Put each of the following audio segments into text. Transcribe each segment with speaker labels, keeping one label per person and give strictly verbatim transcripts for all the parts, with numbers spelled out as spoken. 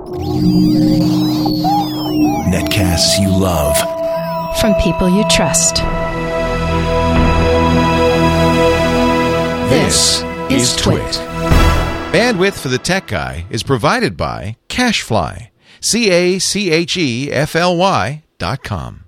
Speaker 1: Netcasts you love.
Speaker 2: From people you trust.
Speaker 1: This is Twit.
Speaker 3: Bandwidth for the Tech Guy is provided by CacheFly. C A C H E F L Y dot com.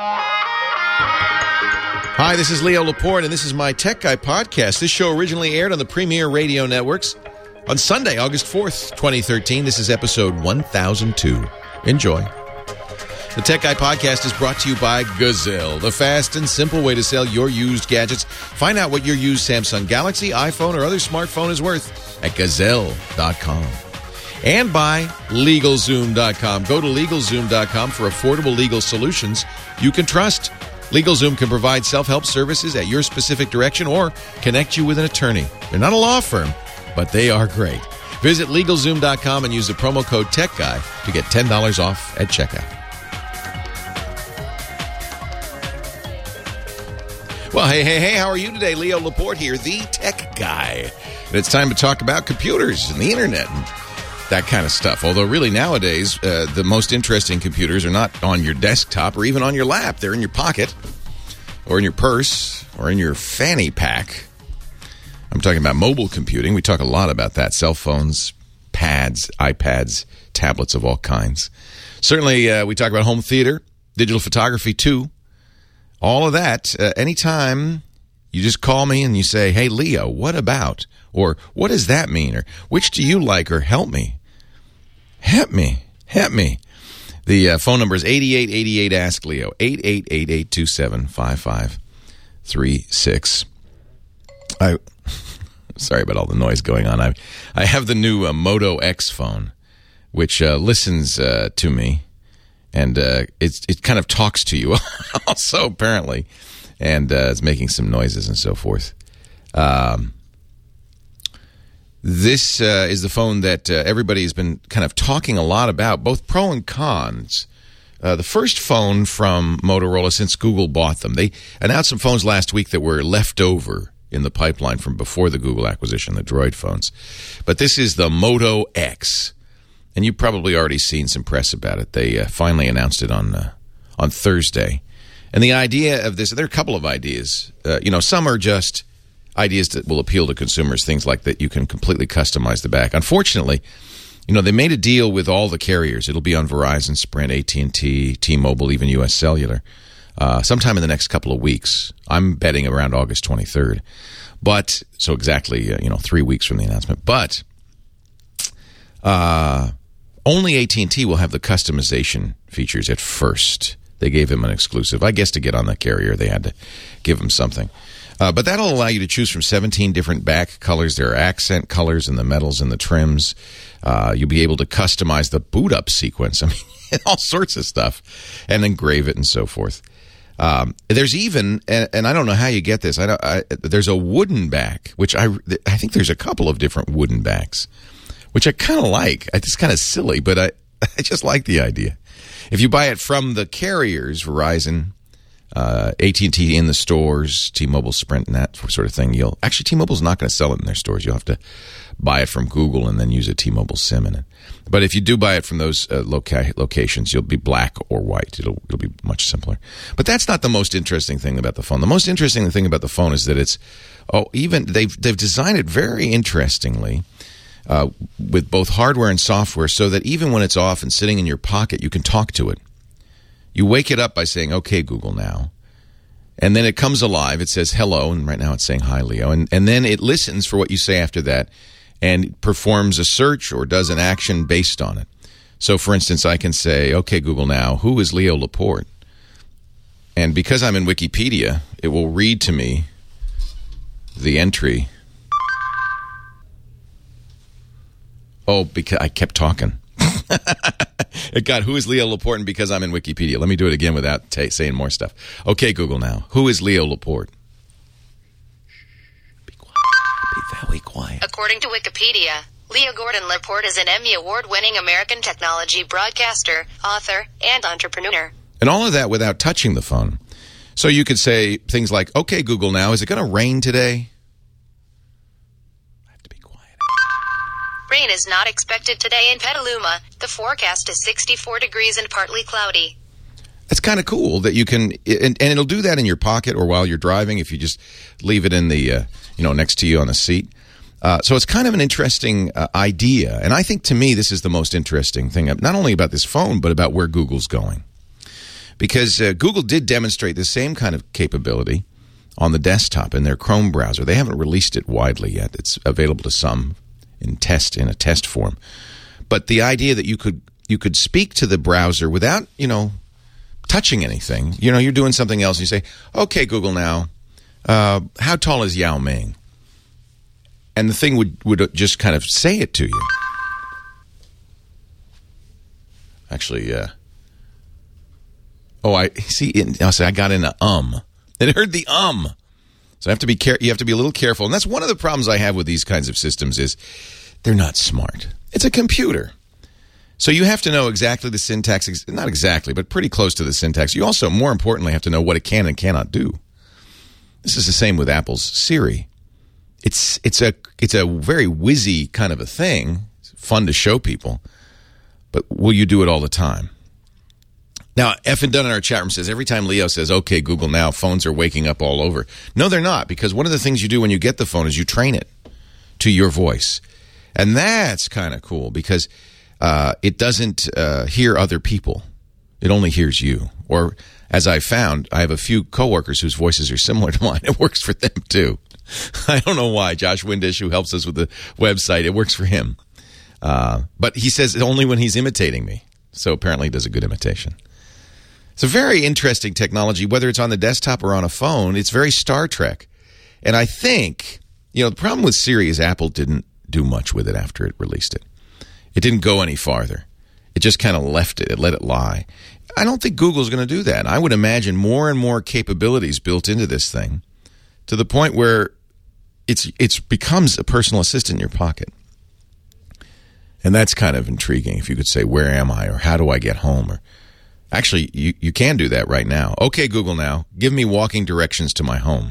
Speaker 3: Hi, this is Leo Laporte, and this is my Tech Guy podcast. This show originally aired on the Premier Radio Networks on Sunday, August fourth, twenty thirteen. This is episode one thousand two. Enjoy. The Tech Guy podcast is brought to you by Gazelle, the fast and simple way to sell your used gadgets. Find out what your used Samsung Galaxy, iPhone, or other smartphone is worth at gazelle dot com. And by LegalZoom dot com. Go to LegalZoom dot com for affordable legal solutions you can trust. LegalZoom can provide self-help services at your specific direction or connect you with an attorney. They're not a law firm, but they are great. Visit LegalZoom dot com and use the promo code TechGuy to get ten dollars off at checkout. Well, hey, hey, hey, how are you today? Leo Laporte here, the Tech Guy. And it's time to talk about computers and the internet and that kind of stuff. Although really nowadays, uh, the most interesting computers are not on your desktop or even on your lap. They're in your pocket or in your purse or in your fanny pack. I'm talking about mobile computing. We talk a lot about that. Cell phones, pads, iPads, tablets of all kinds. Certainly, uh, we talk about home theater, digital photography too. All of that, uh, anytime you just call me and you say, hey, Leo, what about? Or what does that mean? Or which do you like? Or help me. Help me. Help me. The uh, phone number is eight eight eight eight ask Leo, eight eight eight eight two seven five five three six. I, sorry about all the noise going on. I I have the new uh, Moto X phone, which uh, listens uh, to me. And uh, it, it kind of talks to you also, apparently. And uh, it's making some noises and so forth. Um, this uh, is the phone that uh, everybody has been kind of talking a lot about, both pro and cons. Uh, the first phone from Motorola since Google bought them. They announced some phones last week that were left over in the pipeline from before the Google acquisition, the Droid phones. But this is the Moto X. And you've probably already seen some press about it. They uh, finally announced it on uh, on Thursday. And the idea of this, there are a couple of ideas. Uh, you know, some are just ideas that will appeal to consumers, things like that you can completely customize the back. Unfortunately, you know, they made a deal with all the carriers. It'll be on Verizon, Sprint, A T and T, T-Mobile, even U S Cellular, uh, sometime in the next couple of weeks. I'm betting around August twenty-third. But, so exactly, uh, you know, three weeks from the announcement. But, uh... only A T and T will have the customization features at first. They gave him an exclusive. I guess to get on the carrier, they had to give him something. Uh, but that'll allow you to choose from seventeen different back colors. There are accent colors in the metals and the trims. Uh, you'll be able to customize the boot-up sequence. I mean, all sorts of stuff. And engrave it and so forth. Um, there's even, and, and I don't know how you get this, I, don't, I there's a wooden back, which I, I think there's a couple of different wooden backs, which I kind of like. It's kind of silly, but I, I just like the idea. If you buy it from the carriers, Verizon, uh, A T and T in the stores, T-Mobile, Sprint, and that sort of thing, you'll actually T-Mobile's not going to sell it in their stores. You'll have to buy it from Google and then use a T-Mobile SIM in it. But if you do buy it from those uh, loca- locations, you'll be black or white. It'll it'll be much simpler. But that's not the most interesting thing about the phone. The most interesting thing about the phone is that it's oh even they've they've designed it very interestingly. Uh, with both hardware and software, so that even when it's off and sitting in your pocket, you can talk to it. You wake it up by saying, okay, Google now. And then it comes alive. It says hello, and right now it's saying hi, Leo. And, and then it listens for what you say after that and performs a search or does an action based on it. So, for instance, I can say, okay, Google now, who is Leo Laporte? And because I'm in Wikipedia, it will read to me the entry. Oh, because I kept talking. It got, who is Leo Laporte? And because I'm in Wikipedia. Let me do it again without t- saying more stuff. Okay, Google now. Who is Leo Laporte? Be quiet. Be very quiet.
Speaker 4: According to Wikipedia, Leo Gordon Laporte is an Emmy Award-winning American technology broadcaster, author, and entrepreneur.
Speaker 3: And all of that without touching the phone. So you could say things like, okay, Google now, is it going to rain today?
Speaker 4: Rain is not expected today in Petaluma. The forecast is sixty-four degrees and partly cloudy.
Speaker 3: It's kind of cool that you can, and, and it'll do that in your pocket or while you're driving if you just leave it in the, uh, you know, next to you on the seat. Uh, so it's kind of an interesting uh, idea. And I think to me this is the most interesting thing, not only about this phone, but about where Google's going. Because uh, Google did demonstrate the same kind of capability on the desktop in their Chrome browser. They haven't released it widely yet. It's available to some in test in a test form. But the idea that you could you could speak to the browser without, you know, touching anything. You know, you're doing something else and you say, "Okay, Google now, uh, how tall is Yao Ming?" And the thing would, would just kind of say it to you. Actually, uh, oh, I see. I say I got in a um. It heard the um. So I have to be care- you have to be a little careful. And that's one of the problems I have with these kinds of systems is they're not smart. It's a computer. So you have to know exactly the syntax, ex- not exactly, but pretty close to the syntax. You also, more importantly, have to know what it can and cannot do. This is the same with Apple's Siri. It's it's a it's a very whizzy kind of a thing. It's fun to show people. But will you do it all the time? Now, F and Dunn in our chat room says, every time Leo says, "Okay, Google now," phones are waking up all over. No, they're not, because one of the things you do when you get the phone is you train it to your voice. And that's kind of cool, because uh, it doesn't uh, hear other people. It only hears you. Or, as I found, I have a few coworkers whose voices are similar to mine. It works for them, too. I don't know why. Josh Windish, who helps us with the website, it works for him. Uh, but he says only when he's imitating me. So apparently he does a good imitation. It's a very interesting technology, whether it's on the desktop or on a phone. It's very Star Trek. And I think, you know, the problem with Siri is Apple didn't do much with it after it released it. It didn't go any farther. It just kind of left it. It let it lie. I don't think Google's going to do that. I would imagine more and more capabilities built into this thing to the point where it's it's becomes a personal assistant in your pocket. And that's kind of intriguing. If you could say, "Where am I?" or "How do I get home?" or actually, you, you can do that right now. "Okay, Google now, give me walking directions to my home."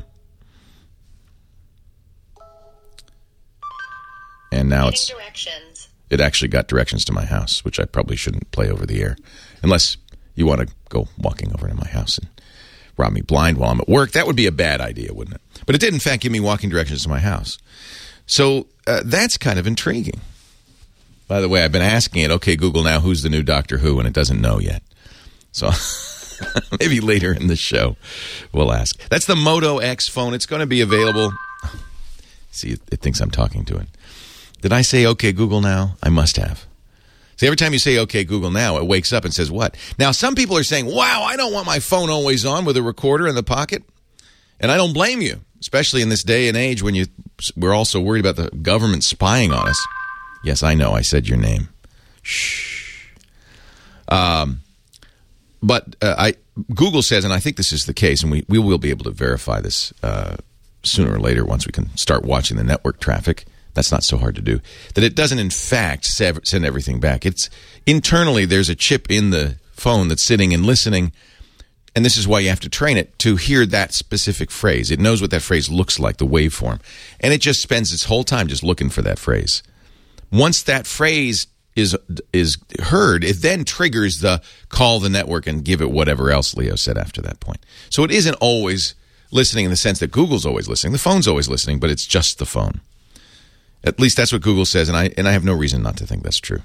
Speaker 3: And now it's
Speaker 4: directions.
Speaker 3: It actually got directions to my house, which I probably shouldn't play over the air. Unless you want to go walking over to my house and rob me blind while I'm at work. That would be a bad idea, wouldn't it? But it did, in fact, give me walking directions to my house. So uh, that's kind of intriguing. By the way, I've been asking it, "Okay, Google now, who's the new Doctor Who?" and it doesn't know yet. So maybe later in the show we'll ask. That's the Moto X phone. It's going to be available. See, it, it thinks I'm talking to it. Did I say, "Okay, Google now"? I must have. See, every time you say, "Okay, Google now," it wakes up and says what? Now, some people are saying, "Wow, I don't want my phone always on with a recorder in the pocket." And I don't blame you, especially in this day and age when you we're also worried about the government spying on us. Yes, I know. I said your name. Shh. Um, but uh, I Google says, and I think this is the case, and we, we will be able to verify this uh, sooner or later once we can start watching the network traffic. That's not so hard to do. That it doesn't, in fact, send everything back. It's internally, there's a chip in the phone that's sitting and listening, and this is why you have to train it to hear that specific phrase. It knows what that phrase looks like, the waveform, and it just spends its whole time just looking for that phrase. Once that phrase is is heard, it then triggers the call the network and give it whatever else Leo said after that point. So it isn't always listening in the sense that Google's always listening. The phone's always listening, but it's just the phone. At least that's what Google says, and I and I have no reason not to think that's true.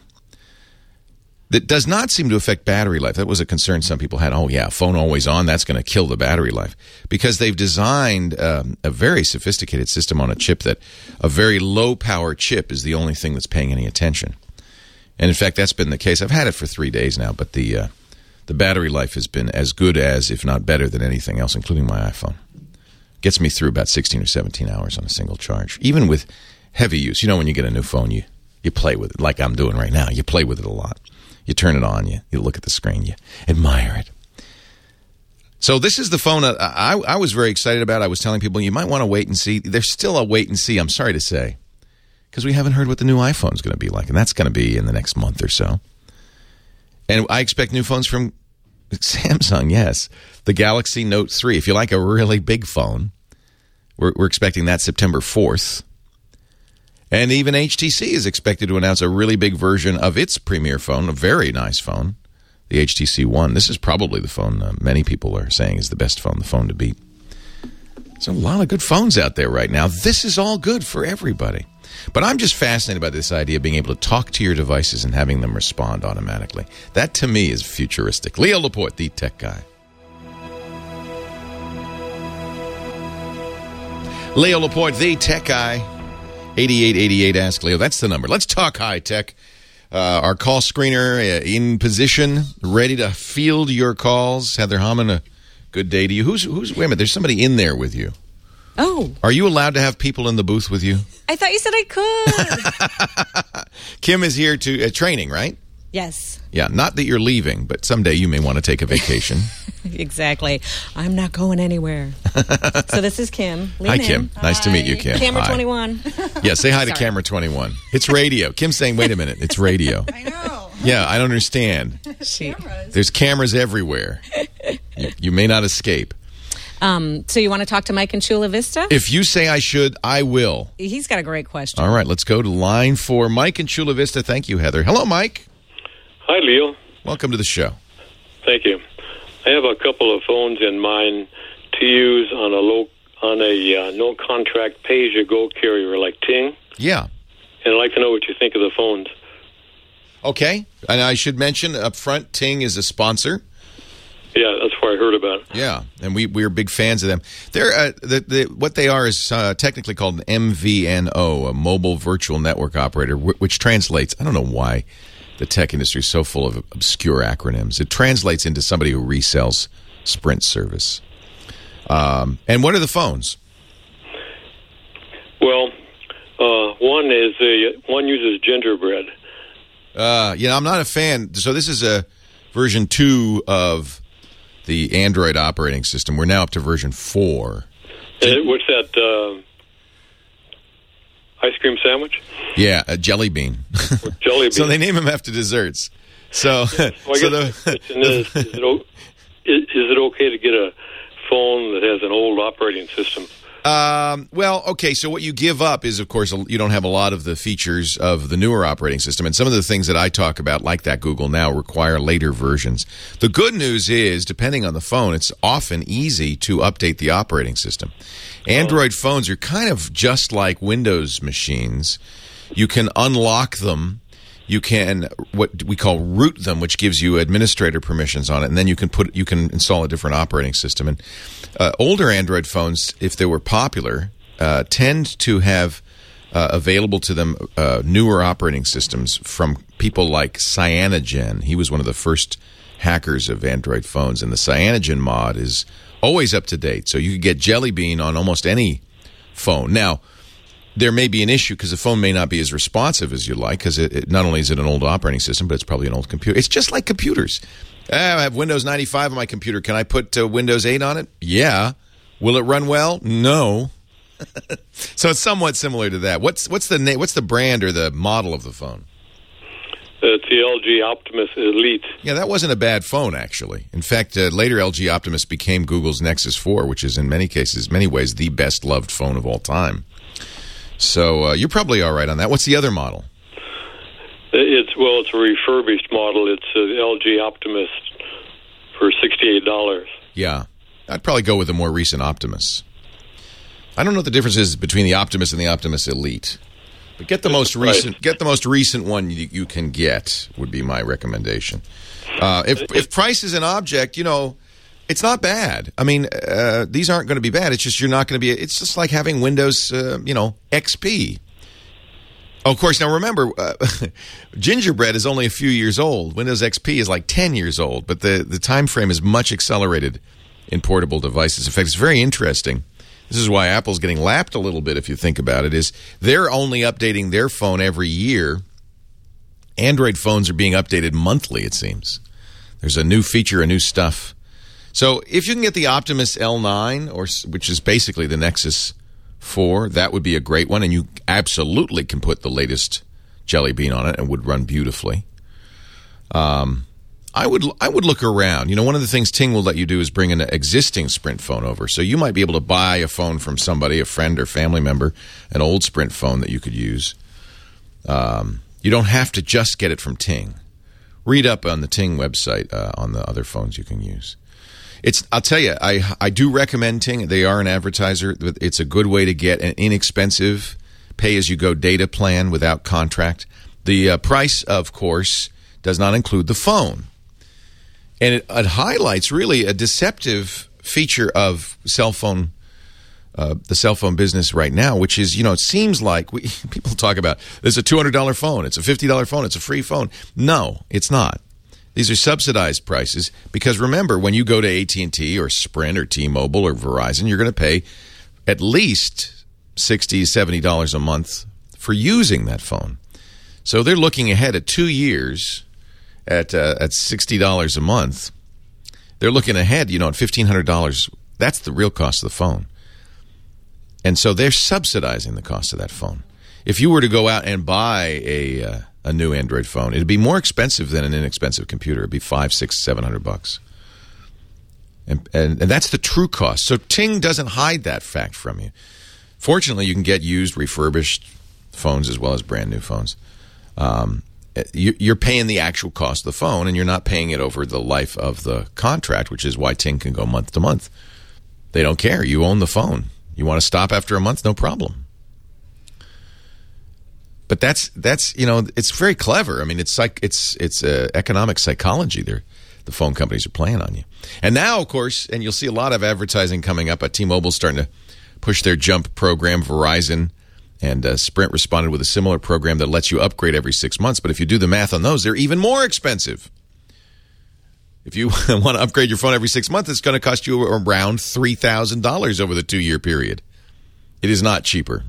Speaker 3: That does not seem to affect battery life. That was a concern some people had. Oh, yeah, phone always on, that's going to kill the battery life. Because they've designed um, a very sophisticated system on a chip that a very low-power chip is the only thing that's paying any attention. And, in fact, that's been the case. I've had it for three days now, but the uh, the battery life has been as good as, if not better than anything else, including my iPhone. Gets me through about sixteen or seventeen hours on a single charge, even with heavy use. You know, when you get a new phone, you, you play with it, like I'm doing right now. You play with it a lot. You turn it on, you, you look at the screen, you admire it. So this is the phone I, I, I was very excited about. I was telling people, you might want to wait and see. There's still a wait and see, I'm sorry to say, because we haven't heard what the new iPhone is going to be like, and that's going to be in the next month or so. And I expect new phones from Samsung, yes. The Galaxy Note three. If you like a really big phone, we're, we're expecting that September fourth. And even H T C is expected to announce a really big version of its premier phone, a very nice phone, the H T C One. This is probably the phone uh, many people are saying is the best phone, the phone to beat. There's a lot of good phones out there right now. This is all good for everybody. But I'm just fascinated by this idea of being able to talk to your devices and having them respond automatically. That, to me, is futuristic. Leo Laporte, the tech guy. Leo Laporte, the tech guy. eighty-eight eighty-eight, ask Leo. That's the number. Let's talk high tech. Uh, our call screener uh, in position, ready to field your calls. Heather Hammond, a good day to you. Who's, who's, wait a minute, there's somebody in there with you.
Speaker 5: Oh.
Speaker 3: Are you allowed to have people in the booth with you?
Speaker 5: I thought you said I could.
Speaker 3: Kim is here to, uh, training, right?
Speaker 5: Yes.
Speaker 3: Yeah, not that you're leaving, but someday you may want to take a vacation.
Speaker 5: Exactly. I'm not going anywhere. So this is Kim. Lean
Speaker 3: Hi,
Speaker 5: in.
Speaker 3: Kim. Nice to meet you, Kim.
Speaker 5: Camera
Speaker 3: Hi.
Speaker 5: twenty-one.
Speaker 3: Yeah, say hi to
Speaker 5: Sorry.
Speaker 3: camera twenty-one. It's radio. Kim's saying, wait a minute, it's radio.
Speaker 6: I know.
Speaker 3: Yeah, I don't understand.
Speaker 5: She,
Speaker 3: There's cameras everywhere. You, you may not escape.
Speaker 5: um, so you want to talk to Mike in Chula Vista?
Speaker 3: If you say I should, I will.
Speaker 5: He's got a great question.
Speaker 3: All right, let's go to line four. Mike in Chula Vista. Thank you, Heather. Hello, Mike.
Speaker 7: Hi, Leo.
Speaker 3: Welcome to the show.
Speaker 7: Thank you. I have a couple of phones in mind to use on a low, on a uh, no contract pay as you go carrier like Ting,
Speaker 3: Yeah.
Speaker 7: and I'd like to know what you think of the phones.
Speaker 3: Okay. And I should mention up front, Ting is a sponsor.
Speaker 7: Yeah, that's where I heard about it.
Speaker 3: Yeah, and we we're big fans of them. They're uh, the, the what they are is uh, technically called an M V N O, a mobile virtual network operator, wh- which translates. I don't know why the tech industry is so full of obscure acronyms. It translates into somebody who resells Sprint service. Um, and what are the phones?
Speaker 7: Well, uh, one is a one uses Gingerbread.
Speaker 3: Uh, you know, I'm not a fan. So this is a version two of the Android operating system. We're now up to version four.
Speaker 7: Uh, what's that? Uh, ice cream sandwich?
Speaker 3: Yeah, a jelly bean.
Speaker 7: Or jelly bean.
Speaker 3: So they name them after desserts. So,
Speaker 7: Well, I
Speaker 3: so
Speaker 7: guess
Speaker 3: the,
Speaker 7: the question is, is, it, o- is, is it okay to get a phone that has an old operating system?
Speaker 3: Um, well, okay, so what you give up is, of course, you don't have a lot of the features of the newer operating system. And some of the things that I talk about, like that Google Now, require later versions. The good news is, depending on the phone, it's often easy to update the operating system. Android phones are kind of just like Windows machines. You can unlock them. You can what we call root them, which gives you administrator permissions on it, and then you can put you can install a different operating system. And uh, older Android phones, if they were popular, uh, tend to have uh, available to them uh, newer operating systems from people like Cyanogen. He was one of the first hackers of Android phones, and the Cyanogen mod is always up to date. So you could get Jelly Bean on almost any phone now. There may be an issue because the phone may not be as responsive as you like because it, it, not only is it an old operating system, but it's probably an old computer. It's just like computers. Uh, I have Windows ninety-five on my computer. Can I put uh, Windows eight on it? Yeah. Will it run well? No. So it's somewhat similar to that. What's what's the na- what's the brand or the model of the phone?
Speaker 7: It's the L G Optimus Elite.
Speaker 3: Yeah, that wasn't a bad phone, actually. In fact, uh, later L G Optimus became Google's Nexus four, which is in many cases, many ways, the best loved phone of all time. So uh, you're probably all right on that. What's the other model?
Speaker 7: It's well, it's a refurbished model. It's the L G Optimus for sixty-eight dollars.
Speaker 3: Yeah, I'd probably go with the more recent Optimus. I don't know what the difference is between the Optimus and the Optimus Elite, but get the most
Speaker 7: Right.
Speaker 3: recent. Get the most recent one you, you can get would be my recommendation. Uh, if if price is an object, you know. It's not bad. I mean, uh, these aren't going to be bad. It's just you're not going to be. It's just like having Windows, uh, you know, X P. Oh, of course, now remember, uh, Gingerbread is only a few years old. Windows X P is like ten years old, but the, the time frame is much accelerated in portable devices. In fact, it's very interesting. This is why Apple's getting lapped a little bit, if you think about it, is they're only updating their phone every year. Android phones are being updated monthly, it seems. There's a new feature, a new stuff. So if you can get the Optimus L nine, or which is basically the Nexus four, that would be a great one, and you absolutely can put the latest Jelly Bean on it and it would run beautifully. Um, I would I would look around. You know, one of the things Ting will let you do is bring an existing Sprint phone over. So you might be able to buy a phone from somebody, a friend or family member, an old Sprint phone that you could use. Um, you don't have to just get it from Ting. Read up on the Ting website uh, on the other phones you can use. It's. I'll tell you, I I do recommend Ting. They are an advertiser. It's a good way to get an inexpensive pay-as-you-go data plan without contract. The uh, price, of course, does not include the phone. And it, it highlights really a deceptive feature of cell phone, uh, the cell phone business right now, which is, you know, it seems like we, people talk about, there's a two hundred dollars phone, it's a fifty dollars phone, it's a free phone. No, it's not. These are subsidized prices because remember, when you go to A T and T or Sprint or T-Mobile or Verizon, you're going to pay at least sixty dollars, seventy dollars a month for using that phone. So they're looking ahead at two years at uh, at sixty dollars a month. They're looking ahead, you know, at fifteen hundred dollars. That's the real cost of the phone. And so they're subsidizing the cost of that phone. If you were to go out and buy a uh, a new Android phone, it'd be more expensive than an inexpensive computer. It'd be five, six, seven hundred bucks. And, and and that's the true cost. So Ting doesn't hide that fact from you. Fortunately, you can get used, refurbished phones as well as brand new phones. Um, you're paying the actual cost of the phone, and you're not paying it over the life of the contract, which is why Ting can go month to month. They don't care. You own the phone. You want to stop after a month? No problem. But that's that's you know it's very clever. I mean, it's like it's it's uh, economic psychology. There, the phone companies are playing on you. And now, of course, and you'll see a lot of advertising coming up. At T-Mobile starting to push their Jump program. Verizon and uh, Sprint responded with a similar program that lets you upgrade every six months. But if you do the math on those, they're even more expensive. If you want to upgrade your phone every six months, it's going to cost you around three thousand dollars over the two-year period. It is not cheaper.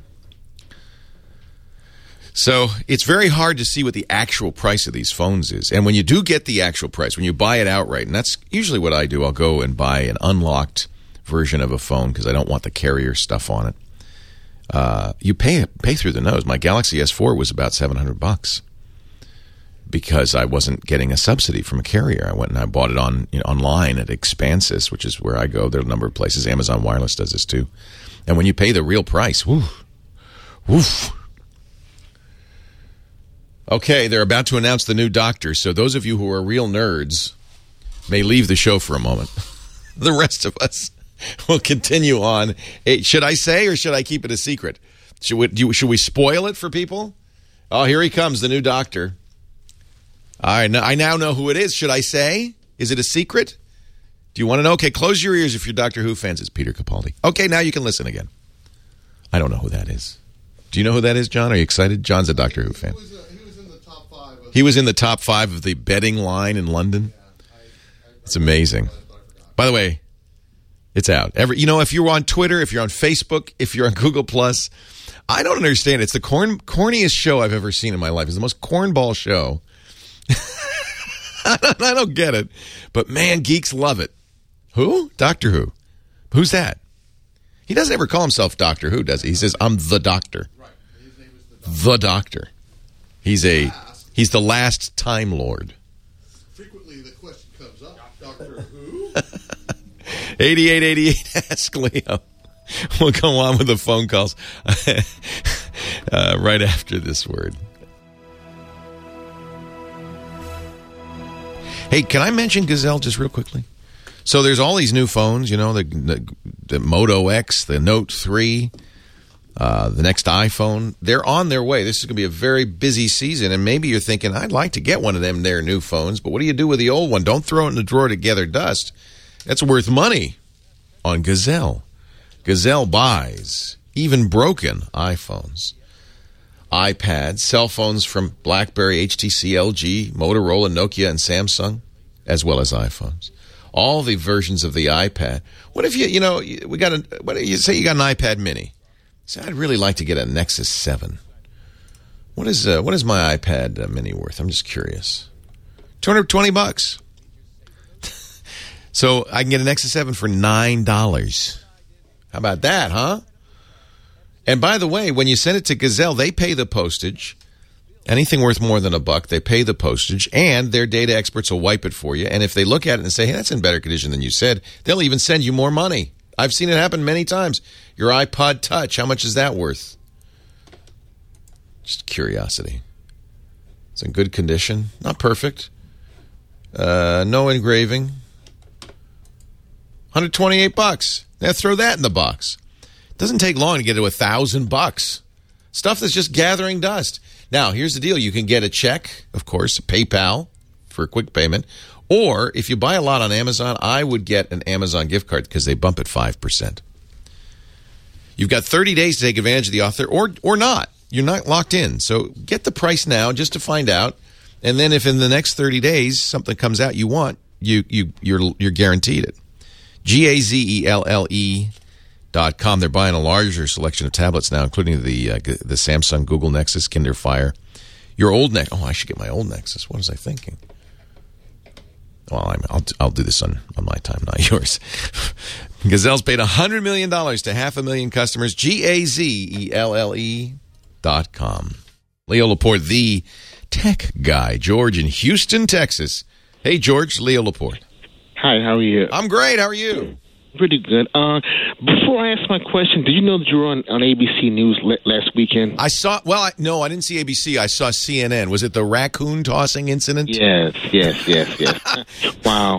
Speaker 3: So it's very hard to see what the actual price of these phones is. And when you do get the actual price, when you buy it outright, and that's usually what I do, I'll go and buy an unlocked version of a phone because I don't want the carrier stuff on it. Uh, you pay pay through the nose. My Galaxy S four was about seven hundred bucks because I wasn't getting a subsidy from a carrier. I went and I bought it on you know, online at Expansys, which is where I go. There are a number of places. Amazon Wireless does this too. And when you pay the real price, whoo, woof. Okay, they're about to announce the new doctor, so those of you who are real nerds may leave the show for a moment. The rest of us will continue on. Hey, should I say or should I keep it a secret? Should we, do, should we spoil it for people? Oh, here he comes, the new doctor. All right, now, I now know who it is. Should I say? Is it a secret? Do you want to know? Okay, close your ears if you're Doctor Who fans. It's Peter Capaldi. Okay, now you can listen again. I don't know who that is. Do you know who that is, John? Are you excited? John's a Doctor Who fan. He was in the top five of the betting line in London. It's amazing. By the way, it's out. Every you know, if you're on Twitter, if you're on Facebook, if you're on Google Plus, I don't understand. It's the corn, corniest show I've ever seen in my life. It's the most cornball show. I, don't, I don't get it. But man, geeks love it. Who? Doctor Who. Who's that? He doesn't ever call himself Doctor Who, does he? He says, I'm the Doctor. The Doctor. He's a... He's the last Time Lord.
Speaker 6: Frequently the question comes up, Doctor Who?
Speaker 3: eighty-eight eighty-eight, ask Leo. We'll go on with the phone calls uh, right after this word. Hey, can I mention Gazelle just real quickly? So there's all these new phones, you know, the, the, the Moto X, the Note three, Uh, the next iPhone. They're on their way. This is going to be a very busy season, and maybe you're thinking, I'd like to get one of them their new phones, but what do you do with the old one? Don't throw it in the drawer to gather dust. That's worth money on Gazelle. Gazelle buys even broken iPhones, iPads, cell phones from BlackBerry, H T C, L G, Motorola, Nokia, and Samsung, as well as iPhones. All the versions of the iPad. What if you, you know, we got a, what do you say you got an iPad mini? So I'd really like to get a Nexus seven. What is uh, what is my iPad uh, mini worth? I'm just curious. two hundred twenty bucks. So I can get a Nexus seven for nine dollars. How about that, huh? And by the way, when you send it to Gazelle, they pay the postage. Anything worth more than a buck, they pay the postage, and their data experts will wipe it for you. And if they look at it and say, hey, that's in better condition than you said, they'll even send you more money. I've seen it happen many times. Your iPod Touch, how much is that worth? Just curiosity. It's in good condition. Not perfect. Uh, no engraving. one hundred twenty-eight bucks. Now throw that in the box. It doesn't take long to get to a thousand bucks. Stuff that's just gathering dust. Now, here's the deal. You can get a check, of course, PayPal for a quick payment. Or if you buy a lot on Amazon, I would get an Amazon gift card because they bump it five percent. You've got thirty days to take advantage of the offer or or not. You're not locked in. So get the price now just to find out. And then if in the next thirty days something comes out you want, you, you, you're, you're guaranteed it. G A Z E L L E dot com. They're buying a larger selection of tablets now, including the uh, the Samsung Google Nexus, Kinder Fire. Your old Nexus. Oh, I should get my old Nexus. What was I thinking? Well, I'm, I'll I'll do this on, on my time, not yours. Gazelle's paid one hundred million dollars to half a million customers. G A Z E L L E dot com. Leo Laporte, the tech guy. George in Houston, Texas. Hey, George, Leo Laporte.
Speaker 8: Hi, how are you?
Speaker 3: I'm great. How are you?
Speaker 8: Pretty good. Uh, before I ask my question, did you know that you were on, on A B C News le- last weekend?
Speaker 3: I saw, well, I, no, I didn't see A B C. I saw C N N. Was it the raccoon tossing incident?
Speaker 8: Yes, yes, yes, yes. Wow.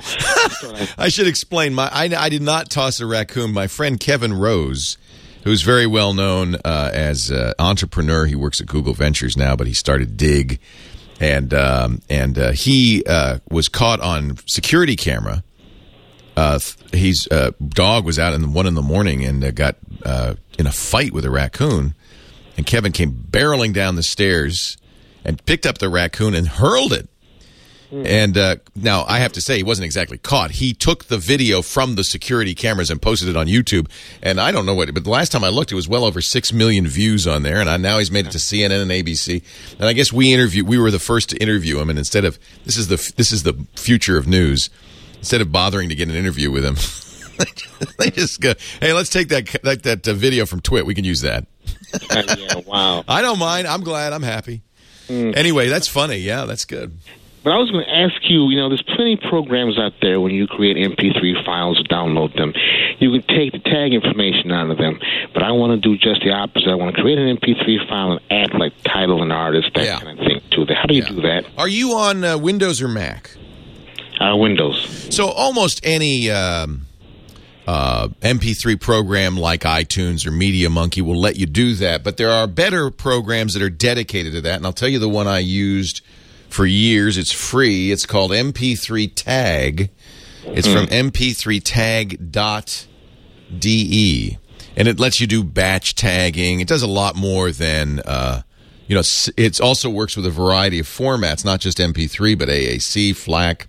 Speaker 3: I should explain. My, I, I did not toss a raccoon. My friend Kevin Rose, who's very well known uh, as an entrepreneur, he works at Google Ventures now, but he started Dig, and um, and uh, he uh, was caught on security camera. Uh, his uh, dog was out in one in the morning and uh, got uh, in a fight with a raccoon, and Kevin came barreling down the stairs and picked up the raccoon and hurled it. Mm. And uh, now I have to say he wasn't exactly caught. He took the video from the security cameras and posted it on YouTube. And I don't know what, but the last time I looked, it was well over six million views on there. And I, now he's made it to C N N and A B C. And I guess we interview, we were the first to interview him. And instead of this is the this is the future of news. Instead of bothering to get an interview with him, they just go, hey, let's take that that, that uh, video from Twit. We can use that.
Speaker 8: uh, yeah, wow.
Speaker 3: I don't mind. I'm glad. I'm happy. Mm. Anyway, that's funny. Yeah, that's good.
Speaker 8: But I was going to ask you, you know, there's plenty of programs out there when you create M P three files or download them. You can take the tag information out of them. But I want to do just the opposite. I want to create an M P three file and add, like, title and artist, that yeah. kind of thing to it. How do you yeah. do that?
Speaker 3: Are you on uh, Windows or Mac?
Speaker 8: Uh, Windows.
Speaker 3: So almost any um, uh, M P three program like iTunes or Media Monkey will let you do that. But there are better programs that are dedicated to that. And I'll tell you the one I used for years. It's free. It's called M P three Tag. It's mm. from M P three tag dot D E. And it lets you do batch tagging. It does a lot more than... Uh, you know, it also works with a variety of formats, not just M P three, but A A C, FLAC,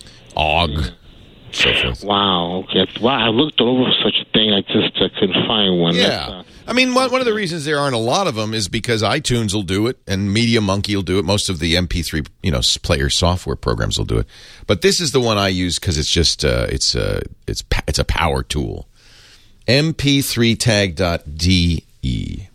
Speaker 3: O G, so forth.
Speaker 8: Wow. Okay. Wow. I looked over such a thing. I just uh, couldn't find one.
Speaker 3: Yeah.
Speaker 8: Uh,
Speaker 3: I mean, one, one of the reasons there aren't a lot of them is because iTunes will do it and Media Monkey will do it. Most of the M P three, you know, player software programs will do it. But this is the one I use because it's just uh, it's uh, it's it's a power tool. M P three tag dot D E.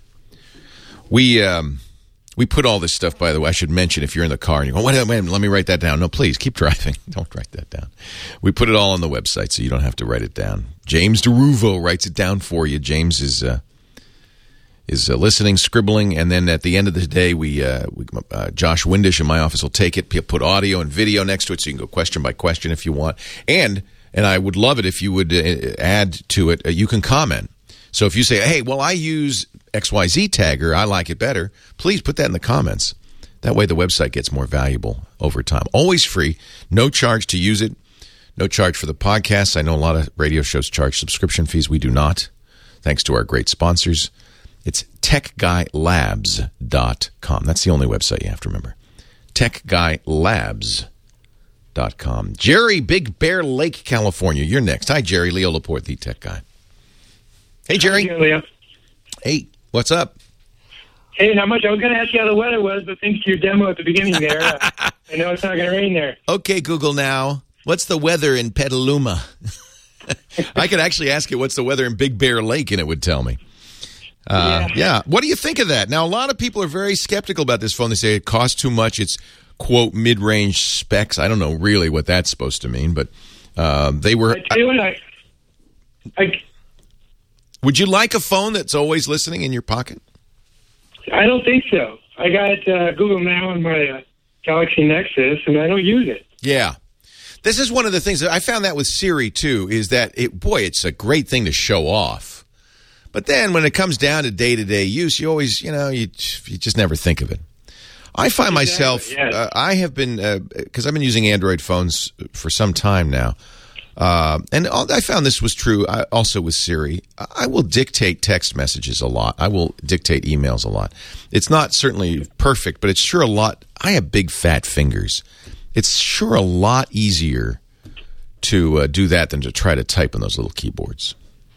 Speaker 3: We um. We put all this stuff, by the way, I should mention if you're in the car and you go, wait, wait, wait, let me write that down. No, please, keep driving. Don't write that down. We put it all on the website so you don't have to write it down. James DeRuvo writes it down for you. James is uh, is uh, listening, scribbling, and then at the end of the day, we, uh, we uh, Josh Windish in my office will take it, put audio and video next to it so you can go question by question if you want. And and I would love it if you would uh, add to it, uh, you can comment. So if you say, hey, well, I use X Y Z tagger, I like it better, please put that in the comments. That way the website gets more valuable over time. Always free, no charge to use it, no charge for the podcasts. I know a lot of radio shows charge subscription fees. We do not, thanks to our great sponsors. It's tech guy labs dot com. That's the only website you have to remember. tech guy labs dot com. Jerry, Big Bear Lake, California. You're next. Hi, Jerry. Leo Laporte, the tech guy. Hey, Jerry.
Speaker 9: Hey, Leo.
Speaker 3: Hey, what's up?
Speaker 9: Hey, not much. I was going to ask you how the weather was, but thanks to your demo at the beginning there, uh, I know it's not going to rain there.
Speaker 3: Okay, Google now. What's the weather in Petaluma? I could actually ask it, what's the weather in Big Bear Lake, and it would tell me. Uh, yeah. yeah. What do you think of that? Now, a lot of people are very skeptical about this phone. They say it costs too much. It's, quote, mid-range specs. I don't know really what that's supposed to mean, but uh, they were...
Speaker 9: I tell you what, I, I,
Speaker 3: would you like a phone that's always listening in your pocket?
Speaker 9: I don't think so. I got uh, Google Now on my uh, Galaxy Nexus, and I don't use it.
Speaker 3: Yeah. This is one of the things that I found that with Siri, too, is that, it, boy, it's a great thing to show off. But then when it comes down to day-to-day use, you always, you know, you, you just never think of it. I find
Speaker 9: exactly,
Speaker 3: myself,
Speaker 9: yes.
Speaker 3: uh, I have been, because uh, I've been using Android phones for some time now, uh, and I found this was true also with Siri. I will dictate text messages a lot. I will dictate emails a lot. It's not certainly perfect, but it's sure a lot. I have big, fat fingers. It's sure a lot easier to uh, do that than to try to type on those little keyboards.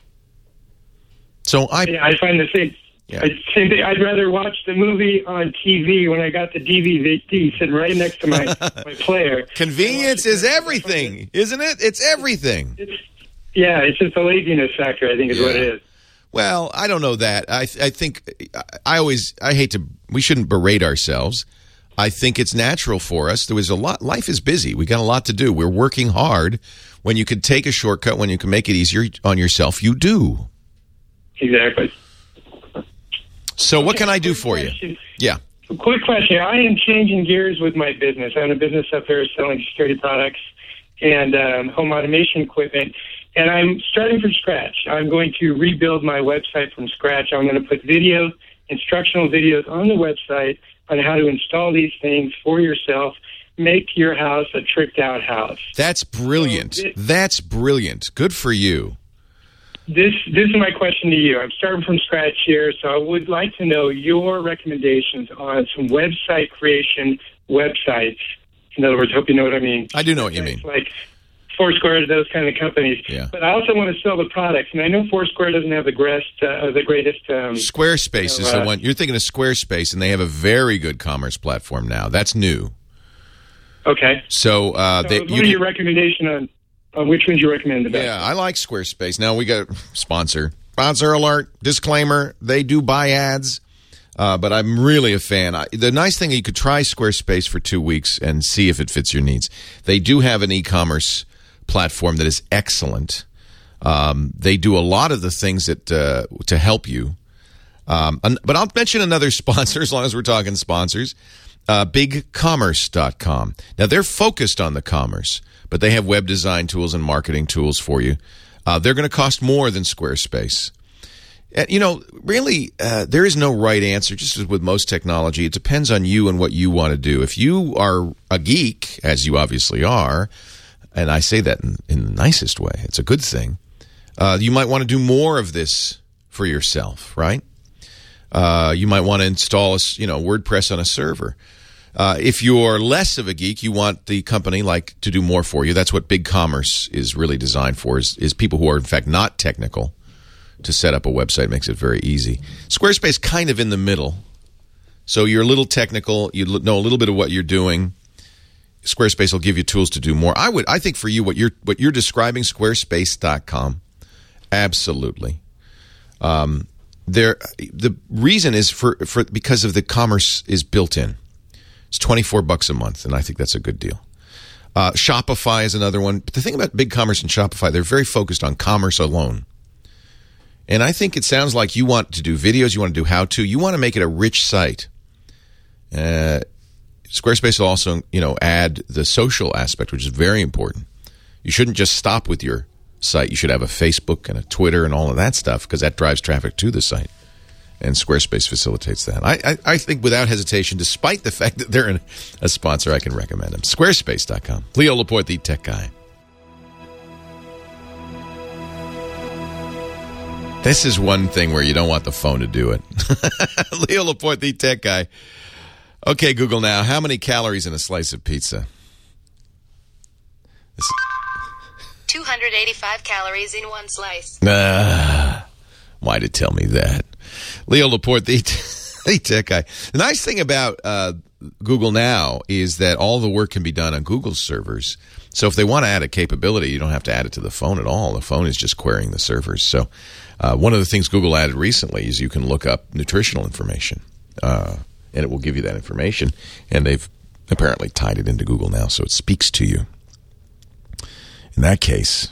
Speaker 3: So I,
Speaker 9: yeah, I find the same.
Speaker 3: Yeah.
Speaker 9: I, same thing. I'd rather watch the movie on T V when I got the D V D sitting right next to my, my player.
Speaker 3: Convenience is everything, isn't it? It's everything.
Speaker 9: It's, yeah, it's just a laziness factor, I think, is
Speaker 3: yeah.
Speaker 9: what it is.
Speaker 3: Well, I don't know that. I I think I always I hate to. We shouldn't berate ourselves. I think it's natural for us. There was a lot. Life is busy. We got a lot to do. We're working hard. When you could take a shortcut, when you can make it easier on yourself, you do.
Speaker 9: Exactly.
Speaker 3: So what can I do for you? Yeah.
Speaker 9: Quick question. I am changing gears with my business. I own a business up there selling security products and um, home automation equipment, and I'm starting from scratch. I'm going to rebuild my website from scratch. I'm going to put video, instructional videos on the website on how to install these things for yourself. Make your house a tricked-out house.
Speaker 3: That's brilliant. So this, That's brilliant. Good for you.
Speaker 9: This this is my question to you. I'm starting from scratch here, so I would like to know your recommendations on some website creation websites. In other words, I hope you know what I mean.
Speaker 3: I do know what you mean.
Speaker 9: Like Foursquare, those kind of companies.
Speaker 3: Yeah.
Speaker 9: But I also want to sell the products, and I know Foursquare doesn't have the greatest, uh, the greatest. Um,
Speaker 3: Squarespace
Speaker 9: you know,
Speaker 3: is the
Speaker 9: uh,
Speaker 3: one. You're thinking of Squarespace, and they have a very good commerce platform now. That's new.
Speaker 9: Okay.
Speaker 3: So, uh,
Speaker 9: so
Speaker 3: they,
Speaker 9: what
Speaker 3: you
Speaker 9: are
Speaker 3: can,
Speaker 9: your recommendation on? Uh, which ones you recommend the best?
Speaker 3: Yeah, I like Squarespace. Now we got a sponsor. Sponsor alert, disclaimer, they do buy ads, uh, but I'm really a fan. I, the nice thing, you could try Squarespace for two weeks and see if it fits your needs. They do have an e-commerce platform that is excellent. Um, they do a lot of the things that uh, to help you. Um, but I'll mention another sponsor as long as we're talking sponsors, uh, big commerce dot com. Now, they're focused on the commerce, but they have web design tools and marketing tools for you. Uh, they're going to cost more than Squarespace. And, you know, really, uh, there is no right answer, just as with most technology. It depends on you and what you want to do. If you are a geek, as you obviously are, and I say that in, in the nicest way, it's a good thing, uh, you might want to do more of this for yourself, right? Uh, you might want to install, a, you know, WordPress on a server. Uh, if you're less of a geek, you want the company like to do more for you. That's what Big Commerce is really designed for, is, is people who are, in fact, not technical to set up a website. Makes it very easy. Squarespace kind of in the middle. So you're a little technical. You know a little bit of what you're doing. Squarespace will give you tools to do more. I would, I think for you, what you're, what you're describing, squarespace dot com, absolutely. Um, there, the reason is for, for because of the commerce is built in. It's twenty-four bucks a month, and I think that's a good deal. Uh, Shopify is another one. But the thing about BigCommerce and Shopify, they're very focused on commerce alone. And I think it sounds like you want to do videos, you want to do how-to, you want to make it a rich site. Uh, Squarespace will also, you know, add the social aspect, which is very important. You shouldn't just stop with your site. You should have a Facebook and a Twitter and all of that stuff, because that drives traffic to the site. And Squarespace facilitates that. I, I, I think without hesitation, despite the fact that they're a sponsor, I can recommend them. Squarespace dot com. Leo Laporte, the tech guy. This is one thing where you don't want the phone to do it. Leo Laporte, the tech guy. Okay, Google now. How many calories in a slice of pizza? This
Speaker 4: two hundred eighty-five calories in one slice.
Speaker 3: Ah, why did tell me that? Leo Laporte, the, the tech guy. The nice thing about uh, Google Now is that all the work can be done on Google's servers. So if they want to add a capability, you don't have to add it to the phone at all. The phone is just querying the servers. So uh, one of the things Google added recently is you can look up nutritional information, uh, and it will give you that information. And they've apparently tied it into Google Now, so it speaks to you. In that case,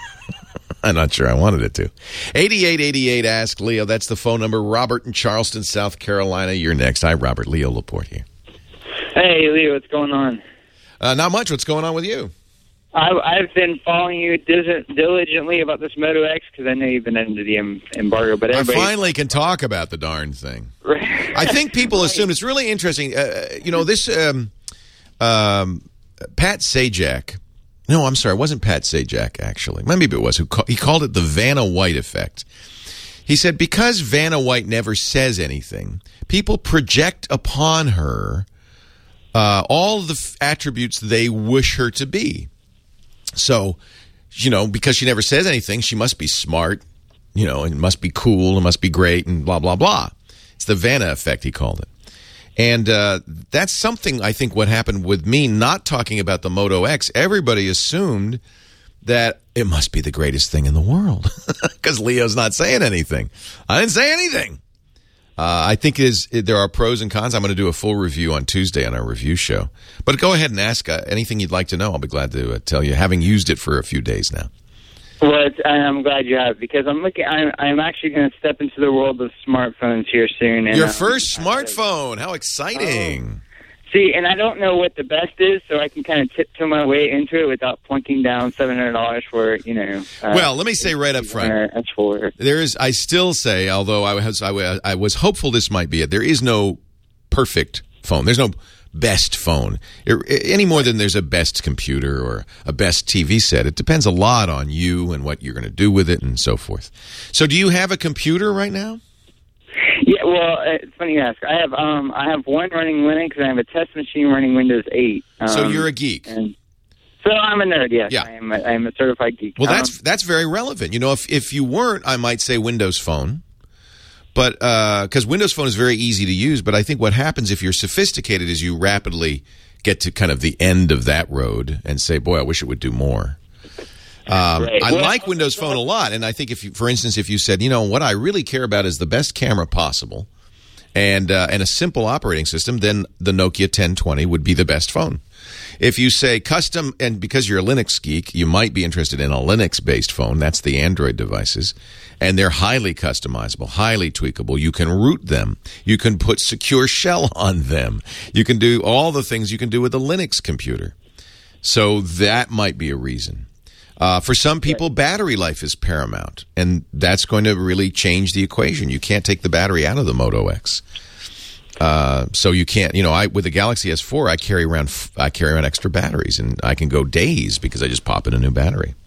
Speaker 3: I'm not sure I wanted it to. eighty-eight eighty-eight, Ask Leo. That's the phone number. Robert in Charleston, South Carolina. You're next. Hi, Robert. Leo Laporte here.
Speaker 10: Hey, Leo. What's going on?
Speaker 3: Uh, not much. What's going on with you?
Speaker 10: I, I've been following you diligently about this Moto X because I know you've been under the embargo. But
Speaker 3: I
Speaker 10: everybody
Speaker 3: finally can talk about the darn thing. I think people assume it's really interesting. Uh, you know, this um, um, Pat Sajak. No, I'm sorry. It wasn't Pat Sajak, actually. Maybe it was. Who call, he called it the Vanna White effect. He said because Vanna White never says anything, people project upon her uh, all the f- attributes they wish her to be. So, you know, because she never says anything, she must be smart, you know, and must be cool and must be great and blah, blah, blah. It's the Vanna effect, he called it. And uh, that's something, I think, what happened with me not talking about the Moto X. Everybody assumed that it must be the greatest thing in the world because Leo's not saying anything. I didn't say anything. Uh, I think is there are pros and cons. I'm going to do a full review on Tuesday on our review show. But go ahead and ask uh, anything you'd like to know. I'll be glad to uh, tell you, having used it for a few days now.
Speaker 10: Well, it's, I'm glad you have, because I'm looking. I'm, I'm actually going to step into the world of smartphones here soon. And,
Speaker 3: Your
Speaker 10: uh,
Speaker 3: first smartphone? How exciting!
Speaker 10: Oh. See, and I don't know what the best is, so I can kind of tiptoe my way into it without plunking down seven hundred dollars for, you know. Uh,
Speaker 3: well, let me say right up front,
Speaker 10: S four.
Speaker 3: There is. I still say, although I was, I was, I was hopeful this might be it. There is no perfect phone. There's no best phone any more than there's a best computer or a best T V set. It depends a lot on you and what you're going to do with it and so forth. So do you have a computer right now?
Speaker 10: Yeah, well, it's funny you ask. I have um, I have one running Linux, and I have a test machine running Windows eight. Um,
Speaker 3: so you're a geek.
Speaker 10: And so I'm a nerd, yes.
Speaker 3: Yeah.
Speaker 10: I am a, I am a certified geek.
Speaker 3: Well,
Speaker 10: um,
Speaker 3: that's that's very relevant. You know, if, if you weren't, I might say Windows Phone. But because uh, Windows Phone is very easy to use, but I think what happens if you're sophisticated is you rapidly get to kind of the end of that road and say, boy, I wish it would do more. Um,
Speaker 10: right.
Speaker 3: I
Speaker 10: well,
Speaker 3: like Windows Phone a lot, and I think if, you, for instance, if you said, you know, what I really care about is the best camera possible and uh, and a simple operating system, then the Nokia ten twenty would be the best phone. If you say custom, and because you're a Linux geek, you might be interested in a Linux-based phone. That's the Android devices. And they're highly customizable, highly tweakable. You can root them. You can put secure shell on them. You can do all the things you can do with a Linux computer. So that might be a reason. Uh, for some people, battery life is paramount, and that's going to really change the equation. You can't take the battery out of the Moto X. Uh, so you can't, you know, I with the Galaxy S four, I carry around I carry around extra batteries, and I can go days because I just pop in a new battery.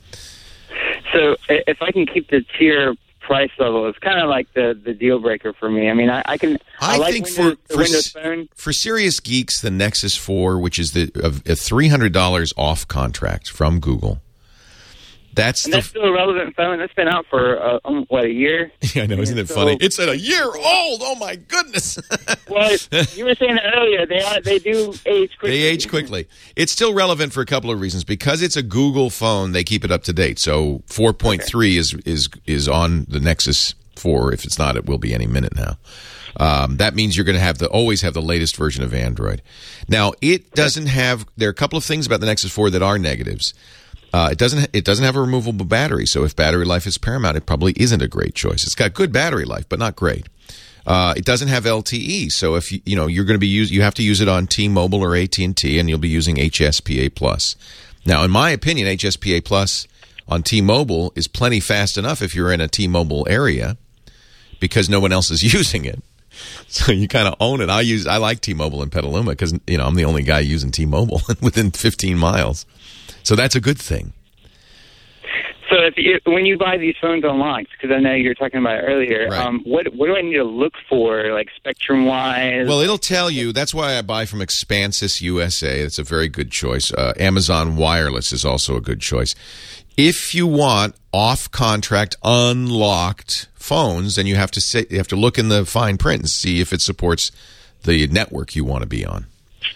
Speaker 10: So if I can keep the tier price level, it's kind of like the, the deal breaker for me. I mean, I, I can. I,
Speaker 3: I
Speaker 10: like
Speaker 3: think
Speaker 10: Windows,
Speaker 3: for for,
Speaker 10: Windows Phone.
Speaker 3: for serious geeks, the Nexus four, which is the a, a three hundred dollars off contract from Google. That's
Speaker 10: and
Speaker 3: the
Speaker 10: that's still a relevant phone. That's been out for, uh, um, what, a year?
Speaker 3: Yeah, I know. Isn't it
Speaker 10: so,
Speaker 3: funny? It's at a year old. Oh, my goodness.
Speaker 10: Well, you were saying earlier, they are, they do age quickly.
Speaker 3: They age quickly. It's still relevant for a couple of reasons. Because it's a Google phone, they keep it up to date. So four point three okay. is, is, is on the Nexus four. If it's not, it will be any minute now. Um, that means you're going to have the always have the latest version of Android. Now, it doesn't have – there are a couple of things about the Nexus four that are negatives. Uh, it doesn't. It doesn't have a removable battery, so if battery life is paramount, it probably isn't a great choice. It's got good battery life, but not great. Uh, it doesn't have L T E, so if you you know you're going to be use, you have to use it on T-Mobile or A T and T, and you'll be using H S P A plus. Now, in my opinion, H S P A plus on T-Mobile is plenty fast enough if you're in a T-Mobile area, because no one else is using it. So you kind of own it. I use. I like T-Mobile in Petaluma because you know I'm the only guy using T-Mobile within fifteen miles. So that's a good thing.
Speaker 10: So if you, when you buy these phones online, because I know you were talking about it earlier,
Speaker 3: right.
Speaker 10: um, what what do I need to look for, like spectrum-wise?
Speaker 3: Well, it'll tell you. That's why I buy from Expansys U S A. It's a very good choice. Uh, Amazon Wireless is also a good choice. If you want off-contract, unlocked phones, then you have to say, you have to look in the fine print and see if it supports the network you want to be on.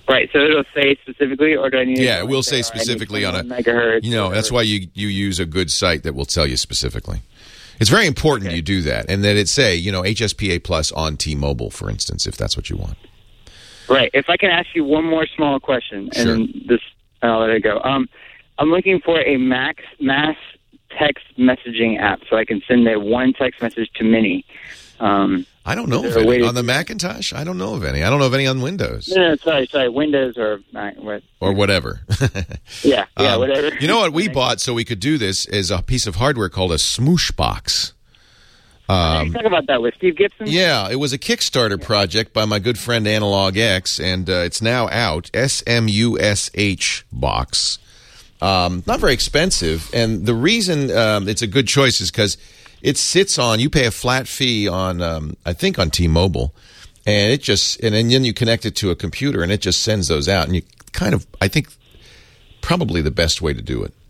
Speaker 10: Right, so it'll say specifically, or do I need to...
Speaker 3: Yeah, it will say specifically on a...
Speaker 10: megahertz.
Speaker 3: You know, that's why you, you use a good site that will tell you specifically. It's very important
Speaker 10: Okay.
Speaker 3: you do that, and that it say, you know, H S P A Plus on T-Mobile, for instance, if that's what you want.
Speaker 10: Right. If I can ask you one more small question, and
Speaker 3: Sure.
Speaker 10: then this, I'll let it go. Um, I'm looking for a max mass text messaging app so I can send a one text message to many. Um,
Speaker 3: I don't know
Speaker 10: is
Speaker 3: of
Speaker 10: there a way
Speaker 3: any.
Speaker 10: to-
Speaker 3: On the Macintosh, I don't know of any. I don't know of any on Windows
Speaker 10: No, no, sorry, sorry, Windows or Mac, what?
Speaker 3: or whatever.
Speaker 10: Yeah, yeah,
Speaker 3: Um,
Speaker 10: whatever.
Speaker 3: You know what we bought so we could do this is a piece of hardware called a Smoosh Box.
Speaker 10: Did you talk about that with Steve Gibson?
Speaker 3: Yeah, it was a Kickstarter project by my good friend Analog X, and uh, it's now out. S M U S H box. Um, not very expensive, and the reason um, it's a good choice is because it sits on. You pay a flat fee on, um, I think, on T-Mobile, and it just and then you connect it to a computer, and it just sends those out. And you kind of, I think, probably the best way to do it.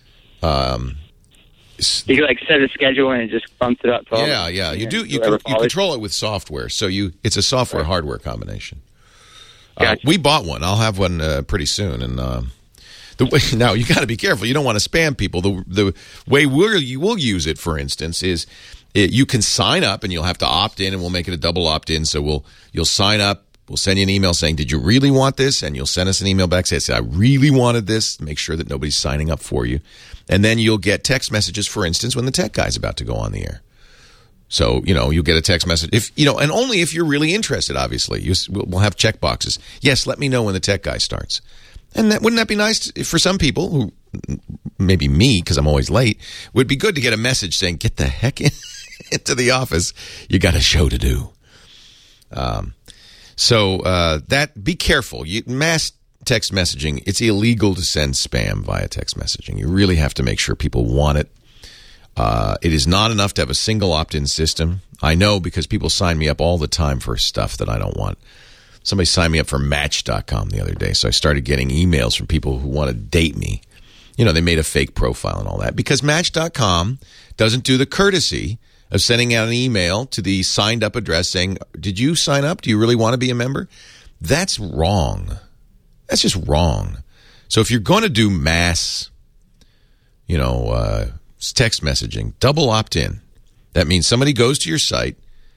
Speaker 3: Um,
Speaker 10: You can like set a schedule and it just bumps it up. To all
Speaker 3: yeah,
Speaker 10: the-
Speaker 3: yeah. You do. You,
Speaker 10: whoever
Speaker 3: can, you
Speaker 10: follows.
Speaker 3: control it with software, so you it's a software hardware combination. Uh,
Speaker 10: Gotcha.
Speaker 3: we bought one. I'll have one uh, pretty soon. And uh, the way, now you got to be careful. You don't want to spam people. The the way we'll you will use it, for instance, is it, you can sign up and you'll have to opt in, and we'll make it a double opt in. So we'll you'll sign up. We'll send you an email saying, "Did you really want this?" And you'll send us an email back saying, "I really wanted this." Make sure that nobody's signing up for you. And then you'll get text messages, for instance, when the tech guy's about to go on the air. So, you know, you'll get a text message if, you know, and only if you're really interested, obviously. You, we'll have check boxes. Yes, let me know when the tech guy starts. And that, wouldn't that be nice to, for some people who, maybe me, because I'm always late, would be good to get a message saying, get the heck in, into the office. You got a show to do. Um, so uh, that, be careful. You, mass text messaging, it's illegal to send spam via text messaging. You really have to make sure people want it. Uh, it is not enough to have a single opt-in system. I know because people sign me up all the time for stuff that I don't want. Somebody signed me up for Match dot com the other day, so I started getting emails from people who want to date me. You know, they made a fake profile and all that. Because Match dot com doesn't do the courtesy of sending out an email to the signed-up address saying, did you sign up? Do you really want to be a member? That's wrong. That's just wrong. So if you're going to do mass, you know, uh, text messaging, double opt-in. That means somebody goes to your site,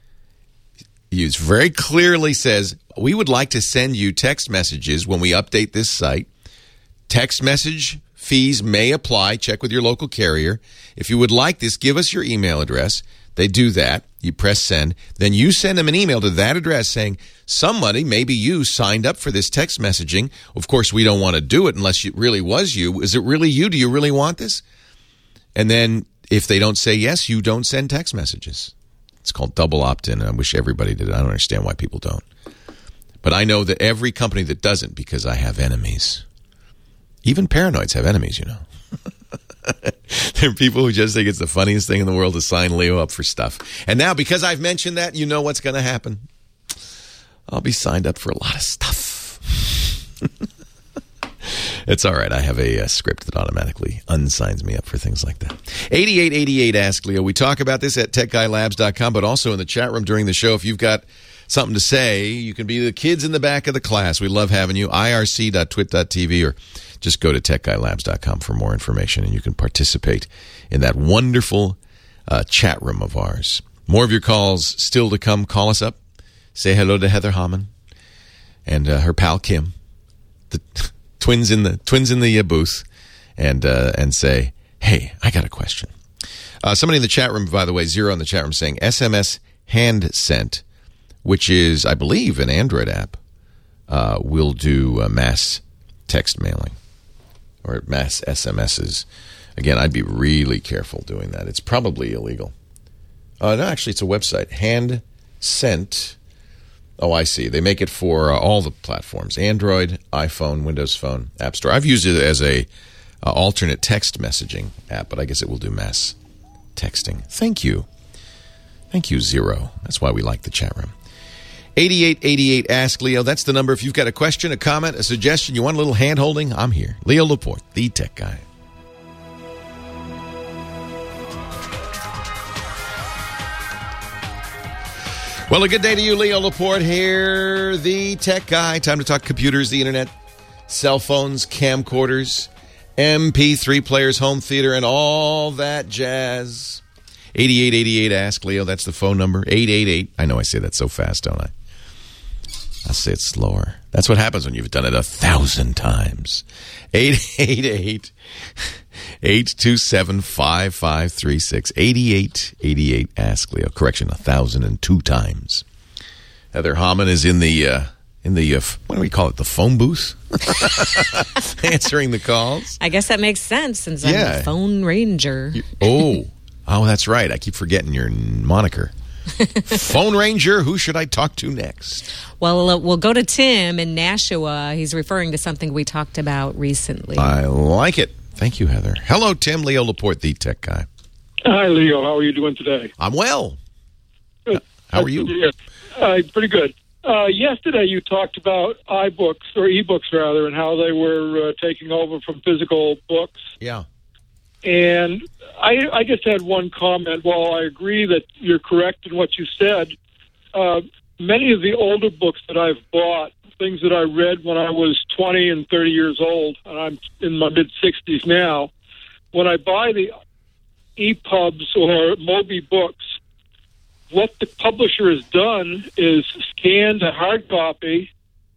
Speaker 3: it very clearly says, we would like to send you text messages when we update this site. Text message fees may apply. Check with your local carrier. If you would like this, give us your email address. They do that. You press send. Then you send them an email to that address saying, somebody, maybe you, signed up for this text messaging. Of course, we don't want to do it unless it really was you. Is it really you? Do you really want this? And then if they don't say yes, you don't send text messages. It's called double opt-in, and I wish everybody did it. I don't understand why people don't. But I know that every company that doesn't, because I have enemies. Even paranoids have enemies, you know. There are people who just think it's the funniest thing in the world to sign Leo up for stuff. And now, because I've mentioned that, you know what's going to happen. I'll be signed up for a lot of stuff. It's all right. I have a, a script that automatically unsigns me up for things like that. eighty-eight eighty-eight Ask Leo. We talk about this at tech guy labs dot com, but also in the chat room during the show. If you've got something to say, you can be the kids in the back of the class. We love having you. I R C dot twit dot T V or just go to tech guy labs dot com for more information, and you can participate in that wonderful uh, chat room of ours. More of your calls still to come. Call us up. Say hello to Heather Hammond and uh, her pal Kim, the twins in the twins in the uh, booth, and uh, and say, hey, I got a question. Uh, somebody in the chat room, by the way, Zero in the chat room, saying S M S Hand Sent, which is, I believe, an Android app, uh, will do uh, mass text mailing or mass S M Ses. Again, I'd be really careful doing that. It's probably illegal. Uh, no, actually, it's a website. Hand Sent. Oh, I see. They make it for uh, all the platforms: Android, iPhone, Windows Phone, App Store. I've used it as a uh, alternate text messaging app, but I guess it will do mass texting. Thank you. Thank you, Zero. That's why we like the chat room. eighty-eight eighty-eight Ask Leo. That's the number. If you've got a question, a comment, a suggestion, you want a little hand-holding, I'm here. Leo Laporte, the tech guy. Well, a good day to you, Leo Laporte here, the tech guy. Time to talk computers, the internet, cell phones, camcorders, M P three players, home theater, and all that jazz. eighty-eight eighty-eight, ask Leo. That's the phone number. eight eight eight. I know I say that so fast, don't I? I'll say it slower. That's what happens when you've done it a thousand times. eight eight eight, eight two seven, five five three six. eighty-eight eighty-eight, ask Leo. Correction, a thousand and two times. Heather Hammond is in the, uh, in the uh, what do we call it, the phone booth? Answering the calls.
Speaker 5: I guess that makes sense since I'm
Speaker 3: Yeah.
Speaker 5: the phone ranger.
Speaker 3: Oh, oh, that's right. I keep forgetting your moniker. Phone Ranger, who should I talk to next?
Speaker 5: Well, uh, we'll go to Tim in Nashua. He's referring to something we talked about recently.
Speaker 3: I like it. Thank you, Heather. Hello, Tim. Leo Laporte, the tech guy.
Speaker 11: Hi, Leo. How are you doing today?
Speaker 3: I'm well.
Speaker 11: Good.
Speaker 3: How are you?
Speaker 11: Yeah, uh, pretty good. Uh, yesterday, you talked about iBooks, or ebooks rather, and how they were uh, taking over from physical books.
Speaker 3: Yeah.
Speaker 11: And I, I just had one comment. While I agree that you're correct in what you said, uh, many of the older books that I've bought, things that I read when I was twenty and thirty years old, and I'm in my mid-sixties now, when I buy the E P U Bs or Moby books, what the publisher has done is scanned a hard copy,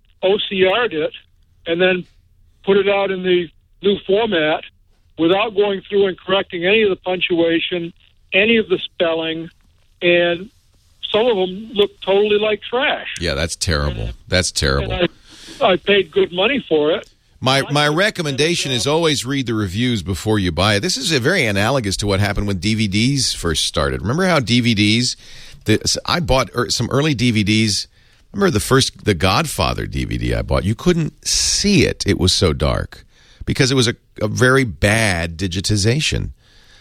Speaker 11: O C R'd it, and then put it out in the new format without going through and correcting any of the punctuation, any of the spelling, and some of them look totally like trash.
Speaker 3: Yeah, that's terrible. That's terrible.
Speaker 11: And I, I paid good money for it.
Speaker 3: My my recommendation is always read the reviews before you buy it. This is a very analogous to what happened when D V Ds first started. Remember how D V Ds? The, I bought er, some early D V Ds. Remember the first The Godfather D V D I bought? You couldn't see it. It was so dark because it was a, a very bad digitization.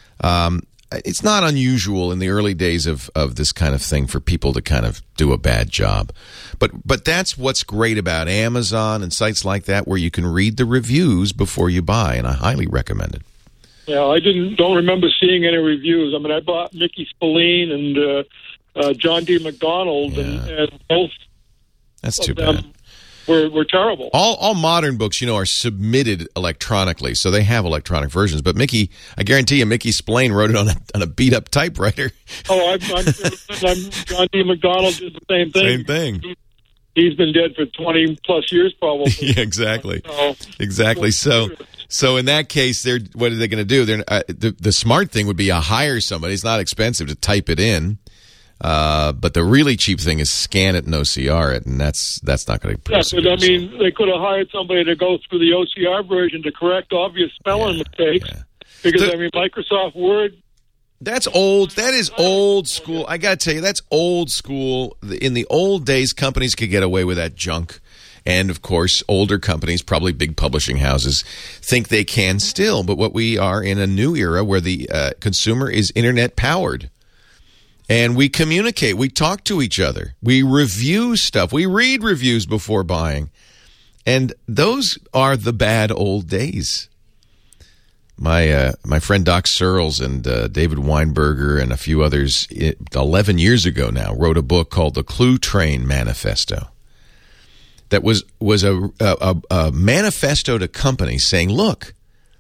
Speaker 3: Um, it's not unusual in the early days of, of this kind of thing for people to kind of do a bad job. But but that's what's great about Amazon and sites like that, where you can read the reviews before you buy, and I highly recommend it.
Speaker 11: Yeah, I didn't don't remember seeing any reviews. I mean, I bought Mickey Spillane and uh, uh, John D. McDonald,
Speaker 3: Yeah.
Speaker 11: and, and both
Speaker 3: That's
Speaker 11: of
Speaker 3: too
Speaker 11: them
Speaker 3: bad.
Speaker 11: were, were terrible.
Speaker 3: All all modern books, you know, are submitted electronically, so they have electronic versions. But Mickey, I guarantee you, Mickey Spillane wrote it on a, on a beat up typewriter.
Speaker 11: Oh, I'm, I'm, I'm John D. McDonald did the same thing.
Speaker 3: Same thing.
Speaker 11: He, he's been dead for twenty plus years, probably.
Speaker 3: Yeah, exactly.
Speaker 11: So,
Speaker 3: Exactly. So, so in that case, they're what are they going to do? They're uh, the the smart thing would be to hire somebody. It's not expensive to type it in, uh, but the really cheap thing is scan it and O C R it, and that's that's not going to.
Speaker 11: yeah, but I mean, they could have hired somebody to go through the O C R version to correct obvious spelling
Speaker 3: Yeah,
Speaker 11: mistakes.
Speaker 3: yeah.
Speaker 11: Because
Speaker 3: The-
Speaker 11: I mean, Microsoft Word.
Speaker 3: That's old. That is old school. I got to tell you, that's old school. In the old days, companies could get away with that junk. And, of course, older companies, probably big publishing houses, think they can still. But what we are in a new era where the uh, consumer is internet-powered. And we communicate. We talk to each other. We review stuff. We read reviews before buying. And those are the bad old days. My uh, my friend Doc Searles and uh, David Weinberger and a few others, it, eleven years ago now, wrote a book called The Clue Train Manifesto. That was was a, a, a manifesto to companies saying, look,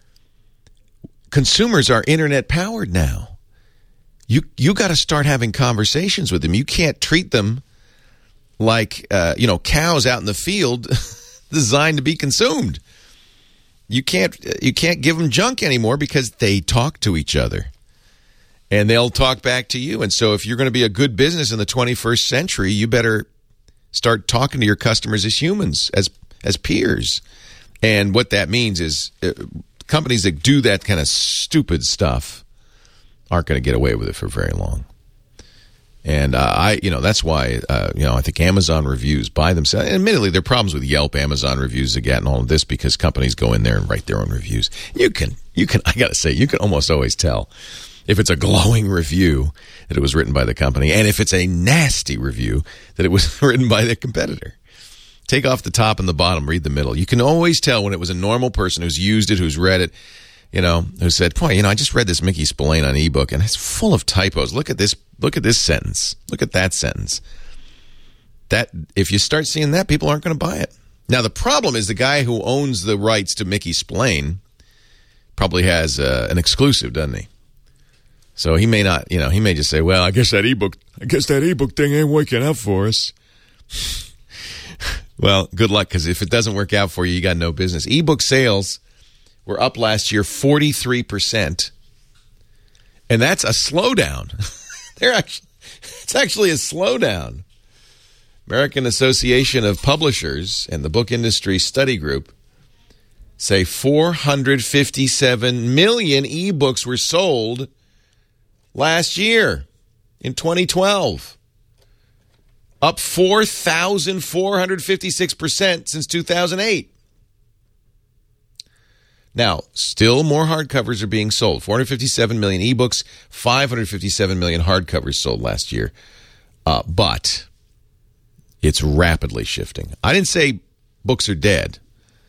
Speaker 3: consumers are internet powered now. You you got to start having conversations with them. You can't treat them like uh, you know cows out in the field designed to be consumed. You can't you can't give them junk anymore because they talk to each other, and they'll talk back to you. And so, if you're going to be a good business in the twenty-first century, you better start talking to your customers as humans, as as peers. And what that means is, uh, companies that do that kind of stupid stuff aren't going to get away with it for very long. And uh, I, you know, that's why, uh, you know, I think Amazon reviews by themselves. Admittedly, there are problems with Yelp, Amazon reviews again, and all of this because companies go in there and write their own reviews. You can, you can, I got to say, you can almost always tell if it's a glowing review that it was written by the company, and if it's a nasty review that it was written by the competitor. Take off the top and the bottom, read the middle. You can always tell when it was a normal person who's used it, who's read it, you know, who said, boy, you know, I just read this Mickey Spillane on ebook, and it's full of typos. Look at this. Look at this sentence. Look at that sentence. that if you start seeing that, people aren't going to buy it. Now, the problem is the guy who owns the rights to Mickey Splain probably has uh, an exclusive, doesn't he? So he may not, you know, he may just say, well, I guess that ebook, I guess that ebook thing ain't working out for us. Well, good luck, because if it doesn't work out for you, you got no business. Ebook sales were up last year forty-three percent, and that's a slowdown. They're actually, it's actually a slowdown. American Association of Publishers and the Book Industry Study Group say four hundred fifty-seven million ebooks were sold last year in twenty twelve. Up four thousand four hundred fifty-six percent since two thousand eight. Now, still more hardcovers are being sold. four hundred fifty-seven million ebooks, five hundred fifty-seven million hardcovers sold last year. Uh, but it's rapidly shifting. I didn't say books are dead,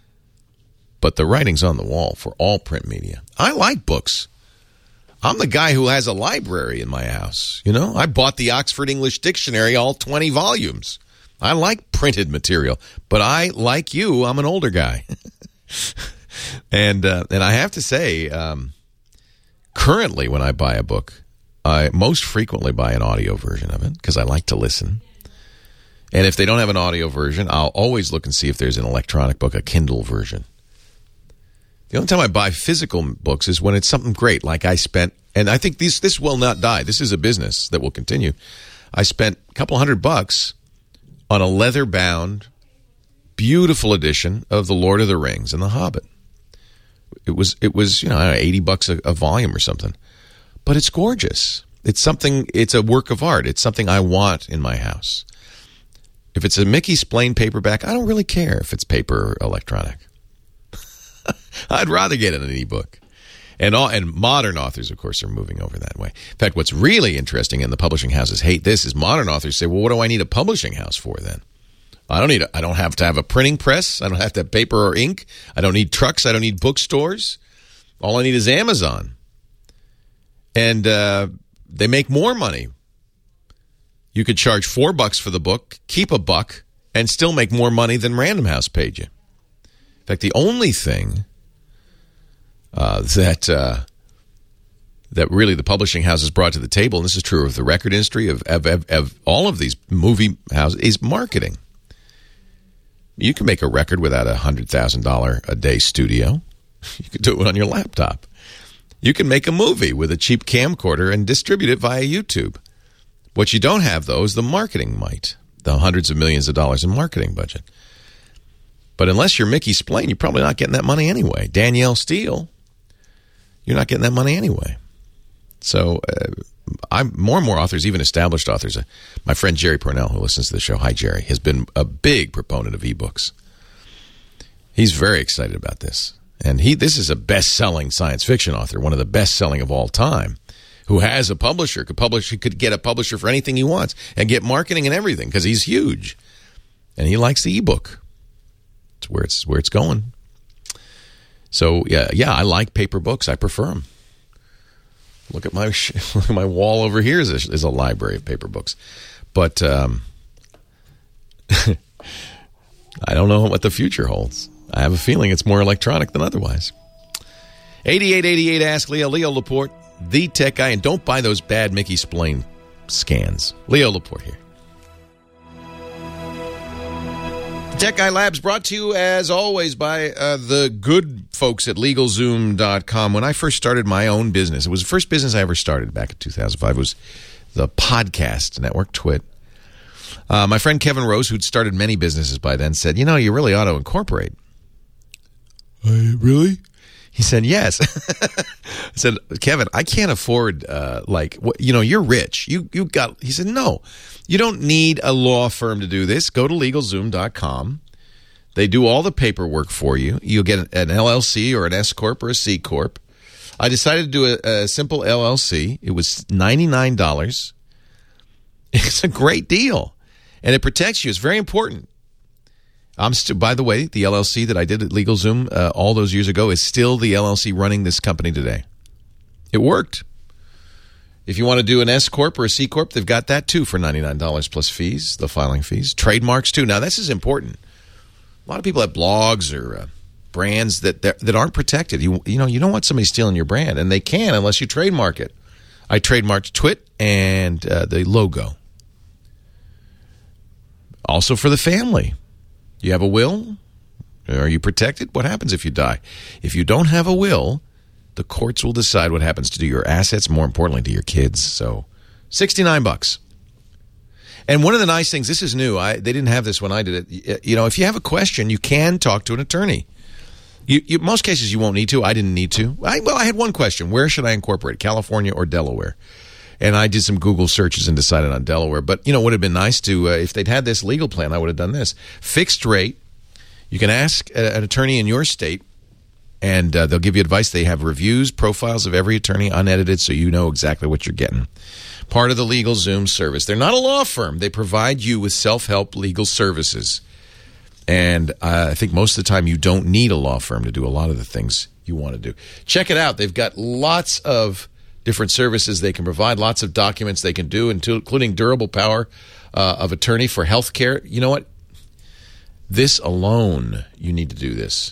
Speaker 3: but the writing's on the wall for all print media. I like books. I'm the guy who has a library in my house. You know, I bought the Oxford English Dictionary, all twenty volumes. I like printed material, but I, like you, I'm an older guy. and uh, and I have to say, um, currently when I buy a book, I most frequently buy an audio version of it because I like to listen. And if they don't have an audio version, I'll always look and see if there's an electronic book, a Kindle version. The only time I buy physical books is when it's something great, like I spent, and I think this this will not die. This is a business that will continue. I spent a couple hundred bucks on a leather-bound, beautiful edition of The Lord of the Rings and The Hobbit. It was, it was you know, I don't know, eighty bucks a, a volume or something. But it's gorgeous. It's something, it's a work of art. It's something I want in my house. If it's a Mickey Splain paperback, I don't really care if it's paper or electronic. I'd rather get it in an ebook. And all, and modern authors, of course, are moving over that way. In fact, what's really interesting, and the publishing houses hate this, is modern authors say, well, what do I need a publishing house for then? I don't need a, I don't have to have a printing press. I don't have to have paper or ink. I don't need trucks. I don't need bookstores. All I need is Amazon. And uh, they make more money. You could charge four bucks for the book, keep a buck, and still make more money than Random House paid you. In fact, the only thing uh, that uh, that really the publishing houses brought to the table, and this is true of the record industry, of, of, of, of all of these movie houses, is marketing. You can make a record without a one hundred thousand dollars a day studio. You can do it on your laptop. You can make a movie with a cheap camcorder and distribute it via YouTube. What you don't have, though, is the marketing might, the hundreds of millions of dollars in marketing budget. But unless you're Mickey Splain, you're probably not getting that money anyway. Danielle Steele, you're not getting that money anyway. So uh, I'm more and more authors, even established authors. Uh, my friend Jerry Purnell, who listens to the show, hi Jerry, has been a big proponent of ebooks. He's very excited about this. And he this is a best-selling science fiction author, one of the best-selling of all time, who has a publisher, could publish, he could get a publisher for anything he wants and get marketing and everything because he's huge. And he likes the ebook. It's where it's where it's going. So yeah, yeah, I like paper books. I prefer them. Look at my look at my wall over here is a, is a library of paper books. But um, I don't know what the future holds. I have a feeling it's more electronic than otherwise. eighty-eight eighty-eight Ask Leo. Leo Laporte, the tech guy. And don't buy those bad Mickey Splain scans. Leo Laporte here. Tech Guy Labs brought to you, as always, by uh, the good folks at LegalZoom dot com. When I first started my own business, it was the first business I ever started back in two thousand five. It was the podcast network, Twit. Uh, my friend Kevin Rose, who'd started many businesses by then, said, you know, you really ought to incorporate. Uh, really? He said, yes. I said, Kevin, I can't afford, uh, like, what, you know, you're rich. You you got, he said, no, you don't need a law firm to do this. Go to LegalZoom dot com. They do all the paperwork for you. You'll get an, an L L C or an S Corp or a C Corp. I decided to do a, a simple L L C. It was ninety-nine dollars. It's a great deal. And it protects you. It's very important. I'm st- by the way, the L L C that I did at LegalZoom uh, all those years ago is still the L L C running this company today. It worked. If you want to do an S Corp or a C Corp, they've got that too for ninety-nine dollars plus fees, the filing fees. Trademarks too. Now, this is important. A lot of people have blogs or uh, brands that, that that aren't protected. You you know, you don't want somebody stealing your brand, and they can unless you trademark it. I trademarked Twit and uh, the logo. Also for the family. You have a will? Are you protected? What happens if you die? If you don't have a will, the courts will decide what happens to your assets, more importantly to your kids. So, sixty-nine bucks. And one of the nice things, this is new. I they didn't have this when I did it. You know, if you have a question, you can talk to an attorney. You, you most cases you won't need to. I didn't need to. I, well, I had one question: where should I incorporate, California or Delaware? And I did some Google searches and decided on Delaware. But you know, it would have been nice to uh, if they'd had this legal plan. I would have done this fixed rate. You can ask a, an attorney in your state. And uh, they'll give you advice. They have reviews, profiles of every attorney, unedited, so you know exactly what you're getting. Part of the LegalZoom service. They're not a law firm. They provide you with self-help legal services. And uh, I think most of the time you don't need a law firm to do a lot of the things you want to do. Check it out. They've got lots of different services they can provide, lots of documents they can do, including durable power uh, of attorney for health care. You know what? This alone, you need to do this.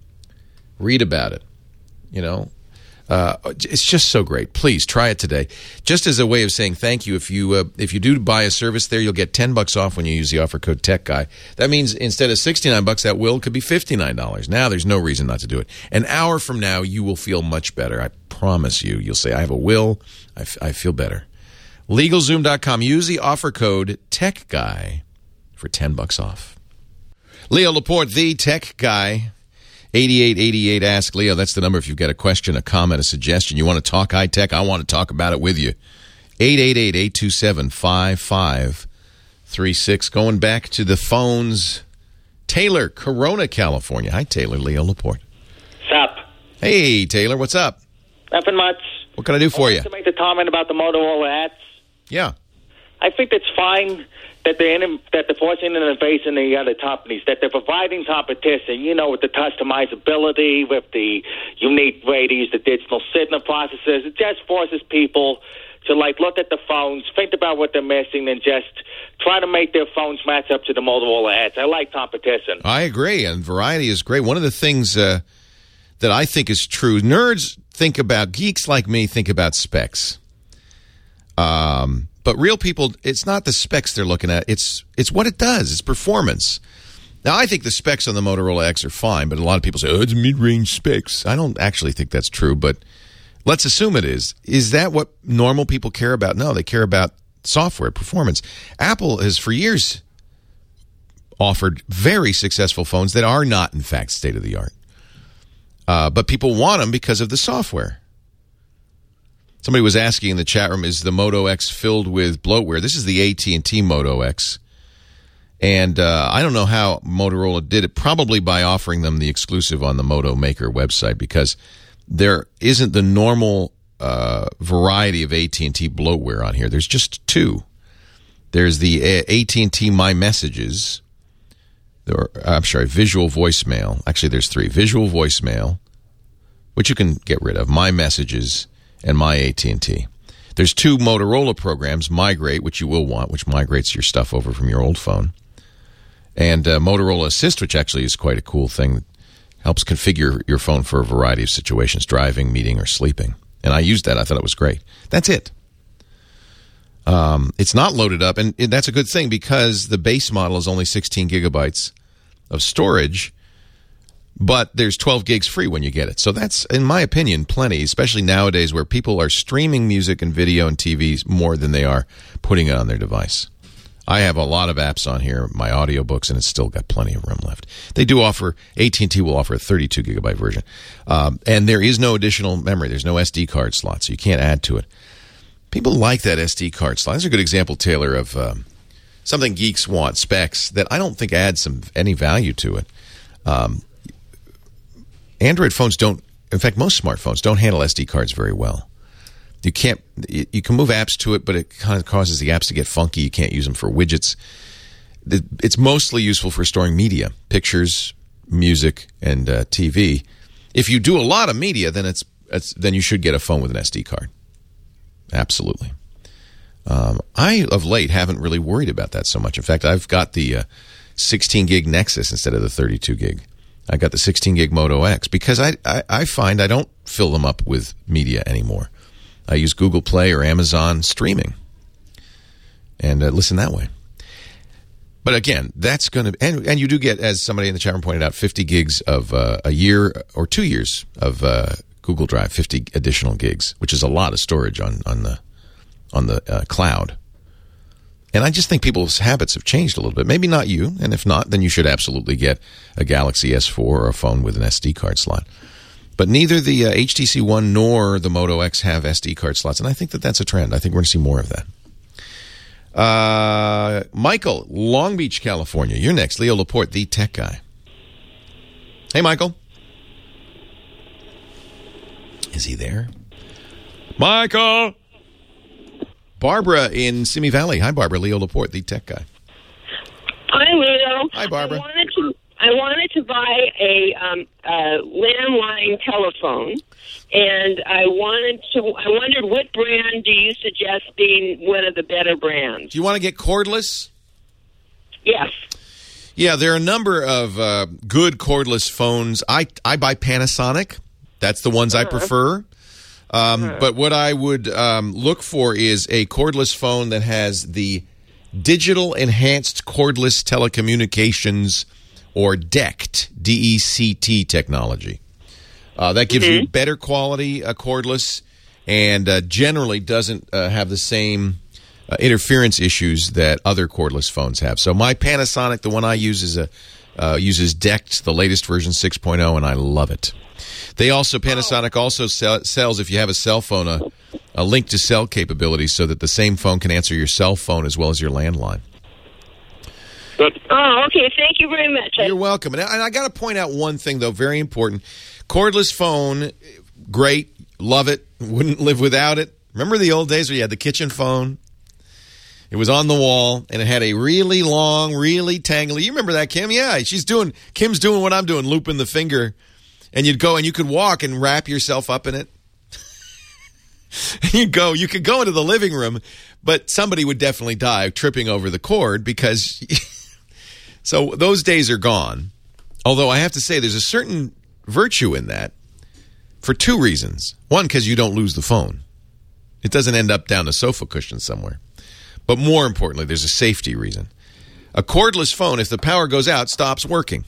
Speaker 3: Read about it. You know, uh, it's just so great. Please try it today. Just as a way of saying thank you, if you uh, if you do buy a service there, you'll get ten bucks off when you use the offer code Tech Guy. That means instead of sixty-nine bucks, that will could be fifty-nine dollars. Now there's no reason not to do it. An hour from now, you will feel much better. I promise you. You'll say, I have a will. I, f- I feel better. LegalZoom dot com. Use the offer code Tech Guy for ten bucks off. Leo Laporte, the Tech Guy. eighty-eight eighty-eight Ask Leo. That's the number if you've got a question, a comment, a suggestion. You want to talk high tech? I want to talk about it with you. eight eight eight, eight two seven, five five three six. Going back to the phones. Taylor, Corona, California. Hi, Taylor. Leo Laporte.
Speaker 12: Sup?
Speaker 3: Hey, Taylor. What's up?
Speaker 12: Nothing much.
Speaker 3: What can I do for
Speaker 12: I
Speaker 3: you?
Speaker 12: to make the comment about the Motorola ads.
Speaker 3: Yeah.
Speaker 12: I think it's fine that they're in, that they're forcing in the face in the other companies, that they're providing competition, you know, with the customizability, with the unique ratings, the digital signal processors. It just forces people to, like, look at the phones, think about what they're missing, and just try to make their phones match up to the Motorola ads. I like competition.
Speaker 3: I agree, and variety is great. One of the things uh, that I think is true, nerds think about, geeks like me think about specs. Um... But real people, it's not the specs they're looking at. It's it's what it does. It's performance. Now, I think the specs on the Motorola X are fine, but a lot of people say, oh, it's mid-range specs. I don't actually think that's true, but let's assume it is. Is that what normal people care about? No, they care about software, performance. Apple has, for years, offered very successful phones that are not, in fact, state-of-the-art. Uh, but people want them because of the software. Somebody was asking in the chat room, is the Moto X filled with bloatware? This is the A T and T Moto X. And uh, I don't know how Motorola did it, probably by offering them the exclusive on the Moto Maker website, because there isn't the normal uh, variety of A T and T bloatware on here. There's just two. There's the A T and T My Messages. Or, I'm sorry, Visual Voicemail. Actually, there's three. Visual Voicemail, which you can get rid of. My Messages. And My A T and T. There's two Motorola programs, Migrate, which you will want, which migrates your stuff over from your old phone. And uh, Motorola Assist, which actually is quite a cool thing. Helps configure your phone for a variety of situations, driving, meeting, or sleeping. And I used that. I thought it was great. That's it. Um, it's not loaded up, and that's a good thing because the base model is only sixteen gigabytes of storage. But there's twelve gigs free when you get it. So that's, in my opinion, plenty, especially nowadays where people are streaming music and video and T Vs more than they are putting it on their device. I have a lot of apps on here, my audiobooks, and it's still got plenty of room left. They do offer, A T and T will offer a thirty-two gigabyte version. Um, and there is no additional memory. There's no S D card slot, so you can't add to it. People like that S D card slot. That's a good example, Taylor, of um, something geeks want, specs, that I don't think adds some any value to it. Um Android phones don't, in fact, most smartphones don't handle S D cards very well. You can't, you can move apps to it, but it kind of causes the apps to get funky. You can't use them for widgets. It's mostly useful for storing media, pictures, music, and uh, T V. If you do a lot of media, then it's, it's then you should get a phone with an S D card. Absolutely. Um, I, of late, haven't really worried about that so much. In fact, I've got the uh, sixteen gig Nexus instead of the thirty-two gig. I got the sixteen gig Moto X because I, I, I find I don't fill them up with media anymore. I use Google Play or Amazon streaming and uh, listen that way. But again, that's going to, and, and you do get, as somebody in the chat room pointed out, fifty gigs of uh, a year or two years of uh, Google Drive, fifty additional gigs, which is a lot of storage on, on the on the uh, cloud. And I just think people's habits have changed a little bit. Maybe not you, and if not, then you should absolutely get a Galaxy S four or a phone with an S D card slot. But neither the uh, H T C One nor the Moto X have S D card slots, and I think that that's a trend. I think we're going to see more of that. Uh, Michael, Long Beach, California. You're next. Leo Laporte, the tech guy. Hey, Michael. Is he there? Michael! Barbara in Simi Valley. Hi, Barbara. Leo Laporte, the tech guy.
Speaker 13: Hi, Leo.
Speaker 3: Hi, Barbara.
Speaker 13: I wanted to, I wanted to buy a, um, a landline telephone, and I wanted to. I wondered what brand do you suggest being one of the better brands?
Speaker 3: Do you want to get cordless?
Speaker 13: Yes.
Speaker 3: Yeah, there are a number of uh, good cordless phones. I I buy Panasonic. That's the ones uh-huh. I prefer. Um, uh-huh. But what I would um, look for is a cordless phone that has the Digital Enhanced Cordless Telecommunications, or D E C T, D E C T technology. Uh, that gives mm-hmm. you better quality uh, cordless and uh, generally doesn't uh, have the same uh, interference issues that other cordless phones have. So my Panasonic, the one I use, is a uh, uses D E C T, the latest version six point oh, and I love it. They also, Panasonic also sell, sells, if you have a cell phone, a, a link to cell capability so that the same phone can answer your cell phone as well as your landline.
Speaker 13: Oh, okay. Thank you very much.
Speaker 3: You're welcome. And I, and I got to point out one thing, though, very important. Cordless phone, great, love it, wouldn't live without it. Remember the old days where you had the kitchen phone? It was on the wall, and it had a really long, really tangly. You remember that, Kim? Yeah, she's doing, Kim's doing what I'm doing, looping the finger. And you'd go and you could walk and wrap yourself up in it. you go, you could go into the living room, but somebody would definitely die tripping over the cord because. So those days are gone. Although I have to say, there's a certain virtue in that for two reasons. One, because you don't lose the phone; it doesn't end up down a sofa cushion somewhere. But more importantly, there's a safety reason. A cordless phone, if the power goes out, stops working.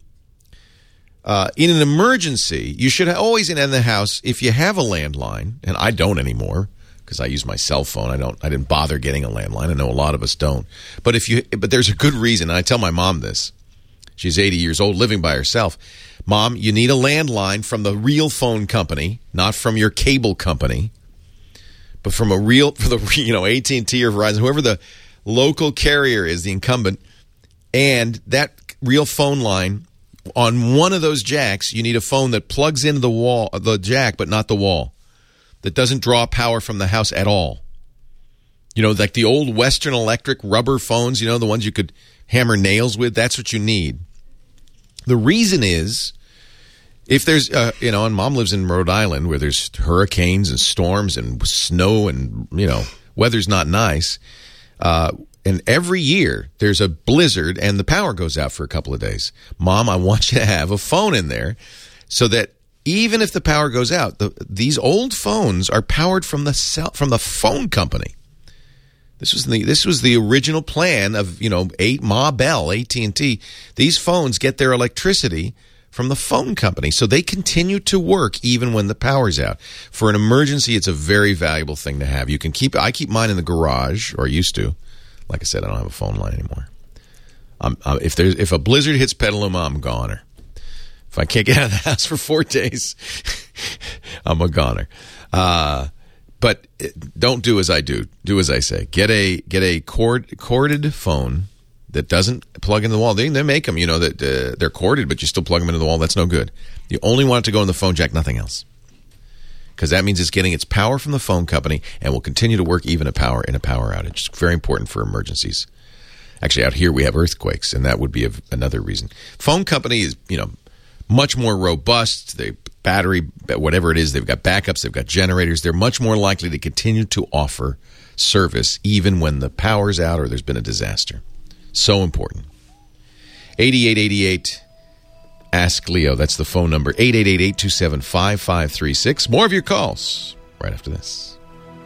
Speaker 3: Uh, in an emergency, you should always in the house, if you have a landline, and I don't anymore because I use my cell phone. I don't. I didn't bother getting a landline. I know a lot of us don't. But if you, but there's a good reason. And I tell my mom this. She's eighty years old, living by herself. Mom, you need a landline from the real phone company, not from your cable company, but from a real, for the you know A T and T or Verizon, whoever the local carrier is, the incumbent, and that real phone line. On one of those jacks, you need a phone that plugs into the wall, the jack, but not the wall, that doesn't draw power from the house at all. You know, like the old Western Electric rubber phones, you know, the ones you could hammer nails with. That's what you need. The reason is, if there's, uh, you know, and Mom lives in Rhode Island where there's hurricanes and storms and snow and, you know, weather's not nice. Uh, And every year, there's a blizzard and the power goes out for a couple of days. Mom, I want you to have a phone in there so that even if the power goes out, the, these old phones are powered from the cell, from the phone company. This was the this was the original plan of, you know, eight Ma Bell, A T and T. These phones get their electricity from the phone company, so they continue to work even when the power's out. For an emergency, it's a very valuable thing to have. You can keep I keep mine in the garage, or used to. Like I said, I don't have a phone line anymore. I'm, I'm, if there's if a blizzard hits Petaluma, I'm a goner. If I can't get out of the house for four days, I'm a goner. Uh, but don't do as I do. Do as I say. Get a get a cord corded phone that doesn't plug into the wall. They they make them, you know, that uh, they're corded, but you still plug them into the wall. That's no good. You only want it to go in the phone jack, nothing else. Because that means it's getting its power from the phone company and will continue to work even a power in a power outage. It's very important for emergencies. Actually, out here we have earthquakes, and that would be a, another reason. Phone company is, you know, much more robust. They battery, whatever it is, they've got backups, they've got generators. They're much more likely to continue to offer service even when the power's out or there's been a disaster. So important. eighty-eight eighty-eight, Ask Leo. That's the phone number, eight eight eight, eight two seven, five five three six. More of your calls right after this.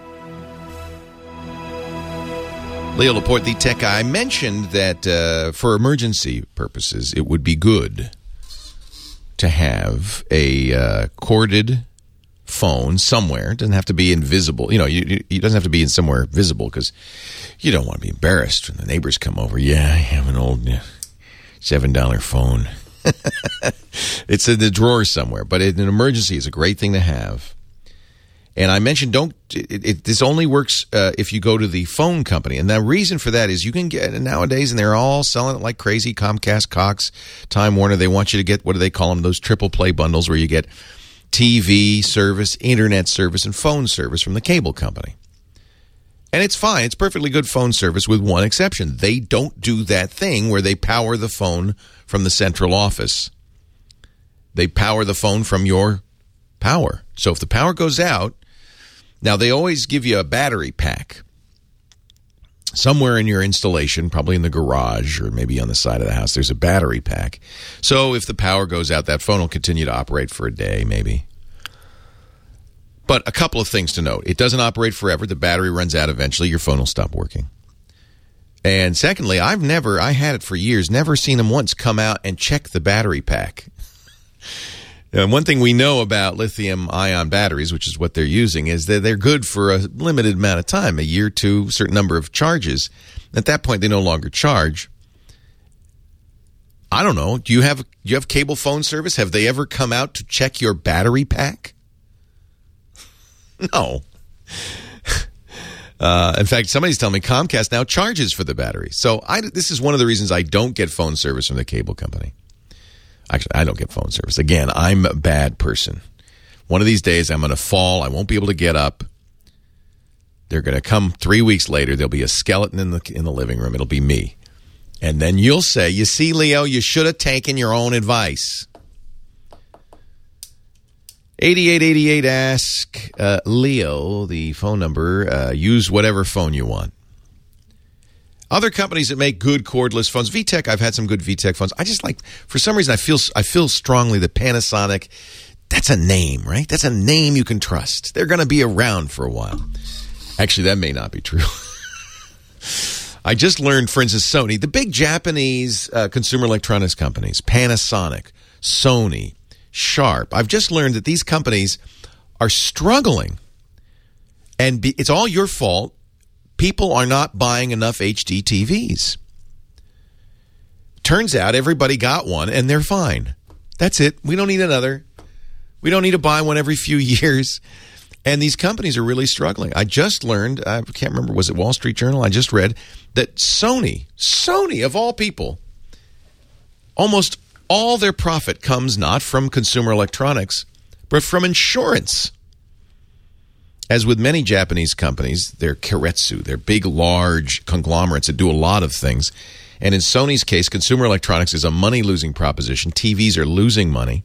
Speaker 3: Leo Laporte, the tech guy. I mentioned that uh, for emergency purposes, it would be good to have a uh, corded phone somewhere. It doesn't have to be invisible. You know, you, you, it doesn't have to be in somewhere visible because you don't want to be embarrassed when the neighbors come over. Yeah, I have an old uh, seven dollar phone. It's in the drawer somewhere. But in an emergency, it's a great thing to have. And I mentioned, don't. It, it, this only works uh, if you go to the phone company, and the reason for that is you can get nowadays, and they're all selling it like crazy. Comcast, Cox, Time Warner. They want you to get, what do they call them? Those triple play bundles where you get T V service, internet service, and phone service from the cable company. And it's fine. It's perfectly good phone service with one exception. They don't do that thing where they power the phone from the central office. They power the phone from your power. So if the power goes out. Now, they always give you a battery pack somewhere in your installation, probably in the garage or maybe on the side of the house. There's a battery pack. So if the power goes out, that phone will continue to operate for a day, maybe. But a couple of things to note. It doesn't operate forever. The battery runs out eventually. Your phone will stop working. And secondly, I've never, I had it for years, never seen them once come out and check the battery pack. And one thing we know about lithium-ion batteries, which is what they're using, is that they're good for a limited amount of time, a year, two, a certain number of charges. At that point, they no longer charge. I don't know. Do you have do you have cable phone service? Have they ever come out to check your battery pack? No. Uh, in fact, somebody's telling me Comcast now charges for the battery. So I, this is one of the reasons I don't get phone service from the cable company. Actually, I don't get phone service. Again, I'm a bad person. One of these days, I'm going to fall. I won't be able to get up. They're going to come three weeks later. There'll be a skeleton in the in the living room. It'll be me. And then you'll say, you see, Leo, you should have taken your own advice. eighty-eight eighty-eight, ask uh, Leo, the phone number. Uh, use whatever phone you want. Other companies that make good cordless phones, V TEC, I've had some good V TEC phones. I just like, for some reason, I feel I feel strongly that Panasonic, that's a name, right? That's a name you can trust. They're going to be around for a while. Actually, that may not be true. I just learned, for instance, Sony, the big Japanese uh, consumer electronics companies, Panasonic, Sony, Sharp. I've just learned that these companies are struggling. And be, it's all your fault. People are not buying enough H D T Vs. Turns out everybody got one, and they're fine. That's it. We don't need another. We don't need to buy one every few years. And these companies are really struggling. I just learned, I can't remember, was it Wall Street Journal? I just read that Sony, Sony of all people, almost all their profit comes not from consumer electronics, but from insurance. As with many Japanese companies, they're keiretsu. They're big, large conglomerates that do a lot of things. And in Sony's case, consumer electronics is a money-losing proposition. T Vs are losing money.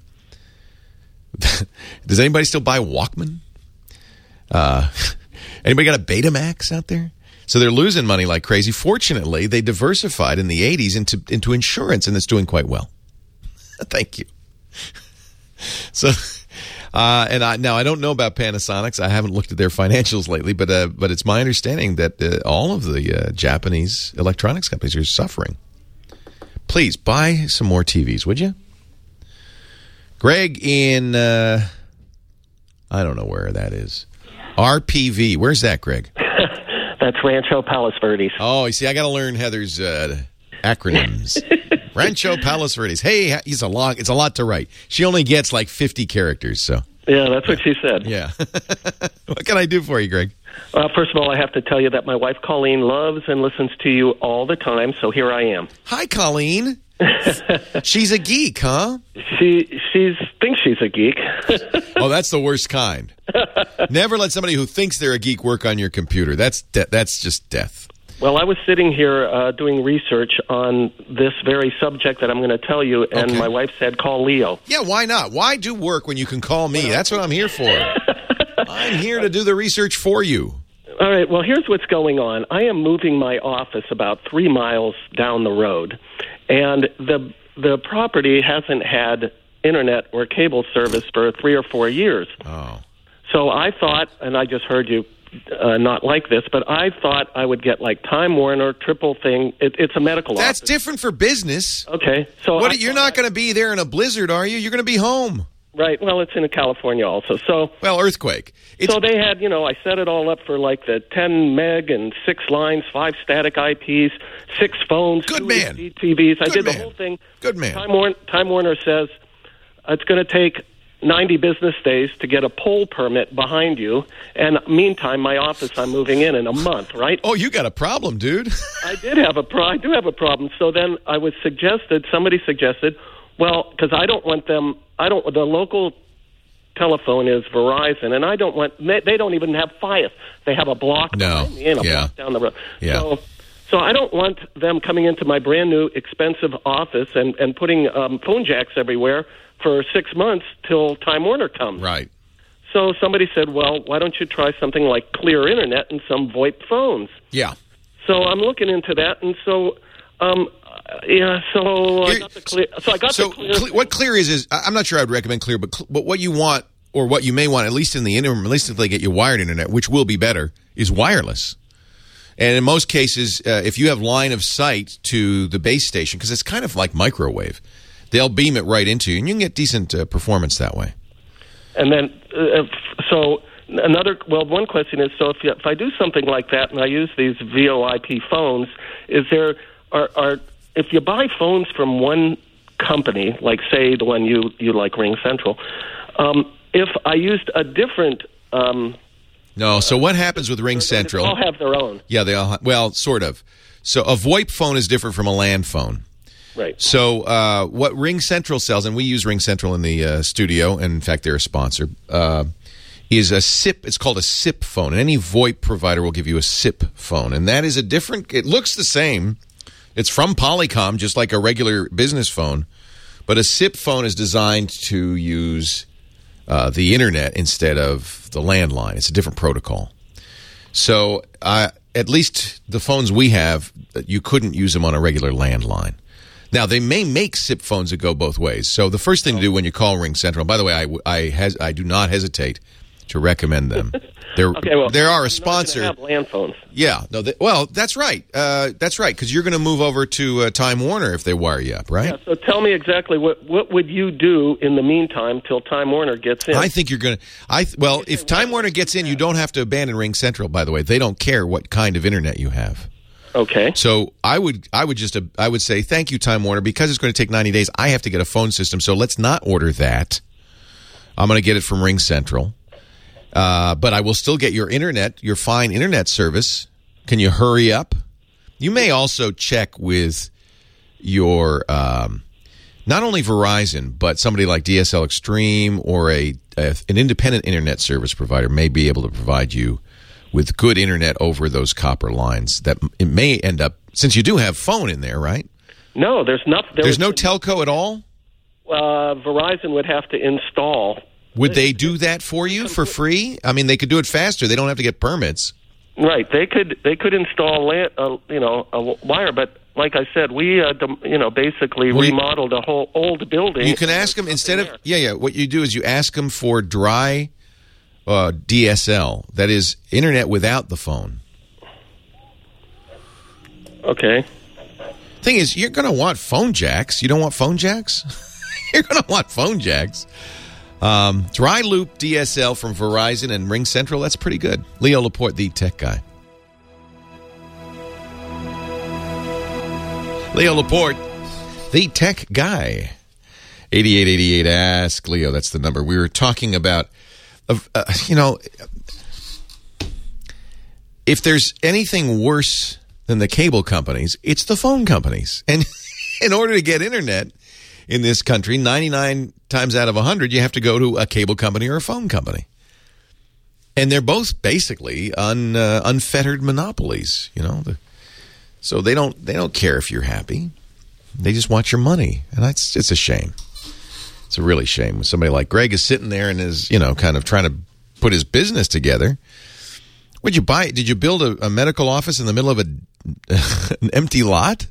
Speaker 3: Does anybody still buy Walkman? Uh, anybody got a Betamax out there? So they're losing money like crazy. Fortunately, they diversified in the eighties into, into insurance, and it's doing quite well. Thank you. So... Uh, and I, now I don't know about Panasonic. I haven't looked at their financials lately, but uh, but it's my understanding that uh, all of the uh, Japanese electronics companies are suffering. Please buy some more T Vs, would you? Greg in uh, I don't know where that is. R P V. Where's that, Greg?
Speaker 14: That's Rancho Palos Verdes.
Speaker 3: Oh, you see, I got to learn Heather's uh, acronyms. Rancho Palos Verdes. Hey, he's a long. It's a lot to write. She only gets like fifty characters. So
Speaker 14: yeah, that's what she said.
Speaker 3: Yeah. What can I do for you, Greg?
Speaker 14: Uh, first of all, I have to tell you that my wife Colleen loves and listens to you all the time. So here I am.
Speaker 3: Hi, Colleen. She's a geek, huh?
Speaker 14: She she's thinks she's a geek.
Speaker 3: Oh, that's the worst kind. Never let somebody who thinks they're a geek work on your computer. That's de- that's just death.
Speaker 14: Well, I was sitting here uh, doing research on this very subject that I'm going to tell you, and
Speaker 3: Okay.
Speaker 14: my wife said, call Leo.
Speaker 3: Yeah, why not? Why do work when you can call me? That's what I'm here for. I'm here to do the research for you.
Speaker 14: All right, well, here's what's going on. I am moving my office about three miles down the road, and the the property hasn't had internet or cable service for three or four years.
Speaker 3: Oh.
Speaker 14: So I thought, and I just heard you uh, not like this, but I thought I would get like Time Warner, triple thing. It, it's a medical
Speaker 3: That's
Speaker 14: office.
Speaker 3: different for business.
Speaker 14: Okay, so
Speaker 3: What,
Speaker 14: I
Speaker 3: you're
Speaker 14: thought-
Speaker 3: not going to be there in a blizzard, are you? You're going to be home.
Speaker 14: Right, well, it's in California also. So
Speaker 3: Well, earthquake.
Speaker 14: So they had, you know, I set it all up for like the ten meg and six lines, five static I Ps, six phones,
Speaker 3: Good
Speaker 14: two
Speaker 3: man.
Speaker 14: H D T Vs. I
Speaker 3: Good
Speaker 14: did
Speaker 3: man.
Speaker 14: the whole thing.
Speaker 3: Good man.
Speaker 14: Time Warner, Time Warner says it's going to take ninety business days to get a pole permit behind you. And meantime, my office, I'm moving in in a month, right?
Speaker 3: Oh, you got a problem, dude.
Speaker 14: I did have a pro- I do have a problem. So then I was suggested, somebody suggested, well, because I don't want them, I don't, the local telephone is Verizon, and I don't want, they, they don't even have Fios. They have a block
Speaker 3: No.
Speaker 14: behind me and a
Speaker 3: Yeah.
Speaker 14: block down the road.
Speaker 3: Yeah.
Speaker 14: So, so I don't want them coming into my brand new expensive office and, and putting um, phone jacks everywhere for six months till Time Warner comes.
Speaker 3: Right.
Speaker 14: So somebody said, well, why don't you try something like Clear Internet and some VoIP phones?
Speaker 3: Yeah.
Speaker 14: So I'm looking into that, and so, um, yeah, so I got the clear. So I got
Speaker 3: So
Speaker 14: the clear.
Speaker 3: Cle- what Clear is is I- I'm not sure I'd recommend Clear, but cl- but what you want or what you may want, at least in the interim, at least if they get you wired internet, which will be better, is wireless. And in most cases, uh, if you have line of sight to the base station, because it's kind of like microwave, they'll beam it right into you, and you can get decent uh, performance that way.
Speaker 14: And then, uh, if- so another. Well, one question is: so if you, if I do something like that and I use these VoIP phones, is there are are if you buy phones from one company, like say the one you you like, Ring Central, um, if I used a different, um,
Speaker 3: No, so what happens with Ring Central?
Speaker 14: they all have their own.
Speaker 3: Yeah, they all ha- well, sort of. So a VoIP phone is different from a LAN phone.
Speaker 14: Right.
Speaker 3: So uh, what Ring Central sells, and we use Ring Central in the uh, studio, and in fact they're a sponsor, uh, is a S I P. It's called a S I P phone, and any VoIP provider will give you a S I P phone, and that is a different. It looks the same. It's from Polycom, just like a regular business phone, but a S I P phone is designed to use uh, the internet instead of the landline. It's a different protocol. So uh, at least the phones we have, you couldn't use them on a regular landline. Now, they may make S I P phones that go both ways. So the first thing to do when you call Ring Central, by the way, I, I, has, I do not hesitate to recommend them. They're,
Speaker 14: Okay, well,
Speaker 3: they are a
Speaker 14: I'm not
Speaker 3: sponsor.
Speaker 14: gonna have land phones.
Speaker 3: Yeah, no. They, well, that's right. Uh, that's right, because you're going to move over to uh, Time Warner if they wire you up, right?
Speaker 14: Yeah, so tell me exactly what what would you do in the meantime till Time Warner gets in?
Speaker 3: I think you're going to. I th- well, if Time Warner gets in, you don't have to abandon Ring Central. By the way, they don't care what kind of internet you have.
Speaker 14: Okay.
Speaker 3: So I would, I would just, uh, I would say thank you, Time Warner, because it's going to take ninety days. I have to get a phone system, so let's not order that. I'm going to get it from Ring Central, uh, but I will still get your internet, your fine internet service. Can you hurry up? You may also check with your, um, not only Verizon, but somebody like D S L Extreme or a, a an independent internet service provider may be able to provide you with good internet over those copper lines. That it may end up, since you do have phone in there, right?
Speaker 14: No, there's not. There
Speaker 3: There's
Speaker 14: was-
Speaker 3: no telco at all?
Speaker 14: Uh, Verizon would have to install.
Speaker 3: Would they do that for you for free? I mean, they could do it faster. They don't have to get permits.
Speaker 14: Right. They could they could install land, uh, you know a wire, but like I said, we uh, dem- you know basically
Speaker 3: Well, you-
Speaker 14: remodeled a whole old building.
Speaker 3: You can ask them, instead of, yeah, yeah, what you do is you ask them for dry uh, D S L. That is internet without the phone.
Speaker 14: Okay.
Speaker 3: Thing is, you're going to want phone jacks. You don't want phone jacks? You're going to want phone jacks. Um, dry loop D S L from Verizon and Ring Central, that's pretty good. Leo Laporte, the tech guy. Leo Laporte, the tech guy. eighty-eight eighty-eight, ask Leo. That's the number. We were talking about, uh, you know, if there's anything worse than the cable companies, it's the phone companies. And in order to get internet in this country, ninety-nine times out of one hundred, you have to go to a cable company or a phone company. And they're both basically un, uh, unfettered monopolies. You know, the, So they don't they don't care if you're happy. They just want your money, and that's it's a shame. It's a really shame when somebody like Greg is sitting there and is, you know, kind of trying to put his business together. Would you buy? Did you build a, a medical office in the middle of a an empty lot?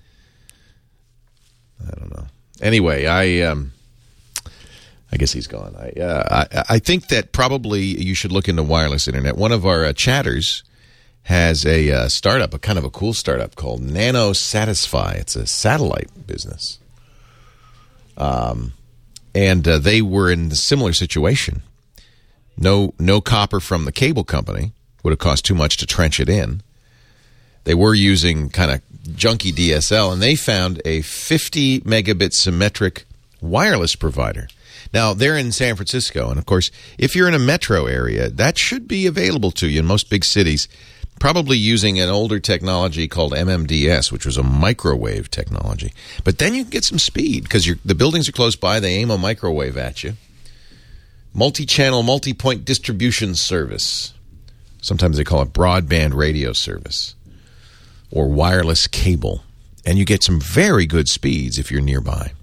Speaker 3: I don't know. Anyway, I um, I guess he's gone. I, uh, I I think that probably you should look into wireless internet. One of our uh, chatters has a uh, startup, a kind of a cool startup called Nano Satisfy. It's a satellite business. Um, and uh, they were in a similar situation. No, no copper from the cable company. Would have cost too much to trench it in. They were using kind of junky D S L, and they found a fifty megabit symmetric wireless provider. Now, they're in San Francisco, and of course, if you're in a metro area, that should be available to you in most big cities, probably using an older technology called M M D S, which was a microwave technology. But then you can get some speed, because the buildings are close by, they aim a microwave at you. Multi-channel, multi-point distribution service. Sometimes they call it broadband radio service. Or wireless cable. And you get some very good speeds if you're nearby.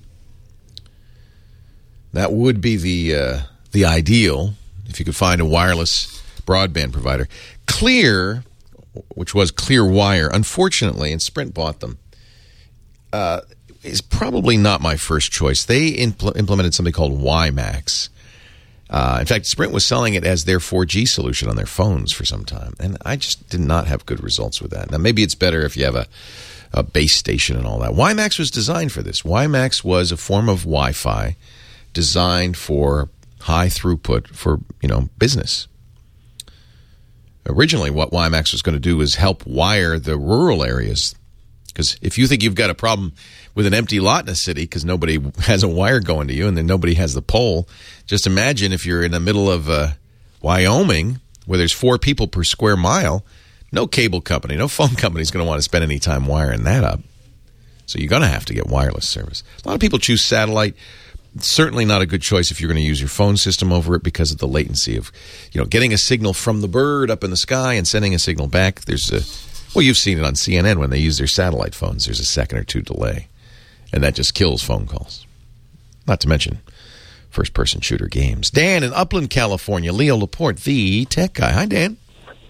Speaker 3: That would be the uh, the ideal if you could find a wireless broadband provider. Clear, which was Clearwire, unfortunately, and Sprint bought them, uh, is probably not my first choice. They impl- implemented something called WiMAX. Uh, in fact, Sprint was selling it as their four G solution on their phones for some time, and I just did not have good results with that. Now, maybe it's better if you have a, a base station and all that. WiMAX was designed for this. WiMAX was a form of Wi-Fi designed for high throughput for, you know, business. Originally, what WiMAX was going to do was help wire the rural areas. Because if you think you've got a problem with an empty lot in a city because nobody has a wire going to you and then nobody has the pole, just imagine if you're in the middle of uh, Wyoming where there's four people per square mile, no cable company, no phone company is going to want to spend any time wiring that up. So you're going to have to get wireless service. A lot of people choose satellite. It's certainly not a good choice if you're going to use your phone system over it because of the latency of, you know, getting a signal from the bird up in the sky and sending a signal back. There's a Well, you've seen it on C N N when they use their satellite phones. There's a second or two delay, and that just kills phone calls. Not to mention first-person shooter games. Dan in Upland, California. Leo Laporte, the tech guy. Hi, Dan.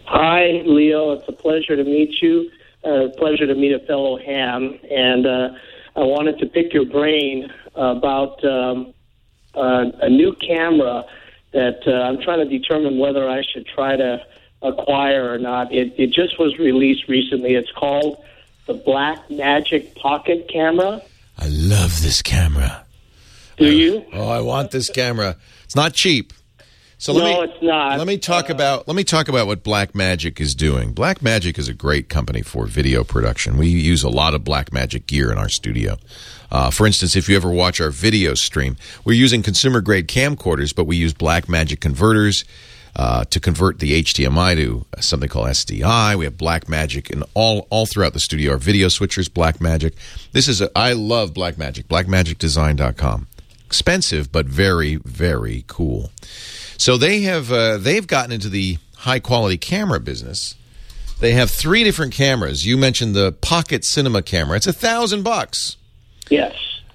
Speaker 15: Hi, Leo. It's a pleasure to meet you. Uh, pleasure to meet a fellow ham. And uh, I wanted to pick your brain about um, uh, a new camera that uh, I'm trying to determine whether I should try to acquire or not. It, it just was released recently. It's called the Blackmagic Pocket Camera.
Speaker 3: I love this camera.
Speaker 15: Do you?
Speaker 3: Oh, I want this camera. It's not cheap. So let
Speaker 15: no,
Speaker 3: me,
Speaker 15: it's not.
Speaker 3: Let me talk
Speaker 15: uh,
Speaker 3: about let me talk about what Blackmagic is doing. Blackmagic is a great company for video production. We use a lot of Blackmagic gear in our studio. Uh, for instance, if you ever watch our video stream, we're using consumer-grade camcorders, but we use Blackmagic converters uh, to convert the H D M I to something called S D I. We have Blackmagic in all all throughout the studio. Our video switchers, Blackmagic. This is a, I love Blackmagic. Blackmagic Design dot com. Expensive, but very, very cool. So they have uh, they've gotten into the high quality camera business. They have three different cameras. You mentioned the Pocket Cinema camera. It's a thousand bucks.
Speaker 15: Yes.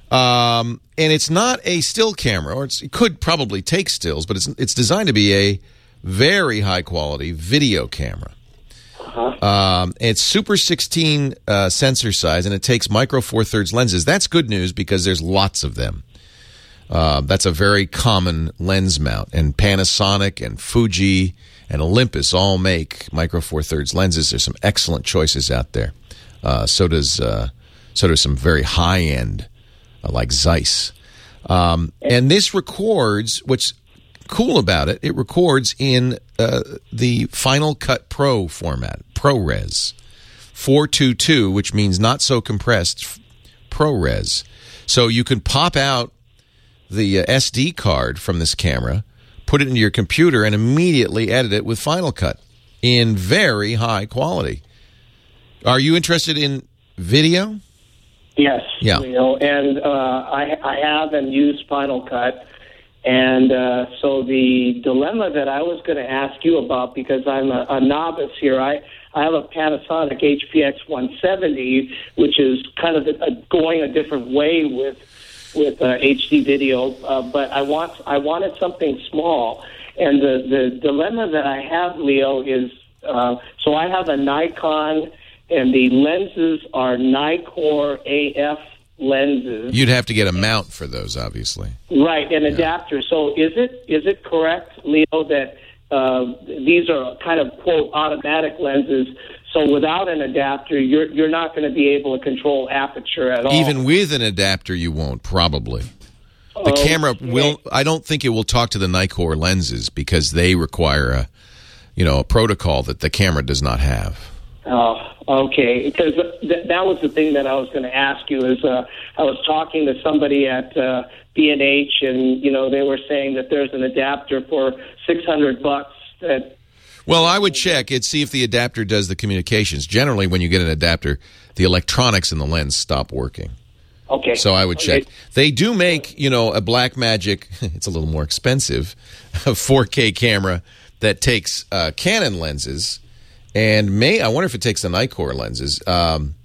Speaker 3: Um, and it's not a still camera, or it's, it could probably take stills, but it's it's designed to be a very high quality video camera.
Speaker 15: Uh-huh.
Speaker 3: Um, it's Super sixteen uh, sensor size, and it takes Micro Four Thirds lenses. That's good news because there's lots of them. Uh, that's a very common lens mount, and Panasonic and Fuji and Olympus all make Micro Four Thirds lenses. There's some excellent choices out there. Uh, so does uh, so does some very high end uh, like Zeiss. Um, and this records. What's cool about it? It records in uh, the Final Cut Pro format, ProRes four twenty-two, which means not so compressed. ProRes, so you can pop out the uh, S D card from this camera, put it into your computer, and immediately edit it with Final Cut in very high quality. Are you interested in video?
Speaker 15: Yes.
Speaker 3: Yeah.
Speaker 15: You know, and uh, I, I have and use Final Cut, And uh, so the dilemma that I was going to ask you about, because I'm a, a novice here, I, I have a Panasonic H P X one seventy, which is kind of a, a, going a different way with with uh, H D video, uh, but I want I wanted something small. And the, the dilemma that I have, Leo, is uh, so I have a Nikon, and the lenses are Nikkor A F lenses.
Speaker 3: You'd have to get a mount for those, obviously.
Speaker 15: Right, an adapter. So is it is it correct, Leo, that uh, these are kind of, quote, automatic lenses, so without an adapter, you're you're not going to be able to control aperture at all?
Speaker 3: Even with an adapter, you won't, probably. The
Speaker 15: Okay.
Speaker 3: camera will, I don't think it will talk to the Nikkor lenses because they require a, you know, a protocol that the camera does not have.
Speaker 15: Oh, okay. Because th- that was the thing that I was going to ask you. Is uh, I was talking to somebody at uh, B and H, and you know they were saying that there's an adapter for six hundred bucks. That
Speaker 3: Well, I would check and see if the adapter does the communications. Generally, when you get an adapter, the electronics in the lens stop working.
Speaker 15: okay.
Speaker 3: So I would check.
Speaker 15: Okay.
Speaker 3: They do make, you know, a Blackmagic, it's a little more expensive, a four K camera that takes uh, Canon lenses, and may I wonder if it takes the Nikkor lenses, um,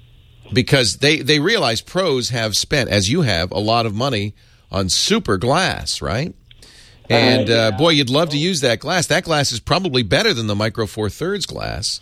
Speaker 3: because they, they realize pros have spent, as you have, a lot of money on super glass, right? And, uh, boy, you'd love to use that glass. That glass is probably better than the Micro Four Thirds glass.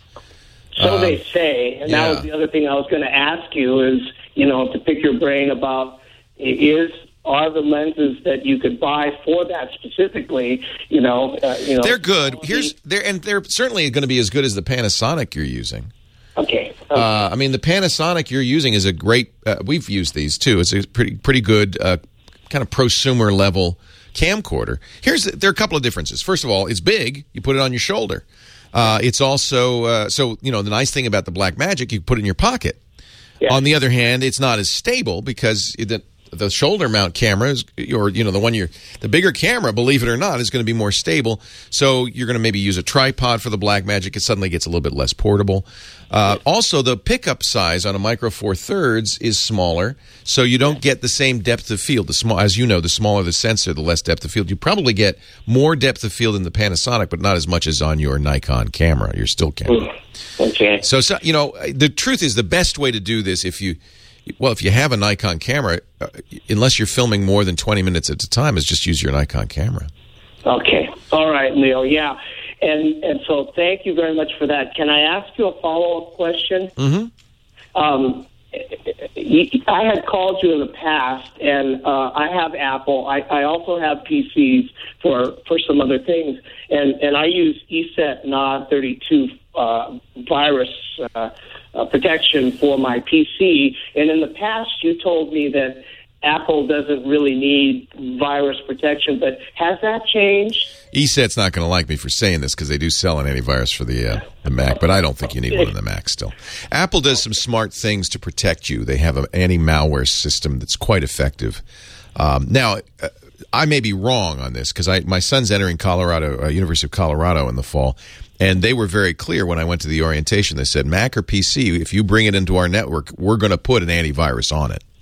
Speaker 15: So
Speaker 3: Um,
Speaker 15: they say, and that
Speaker 3: yeah.
Speaker 15: was the other thing I was going to ask you is, you know, to pick your brain about is are the lenses that you could buy for that specifically, you know, uh, you know,
Speaker 3: They're good. Here's they're and they're certainly going to be as good as the Panasonic you're using.
Speaker 15: Okay.
Speaker 3: Uh, I mean, the Panasonic you're using is a great. Uh, we've used these too. It's a pretty pretty good uh, kind of prosumer level camcorder. Here's there are a couple of differences. First of all, it's big. You put it on your shoulder. Uh, it's also uh, so you know the nice thing about the Blackmagic, you put it in your pocket. On the other hand, it's not as stable because the the shoulder mount camera is, or you know the one you're the bigger camera, believe it or not, is going to be more stable. So you're going to maybe use a tripod for the Blackmagic. It suddenly gets a little bit less portable. Uh, also, the pickup size on a Micro Four Thirds is smaller, so you don't get the same depth of field. The small, as you know, the smaller the sensor, the less depth of field. You probably get more depth of field in the Panasonic, but not as much as on your Nikon camera, your still camera.
Speaker 15: Okay.
Speaker 3: So, so you know, the truth is the best way to do this if you. Well, if you have a Nikon camera, uh, unless you're filming more than twenty minutes at a time, is just use your Nikon camera.
Speaker 15: Okay. All right, Leo. Yeah. And and so thank you very much for that. Can I ask you a follow-up question?
Speaker 3: Mm-hmm.
Speaker 15: Um, I had called you in the past, and uh, I have Apple. I, I also have P Cs for, for some other things, and, and I use E S E T N A thirty-two uh, virus uh, uh, protection for my P C. And in the past, you told me that Apple doesn't really need virus protection, but has that changed?
Speaker 3: E S E T's not going to like me for saying this because they do sell an antivirus for the uh, the Mac, but I don't think you need one on the Mac still. Apple does some smart things to protect you. They have an anti-malware system that's quite effective. Um, now, uh, I may be wrong on this because I my son's entering Colorado, uh, University of Colorado in the fall, and they were very clear when I went to the orientation. They said, Mac or P C, if you bring it into our network, we're going to put an antivirus on it.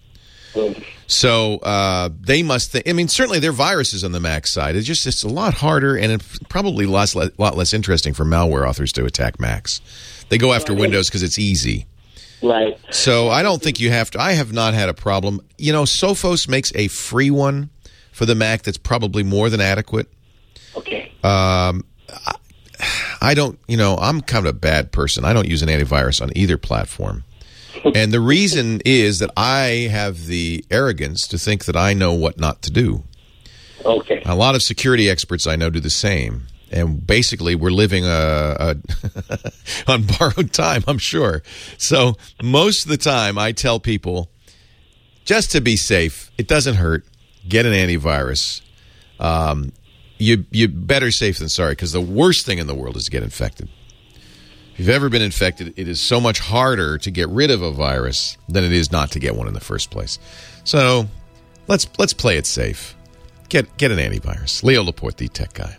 Speaker 3: So uh, they must think, I mean, certainly there are viruses on the Mac side. It's just it's a lot harder and it's probably a lot, lot less interesting for malware authors to attack Macs. They go after Windows because it's easy.
Speaker 15: Right.
Speaker 3: So I don't think you have to. I have not had a problem. You know, Sophos makes a free one for the Mac that's probably more than adequate.
Speaker 15: Okay.
Speaker 3: Um, I, I don't, you know, I'm kind of a bad person. I don't use an antivirus on either platform. And the reason is that I have the arrogance to think that I know what not to do.
Speaker 15: Okay.
Speaker 3: A lot of security experts I know do the same. And basically, we're living a, a on borrowed time, I'm sure. So most of the time, I tell people, just to be safe, it doesn't hurt, get an antivirus. Um, you, you're better safe than sorry, because the worst thing in the world is to get infected. If you've ever been infected, it is so much harder to get rid of a virus than it is not to get one in the first place. So let's let's play it safe. Get get an antivirus. Leo Laporte, the tech guy.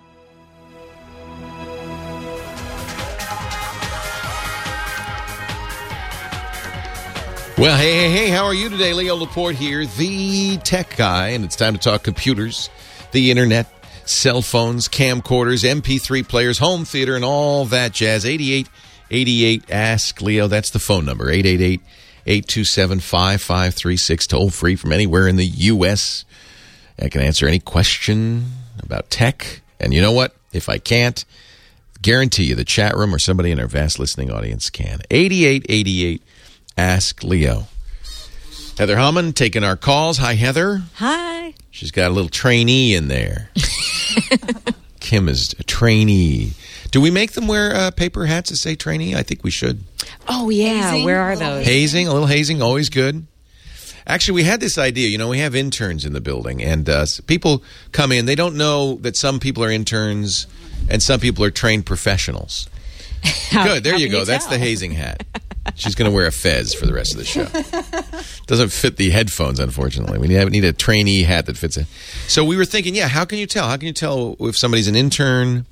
Speaker 3: Well, hey, hey, hey, how are you today? Leo Laporte here, the tech guy, and it's time to talk computers. the internet, cell phones, camcorders, M P three players, home theater, and all that jazz. eighty-eight eighty-eight Ask Leo. That's the phone number. eight eight eight, eight two seven, five five three six. Toll free from anywhere in the U S I can answer any question about tech. And you know what? If I can't, guarantee you the chat room or somebody in our vast listening audience can. eighty-eight eighty-eight Ask Leo. Heather Hammond taking our calls. Hi, Heather.
Speaker 5: Hi.
Speaker 3: She's got a little trainee in there. Kim is a trainee. Do we make them wear uh, paper hats that say trainee? I think we should.
Speaker 5: Oh, yeah.
Speaker 16: Hazing?
Speaker 5: Where are those?
Speaker 3: Hazing, a little hazing, always good. Actually, we had this idea. You know, we have interns in the building, and uh, people come in. They don't know that some people are interns and some people are trained professionals.
Speaker 5: How,
Speaker 3: Good. There
Speaker 5: how
Speaker 3: you
Speaker 5: can
Speaker 3: go.
Speaker 5: you
Speaker 3: That's the
Speaker 5: tell?
Speaker 3: hazing hat. She's going to wear a fez for the rest of the show. Doesn't fit the headphones, unfortunately. We need, need a trainee hat that fits it. So we were thinking, yeah, how can you tell? How can you tell if somebody's an intern?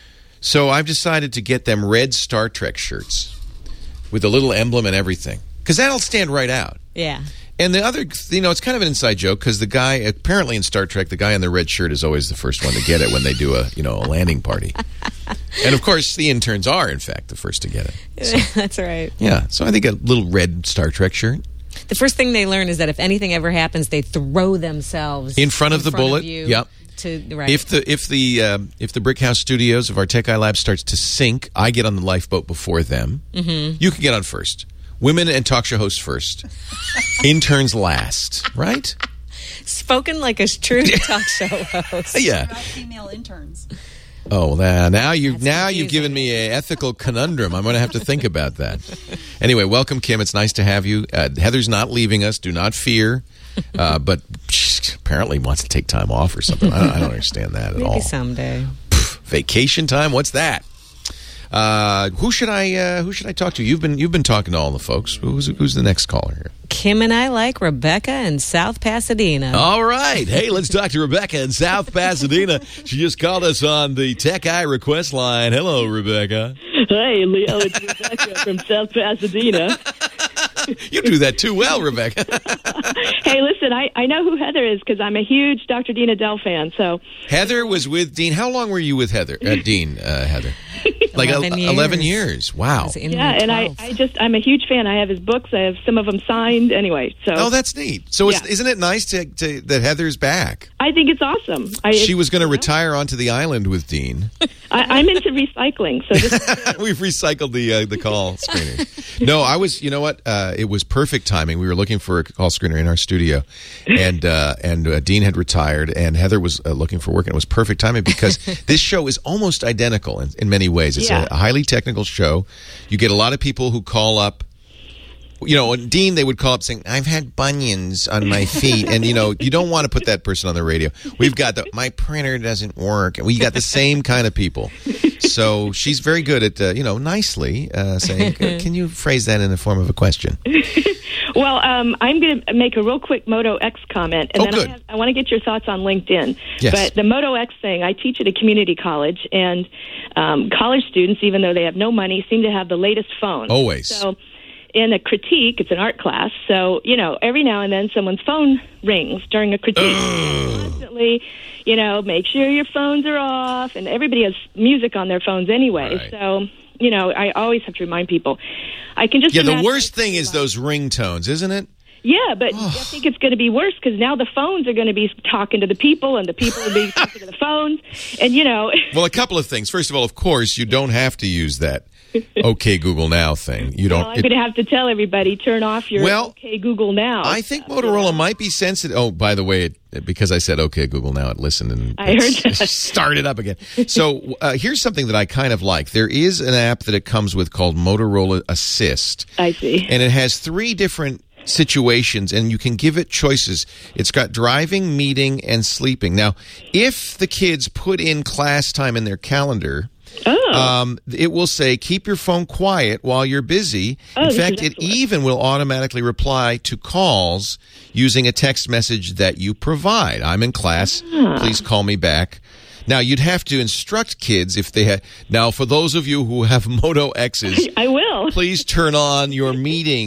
Speaker 3: So I've decided to get them red Star Trek shirts with a little emblem and everything, because that'll stand right out.
Speaker 5: Yeah.
Speaker 3: And the other, you know, it's kind of an inside joke because the guy, apparently in Star Trek, the guy in the red shirt is always the first one to get it when they do a, you know, a landing party. And of course, the interns are, in fact, the first to get it. So,
Speaker 5: That's right.
Speaker 3: yeah, so I think a little red Star Trek shirt.
Speaker 5: The first thing they learn is that if anything ever happens, they throw themselves
Speaker 3: In front of the
Speaker 5: front
Speaker 3: bullet,
Speaker 5: you
Speaker 3: yep.
Speaker 5: To, right.
Speaker 3: If the if the uh, if the Brickhouse Studios of our Tech Eye Lab starts to sink, I get on the lifeboat before them.
Speaker 5: Mhm.
Speaker 3: You can get on first. Women and talk show hosts first. Interns last, right?
Speaker 5: Spoken like a true talk show host.
Speaker 3: Yeah.
Speaker 16: Female interns.
Speaker 3: Oh, now, now you now you've given me an ethical conundrum. I'm going to have to think about that. Anyway, welcome, Kim. It's nice to have you. Uh, Heather's not leaving us. Do not fear. Uh, but she apparently wants to take time off or something. I don't, I don't understand that at
Speaker 5: Maybe
Speaker 3: all.
Speaker 5: someday.
Speaker 3: Pff, vacation time? What's that? Uh, who should I uh, who should I talk to? You've been you've been talking to all the folks. Who's who's the next caller here?
Speaker 5: Kim and I like Rebecca in South Pasadena.
Speaker 3: All right. Hey, let's talk to Rebecca in South Pasadena. She just called us on the Tech Eye request line. Hello, Rebecca.
Speaker 17: Hey, Leo, it's Rebecca from South Pasadena.
Speaker 3: You do that too well, Rebecca.
Speaker 17: Hey, listen, I, I know who Heather is because I'm a huge Doctor Dean Adele fan. So
Speaker 3: Heather was with Dean. How long were you with Heather? Uh, Dean, uh, Heather. Like
Speaker 5: eleven
Speaker 3: a,
Speaker 5: years.
Speaker 3: eleven years. Wow.
Speaker 17: yeah, and I, I just I'm a huge fan. I have his books. I have some of them signed. Anyway, so
Speaker 3: Oh, that's neat. So it's,
Speaker 17: Yeah.
Speaker 3: isn't it nice to, to that Heather's back?
Speaker 17: I think it's awesome. I,
Speaker 3: She was going to retire onto the island with Dean.
Speaker 17: I, I'm into recycling, so this,
Speaker 3: We've recycled the uh, the call screeners. No, I was. You know what? Uh, it was perfect timing. We were looking for a call screener in our studio, and uh, and uh, Dean had retired, and Heather was uh, looking for work, and it was perfect timing because this show is almost identical in, in many ways. It's
Speaker 17: Yeah.
Speaker 3: a highly technical show. You get a lot of people who call up. You know, and Dean, they would call up saying, I've had bunions on my feet. And, you know, you don't want to put that person on the radio. We've got the, my printer doesn't work. And we got the same kind of people. So she's very good at, uh, you know, nicely uh, saying, can you phrase that in the form of a question?
Speaker 17: well, um, I'm going to make a real quick Moto X comment, and
Speaker 3: Oh,
Speaker 17: then
Speaker 3: good.
Speaker 17: I, have, I want to get your thoughts on LinkedIn.
Speaker 3: Yes.
Speaker 17: But the Moto X thing, I teach at a community college, and um, college students, even though they have no money, seem to have the latest phone.
Speaker 3: Always.
Speaker 17: So in a critique, it's an art class, so, you know, every now and then someone's phone rings during a critique. Constantly, you know, make sure your phones are off, and everybody has music on their phones anyway.
Speaker 3: Right.
Speaker 17: So, you know, I always have to remind people. I can just
Speaker 3: Yeah, the
Speaker 17: imagine-
Speaker 3: worst thing is those ringtones, isn't it?
Speaker 17: Yeah, but I think it's going to be worse because now the phones are going to be talking to the people, and the people will be talking to the phones, and, you know...
Speaker 3: Well, a couple of things. First of all, of course, you don't have to use that OK Google Now thing. You don't.
Speaker 17: Well, I'm
Speaker 3: it-
Speaker 17: going to have to tell everybody, turn off your
Speaker 3: Well,
Speaker 17: OK Google Now.
Speaker 3: I think Motorola might be sensitive. Oh, by the way, it, because I said OK Google Now, it listened and
Speaker 17: I heard
Speaker 3: it's-
Speaker 17: that.
Speaker 3: started up again. So uh, here's something that I kind of like. There is an app that it comes with called Motorola Assist.
Speaker 17: I see.
Speaker 3: And it has three different situations, and you can give it choices. It's got driving, meeting, and sleeping. Now, if the kids put in class time in their calendar,
Speaker 17: Oh.
Speaker 3: um, it will say, keep your phone quiet while you're busy.
Speaker 17: Oh,
Speaker 3: in
Speaker 17: this
Speaker 3: fact,
Speaker 17: is
Speaker 3: it even will automatically reply to calls using a text message that you provide. I'm in class.
Speaker 17: Ah.
Speaker 3: Please call me back. Now, you'd have to instruct kids if they had... Now, for those of you who have Moto X's...
Speaker 17: I will.
Speaker 3: Please turn on your meeting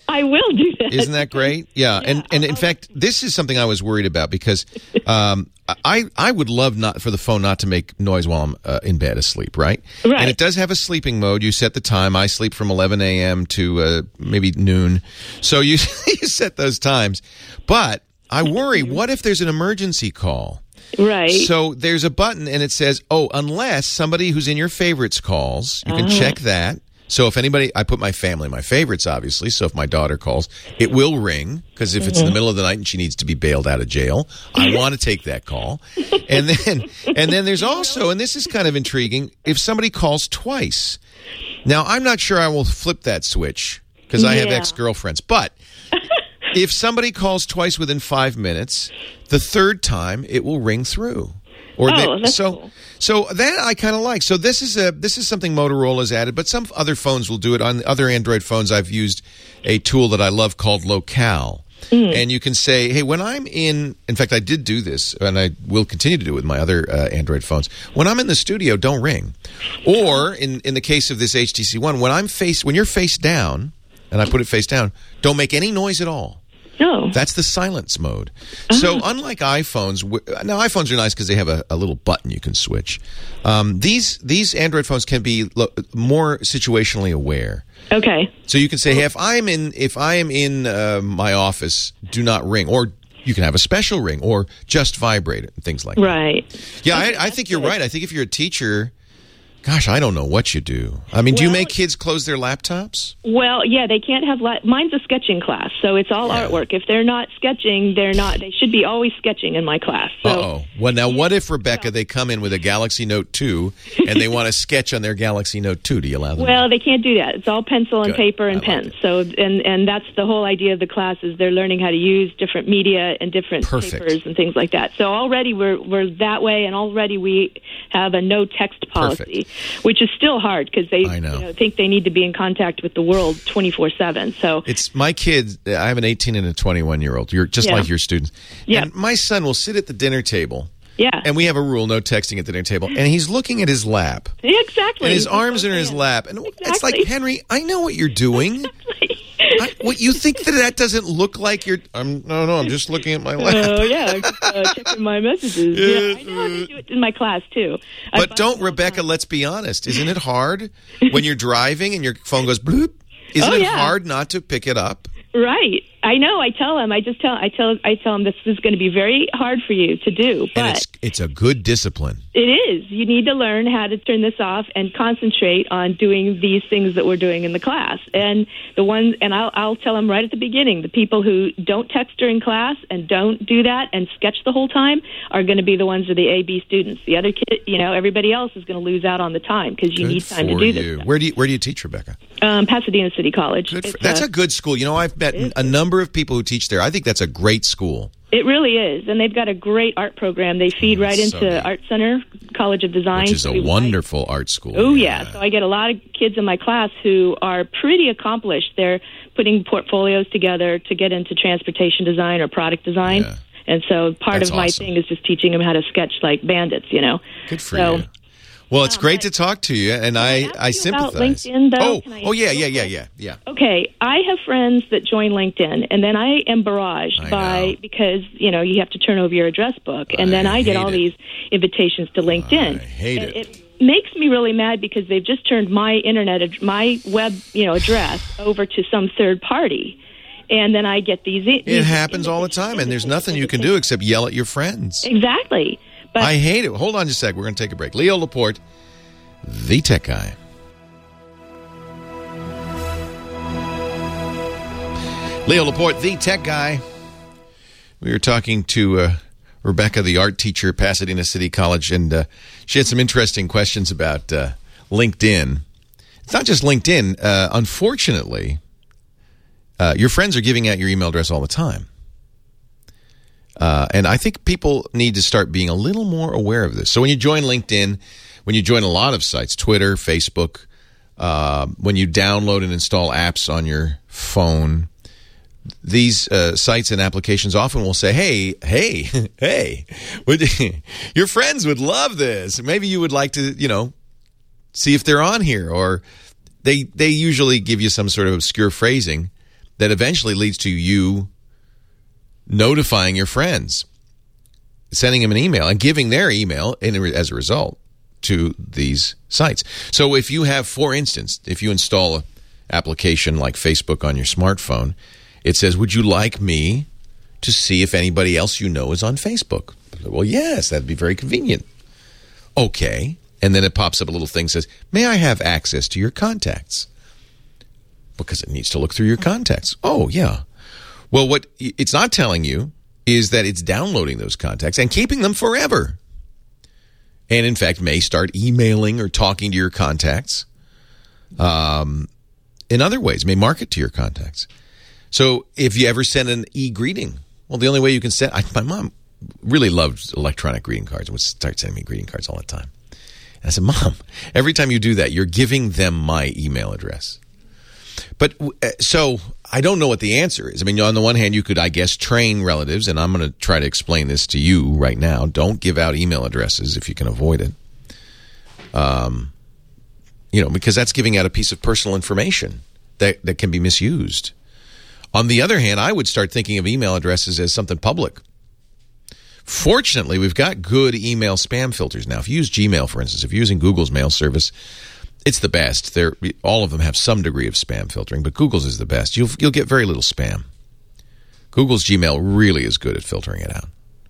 Speaker 17: I will do that.
Speaker 3: Isn't that great? Yeah, yeah. and and in fact, this is something I was worried about because um, I I would love not for the phone not to make noise while I'm uh, in bed asleep, right?
Speaker 17: Right.
Speaker 3: And it does have a sleeping mode. You set the time. I sleep from eleven a.m. to uh, maybe noon, so you you set those times. But I worry, what if there's an emergency call?
Speaker 17: Right.
Speaker 3: So there's a button and it says, oh, unless somebody who's in your favorites calls, you can
Speaker 17: Oh.
Speaker 3: check that. So if anybody, I put my family in my favorites, obviously. So if my daughter calls, it will ring because if it's in the middle of the night and she needs to be bailed out of jail, I want to take that call. And then, and then there's also, and this is kind of intriguing, if somebody calls twice. Now, I'm not sure I will flip that switch because I have
Speaker 17: Yeah.
Speaker 3: ex-girlfriends, but if somebody calls twice within five minutes, the third time it will ring through. Or
Speaker 17: Oh,
Speaker 3: they,
Speaker 17: that's
Speaker 3: so,
Speaker 17: cool.
Speaker 3: so that I kind of like. So this is a this is something Motorola's added, but some other phones will do it. On other Android phones, I've used a tool that I love called Locale.
Speaker 17: Mm.
Speaker 3: And you can say, hey, when I'm in, in fact, I did do this, and I will continue to do it with my other uh, Android phones. When I'm in the studio, don't ring. Or in, in the case of this H T C One, when I'm face, when you're face down, and I put it face down, don't make any noise at all.
Speaker 17: No.
Speaker 3: That's the silence mode. So unlike iPhones, w- now iPhones are nice because they have a, a little button you can switch. Um, these these Android phones can be lo- more situationally aware.
Speaker 17: Okay.
Speaker 3: So you can say, hey, if I'm in if I am in uh, my office, do not ring, or you can have a special ring, or just vibrate it, and things like that.
Speaker 17: Right.
Speaker 3: Yeah, I, I think you're right. I think if you're a teacher, gosh, I don't know what you do. I mean, do you
Speaker 17: Well-
Speaker 3: make kids close their laptops?
Speaker 17: Well, yeah, they can't have. La- Mine's a sketching class, so it's all artwork. If they're not sketching, they're not. They should be always sketching in my class. So,
Speaker 3: Uh oh. Well, now what if, Rebecca, they come in with a Galaxy Note two and they want to sketch on their Galaxy Note two? Do you allow them?
Speaker 17: Well, they can't do that. It's all pencil and
Speaker 3: Good.
Speaker 17: paper and pen. So, and and that's the whole idea of the class is they're learning how to use different media and different
Speaker 3: Perfect.
Speaker 17: papers and things like that. So already we're we're that way, and already we have a no text policy, which is still hard because they
Speaker 3: I know.
Speaker 17: You know, think they need to be in contact with the world twenty-four seven. So
Speaker 3: It's my kids. I have an eighteen and a twenty-one year old. You're just
Speaker 17: Yeah.
Speaker 3: like your students.
Speaker 17: Yeah.
Speaker 3: And my son will sit at the dinner table.
Speaker 17: Yeah.
Speaker 3: And we have a rule: no texting at the dinner table. And he's looking at his lap,
Speaker 17: exactly.
Speaker 3: and his arms are in his lap, and it's like, Henry, I know what you're doing. I, what you think that that doesn't look like you're? I'm no, no. I'm just looking at my lap.
Speaker 17: Oh yeah, uh, checking my messages. Yeah, I know how to do it in my class too. I
Speaker 3: But don't, Rebecca, let's be honest. Isn't it hard when you're driving and your phone goes bloop? Isn't
Speaker 17: Oh,
Speaker 3: it
Speaker 17: yeah.
Speaker 3: hard not to pick it up?
Speaker 17: Right. I know. I tell them. I just tell. I tell. I tell them this is going to be very hard for you to do. But
Speaker 3: And it's it's a good discipline.
Speaker 17: it is. You need to learn how to turn this off and concentrate on doing these things that we're doing in the class. And the ones, and I'll, I'll tell them right at the beginning, the people who don't text during class and don't do that and sketch the whole time are going to be the ones who are the A B students. The other kid, you know, everybody else is going to lose out on the time because you
Speaker 3: Good
Speaker 17: need time
Speaker 3: for
Speaker 17: to do
Speaker 3: you.
Speaker 17: this stuff.
Speaker 3: Where do you where do you teach, Rebecca?
Speaker 17: Um, Pasadena City College.
Speaker 3: Good for,
Speaker 17: It's,
Speaker 3: that's
Speaker 17: uh,
Speaker 3: a good school. You know, I've met a number of people who teach there. I think that's a great school.
Speaker 17: It really is, and they've got a great art program. They feed right
Speaker 3: so
Speaker 17: into
Speaker 3: neat.
Speaker 17: Art Center, College of Design.
Speaker 3: Which is a
Speaker 17: So we-
Speaker 3: wonderful art school.
Speaker 17: Oh yeah, so I get a lot of kids in my class who are pretty accomplished. They're putting portfolios together to get into transportation design or product design, and so part
Speaker 3: That's
Speaker 17: of my
Speaker 3: awesome.
Speaker 17: thing is just teaching them how to sketch like bandits. You know,
Speaker 3: Good for
Speaker 17: so,
Speaker 3: you. Well, it's great to talk to you, and I, I
Speaker 17: about
Speaker 3: sympathize.
Speaker 17: LinkedIn, though?
Speaker 3: Oh,
Speaker 17: Can I-
Speaker 3: oh yeah, yeah, yeah, yeah, yeah.
Speaker 17: Okay, I have friends that join LinkedIn, and then I am barraged
Speaker 3: I
Speaker 17: by
Speaker 3: know.
Speaker 17: because you know you have to turn over your address book, and then I get
Speaker 3: hate
Speaker 17: all
Speaker 3: it.
Speaker 17: these invitations to LinkedIn.
Speaker 3: I hate
Speaker 17: and
Speaker 3: it.
Speaker 17: it makes me really mad because they've just turned my internet, ad- my web, you know, address over to some third party, and then I get these.
Speaker 3: It
Speaker 17: these
Speaker 3: happens all the time, and there's nothing you can do except yell at your friends.
Speaker 17: Exactly. But
Speaker 3: I hate it. Hold on just a sec. We're going to take a break. Leo Laporte, the tech guy. Leo Laporte, the tech guy. We were talking to uh, Rebecca, the art teacher at Pasadena City College, and uh, she had some interesting questions about uh, LinkedIn. It's not just LinkedIn. Uh, unfortunately, uh, your friends are giving out your email address all the time. Uh, and I think people need to start being a little more aware of this. So when you join LinkedIn, when you join a lot of sites, Twitter, Facebook, uh, when you download and install apps on your phone, these uh, sites and applications often will say, hey, hey, hey, would, your friends would love this. Maybe you would like to, you know, see if they're on here. Or they they usually give you some sort of obscure phrasing. that eventually leads to you notifying your friends, sending them an email and giving their email in, as a result to these sites. So if you have, for instance, if you install an application like Facebook on your smartphone, it says, would you like me to see if anybody else you know is on Facebook? Well, yes, that'd be very convenient. Okay. And then it pops up a little thing that says, may I have access to your contacts? Because it needs to look through your contacts. Oh, yeah. Well, what it's not telling you is that it's downloading those contacts and keeping them forever. And, in fact, may start emailing or talking to your contacts um, in other ways, may market to your contacts. So if you ever send an e-greeting, well, the only way you can send... I, my mom really loved electronic greeting cards and would start sending me greeting cards all the time. And I said, Mom, every time you do that, you're giving them my email address. But so I don't know what the answer is. I mean, on the one hand, you could, I guess, train relatives, and I'm going to try to explain this to you right now. Don't give out email addresses if you can avoid it. Um, you know, because that's giving out a piece of personal information that, that can be misused. On the other hand, I would start thinking of email addresses as something public. Fortunately, we've got good email spam filters now. If you use Gmail, for instance, if you're using Google's mail service, it's the best. They're, all of them have some degree of spam filtering, but Google's is the best. You'll, you'll get very little spam. Google's Gmail really is good at filtering it out.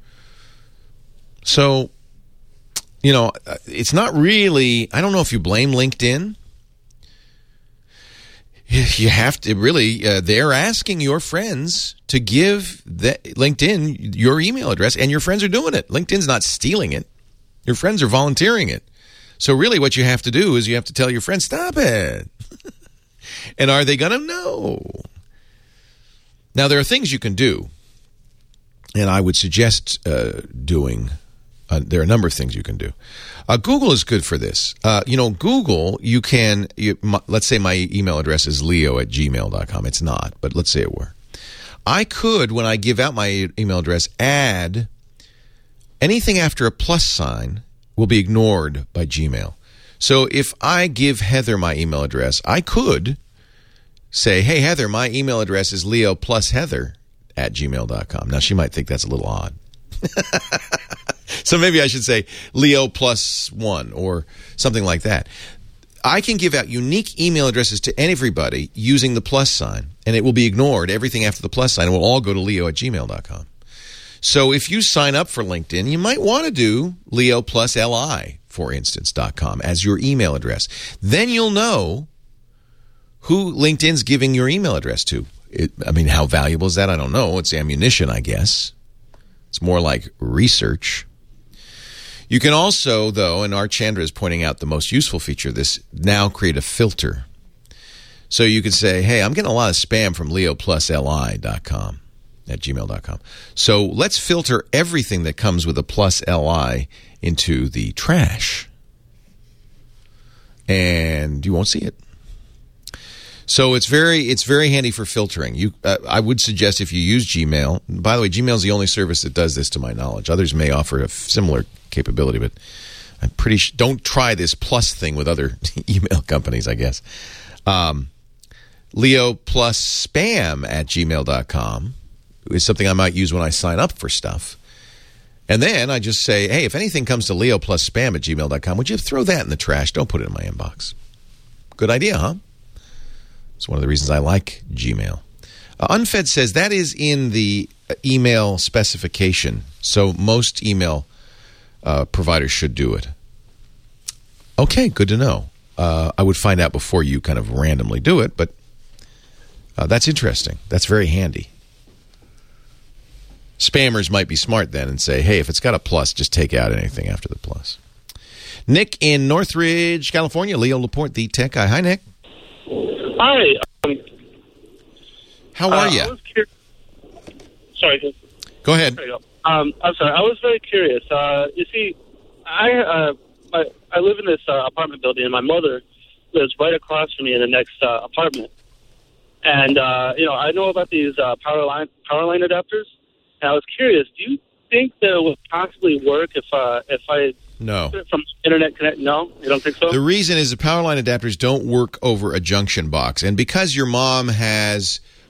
Speaker 3: So, you know, it's not really, I don't know if you blame LinkedIn. You have to really, uh, they're asking your friends to give the, LinkedIn your email address, and your friends are doing it. LinkedIn's not stealing it. Your friends are volunteering it. So really what you have to do is you have to tell your friends, stop it. And are they going to know? Now, there are things you can do, and I would suggest uh, doing, uh, there are a number of things you can do. Uh, Google is good for this. Uh, you know, Google, you can, you, my, let's say my email address is leo at gmail dot com. It's not, but let's say it were. I could, when I give out my email address, add anything after a plus sign will be ignored by Gmail. So if I give Heather my email address, I could say, hey, Heather, my email address is leo plus heather at gmail dot com. Now, she might think that's a little odd. So maybe I should say Leo plus one or something like that. I can give out unique email addresses to everybody using the plus sign, and it will be ignored. Everything after the plus sign will all go to leo at gmail dot com. So if you sign up for LinkedIn, you might want to do leo plus li, for instance, dot com as your email address. Then you'll know who LinkedIn's giving your email address to. It, I mean, how valuable is that? I don't know. It's ammunition, I guess. It's more like research. You can also, though, and Art Chandra is pointing out the most useful feature of this, now create a filter. So you can say, hey, I'm getting a lot of spam from leo plus li dot com at gmail dot com. So let's filter everything that comes with a plus li into the trash. And you won't see it. So it's very it's very handy for filtering. You, uh, I would suggest if you use Gmail. By the way, Gmail is the only service that does this, to my knowledge. Others may offer a f- similar capability, but I'm pretty sh- don't try this plus thing with other email companies, I guess. Um, Leo plus spam at gmail dot com is something I might use when I sign up for stuff. And then I just say, hey, if anything comes to Leo plus spam at gmail dot com, would you throw that in the trash? Don't put it in my inbox. Good idea, huh? It's one of the reasons I like Gmail. Uh, Unfed says that is in the email specification, so most email uh, providers should do it. Okay, good to know. Uh, I would find out before you kind of randomly do it, but uh, that's interesting. That's very handy. Spammers might be smart then and say, hey, if it's got a plus, just take out anything after the plus. Nick in Northridge, California. Leo Laporte, the tech guy. Hi, Nick.
Speaker 16: Hi. Um,
Speaker 3: How are
Speaker 16: uh,
Speaker 3: you?
Speaker 16: I was cur- sorry.
Speaker 3: Go ahead.
Speaker 16: There you go. Um, I'm sorry. I was very curious. Uh, you see, I uh, I, I live in this uh, apartment building, and my mother lives right across from me in the next uh, apartment. And uh, you know, I know about these uh, power line power line adapters, and I was curious. Do you think that it would possibly work if uh, if I
Speaker 3: No.
Speaker 16: from internet connect? No, you don't think so?
Speaker 3: The reason is the power line adapters don't work over a junction box. And because your mom has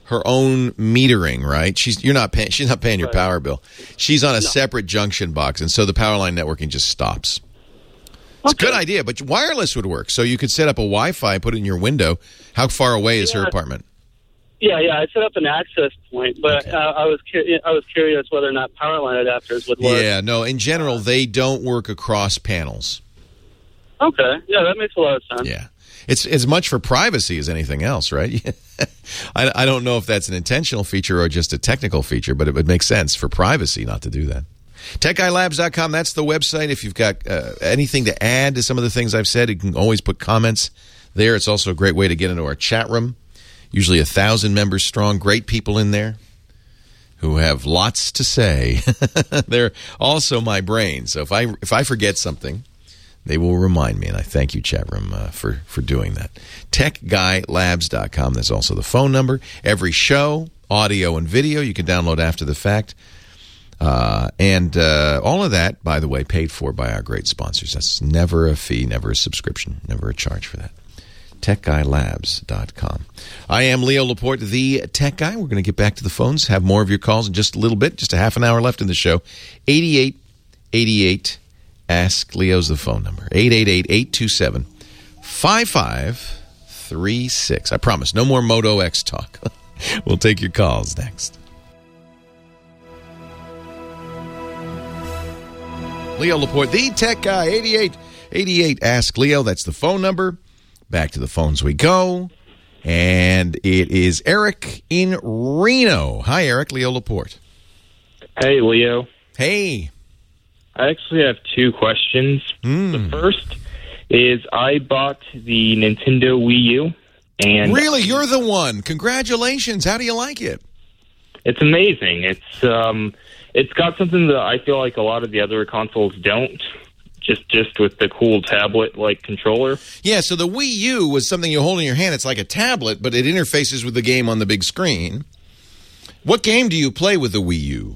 Speaker 3: her own metering, right? She's you're not paying. She's not paying your
Speaker 16: Right.
Speaker 3: power bill. She's on a
Speaker 16: No.
Speaker 3: separate junction box, and so the power line networking just stops. It's a good idea, but wireless would work. So you could set up a Wi-Fi, put it in your window. How far away is her
Speaker 16: Yeah.
Speaker 3: apartment?
Speaker 16: Yeah, yeah. I set up an access point, but uh, I was cu- I was curious whether or not power line adapters would work.
Speaker 3: Yeah, no. In general, they don't work across panels.
Speaker 16: Okay. Yeah, that makes a lot of sense.
Speaker 3: Yeah. It's as much for privacy as anything else, right? I, I don't know if that's an intentional feature or just a technical feature, but it would make sense for privacy not to do that. tech guy labs dot com, that's the website. If you've got uh, anything to add to some of the things I've said, you can always put comments there. It's also a great way to get into our chat room. Usually a thousand members strong, great people in there who have lots to say. They're also my brain. So if I if I forget something, they will remind me, and I thank you, chat room, uh, for, for doing that. tech guy labs dot com. That's also the phone number. Every show, audio and video, you can download after the fact. Uh, and uh, all of that, by the way, paid for by our great sponsors. That's never a fee, never a subscription, never a charge for that. tech guy labs dot com. I am Leo Laporte, the Tech Guy. We're going to get back to the phones, have more of your calls in just a little bit, just a half an hour left in the show. eighty-eight eighty-eight Ask Leo's the phone number. eight eight eight, eight two seven, five five three six. I promise, no more Moto X talk. We'll take your calls next. Leo Laporte, the Tech Guy, eighty-eight eighty-eight Ask Leo. That's the phone number. Back to the phones we go. And it is Eric in Reno. Hi, Eric. Leo Laporte.
Speaker 18: Hey, Leo.
Speaker 3: Hey.
Speaker 18: I actually have two questions.
Speaker 3: Mm.
Speaker 18: The first is I bought the Nintendo Wii U. And
Speaker 3: really? You're the one. Congratulations. How do you like it?
Speaker 18: It's amazing. It's um, it's got something that I feel like a lot of the other consoles don't. Just just with the cool tablet-like controller.
Speaker 3: Yeah, so the Wii U was something you hold in your hand. It's like a tablet, but it interfaces with the game on the big screen. What game do you play with the Wii U?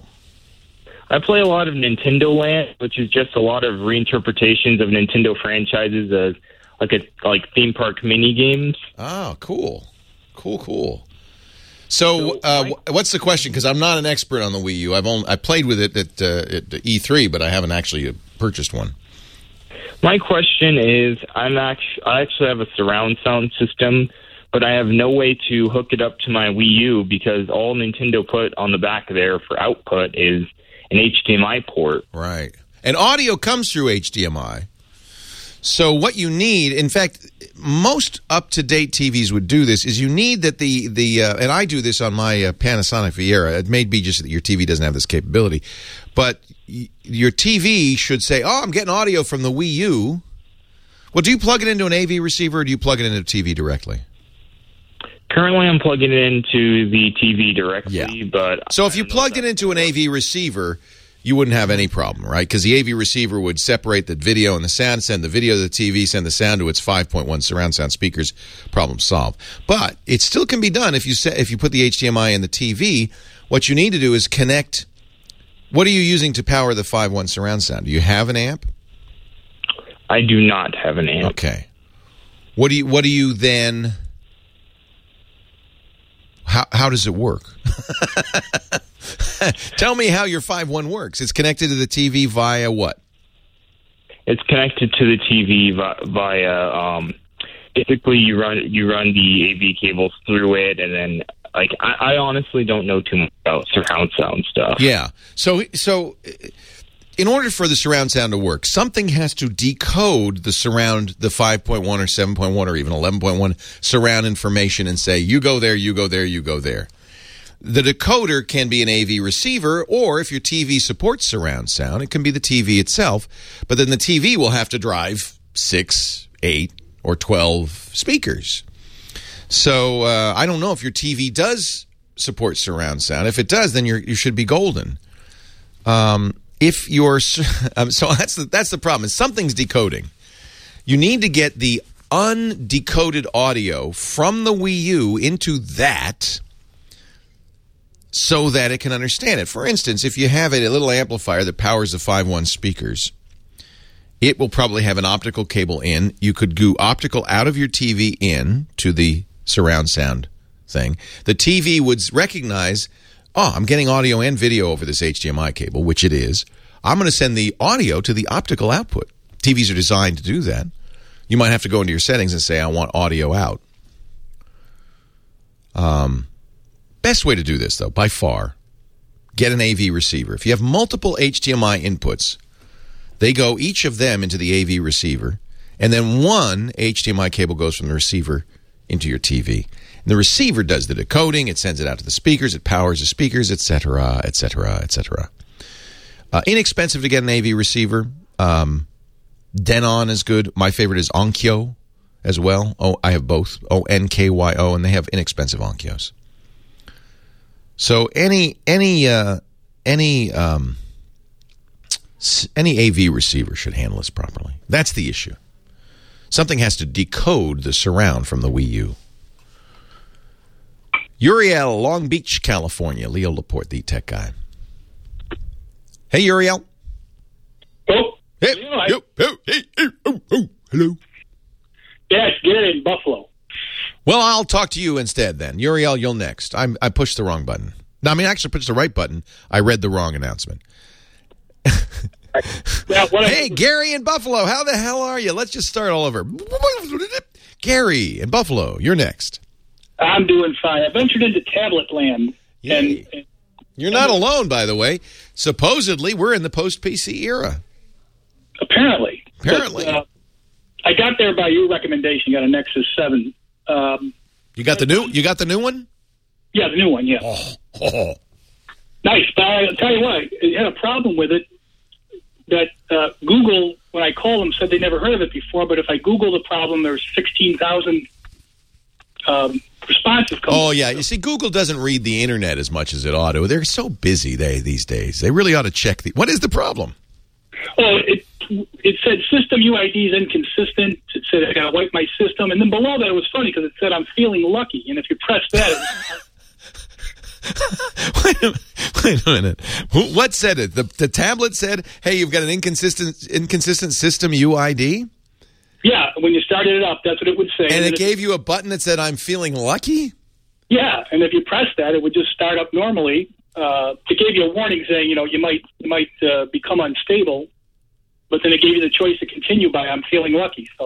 Speaker 18: I play a lot of Nintendo Land, which is just a lot of reinterpretations of Nintendo franchises as like a like theme park mini games.
Speaker 3: Oh, cool. Cool, cool. So, uh, what's the question? Because I'm not an expert on the Wii U. I've only I played with it at, uh, at E three, but I haven't actually uh, purchased one.
Speaker 18: My question is, I'm actually I actually have a surround sound system, but I have no way to hook it up to my Wii U because all Nintendo put on the back there for output is an H D M I port.
Speaker 3: Right. And audio comes through H D M I. So what you need, in fact, most up-to-date T Vs would do this, is you need that the, the uh, and I do this on my uh, Panasonic Viera. It may be just that your T V doesn't have this capability, but y- your T V should say, oh, I'm getting audio from the Wii U. Well, do you plug it into an A V receiver or do you plug it into the T V directly?
Speaker 18: Currently, I'm plugging it into the T V directly,
Speaker 3: Yeah.
Speaker 18: but...
Speaker 3: So if you plugged it into an A V receiver, you wouldn't have any problem, right? Because the A V receiver would separate the video and the sound, send the video to the T V, send the sound to its five point one surround sound speakers, problem solved. But it still can be done if you set, if you put the H D M I in the T V. What you need to do is connect... What are you using to power the five point one surround sound? Do you have an amp?
Speaker 18: I do not have an amp.
Speaker 3: Okay. What do you, what do you then... How how does it work? Tell me how your five point one works. It's connected to the T V via what?
Speaker 18: It's connected to the T V vi- via um, basically you run you run the A V cables through it, and then like I, I honestly don't know too much about surround sound stuff.
Speaker 3: Yeah. So so in order for the surround sound to work, something has to decode the surround, the five point one or seven point one or even eleven point one surround information and say, you go there, you go there, you go there. The decoder can be an A V receiver, or if your T V supports surround sound, it can be the T V itself. But then the T V will have to drive six, eight, or twelve speakers. So uh, I don't know if your T V does support surround sound. If it does, then you're, you should be golden. Um, if you're um, so that's the, that's the problem. Is something's decoding. You need to get the undecoded audio from the Wii U into that, so that it can understand it. For instance, if you have a little amplifier that powers the five point one speakers, it will probably have an optical cable in. You could go optical out of your T V in to the surround sound thing, the T V would recognize, oh, I'm getting audio and video over this H D M I cable, which it is. I'm going to send the audio to the optical output. T Vs are designed to do that. You might have to go into your settings and say, I want audio out. Um, best way to do this, though, by far, get an A V receiver. If you have multiple H D M I inputs, they go each of them into the A V receiver, and then one H D M I cable goes from the receiver into your T V. And the receiver does the decoding, it sends it out to the speakers, it powers the speakers, et cetera, et cetera, et cetera. Uh, inexpensive to get an A V receiver. Um, Denon is good. My favorite is Onkyo as well. Oh, I have both. O N K Y O, and they have inexpensive Onkyos. So any any uh, any um, any A V receiver should handle this properly. That's the issue. Something has to decode the surround from the Wii U. Uriel, Long Beach, California. Leo Laporte, the tech guy. Hey, Uriel.
Speaker 19: Oh.
Speaker 3: Hey, yo, yo, hey, hey, oh, oh, hello.
Speaker 19: Yeah, it's Gary in Buffalo.
Speaker 3: Well, I'll talk to you instead then. Uriel, you'll next. I'm, I pushed the wrong button. No, I mean, I actually pushed the right button. I read the wrong announcement.
Speaker 19: Yeah, what
Speaker 3: hey,
Speaker 19: I,
Speaker 3: Gary in Buffalo, how the hell are you? Let's just start all over. Gary in Buffalo, you're next.
Speaker 19: I'm doing fine. I ventured into tablet land. And, and
Speaker 3: You're not alone, by the way. Supposedly, we're in the post-P C era.
Speaker 19: Apparently.
Speaker 3: Apparently.
Speaker 19: But, uh, I got there by your recommendation. Got a Nexus seven. Um,
Speaker 3: you got the new. You got the new one.
Speaker 19: Yeah, the new one. Yeah.
Speaker 3: Oh, oh.
Speaker 19: Nice. But I'll tell you what. I had a problem with it. That uh, Google, when I called them, said they never heard of it before. But if I Google the problem, there's sixteen thousand um, responses coming.
Speaker 3: Oh yeah. You see, Google doesn't read the internet as much as it ought to. They're so busy they these days. They really ought to check the. What is the problem?
Speaker 19: Oh, it it said system U I D is inconsistent. It said I got to wipe my system, and then below that it was funny because it said I'm feeling lucky, and if you press that, it
Speaker 3: wait, a, wait a minute. What said it? The the tablet said, "Hey, you've got an inconsistent inconsistent system U I D."
Speaker 19: Yeah, when you started it up, that's what it would say.
Speaker 3: And,
Speaker 19: and
Speaker 3: it
Speaker 19: it
Speaker 3: gave you a button that said, "I'm feeling lucky."
Speaker 19: Yeah, and if you press that, it would just start up normally. Uh, it gave you a warning saying, you know, you might you might uh, become unstable. But then it gave you the choice to continue by I'm feeling lucky. So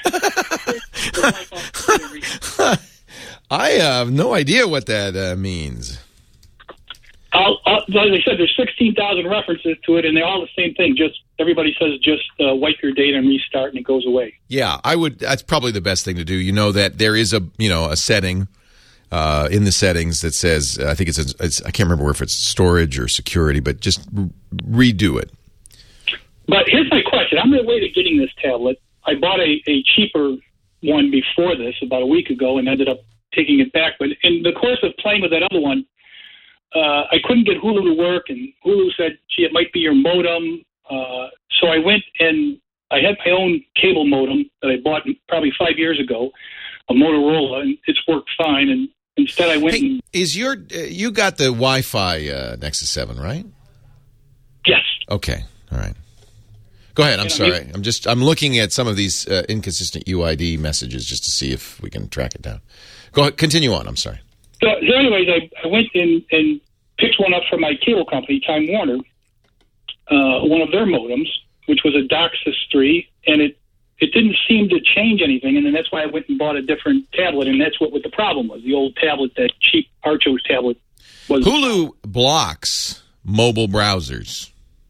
Speaker 3: I have no idea what that uh, means.
Speaker 19: I'll, I'll, as I said, there's sixteen thousand references to it, and they're all the same thing. Just everybody says just uh, wipe your data and restart, and it goes away.
Speaker 3: Yeah, I would. That's probably the best thing to do. You know that there is a you know a setting uh, in the settings that says uh, I think it's, it's I can't remember if it's storage or security, but just re- redo it.
Speaker 19: But here's my question. I'm on the way to getting this tablet. I bought a, a cheaper one before this, about a week ago, and ended up taking it back. But in the course of playing with that other one, uh, I couldn't get Hulu to work, and Hulu said, gee, it might be your modem. Uh, so I went and I had my own cable modem that I bought probably five years ago, a Motorola, and it's worked fine. And instead I went
Speaker 3: hey,
Speaker 19: and...
Speaker 3: Is your, uh, you got the Wi-Fi uh, Nexus seven, right?
Speaker 19: Yes.
Speaker 3: Okay, all right. Go ahead. I'm sorry. I'm just I'm looking at some of these uh, inconsistent U I D messages just to see if we can track it down. Go ahead. Continue on. I'm sorry.
Speaker 19: So, so anyways, I, I went in and picked one up from my cable company, Time Warner, uh, one of their modems, which was a DOCSIS three, and it it didn't seem to change anything, and then that's why I went and bought a different tablet, and that's what, what the problem was. The old tablet, that cheap Archos tablet, was...
Speaker 3: Hulu blocks mobile browsers.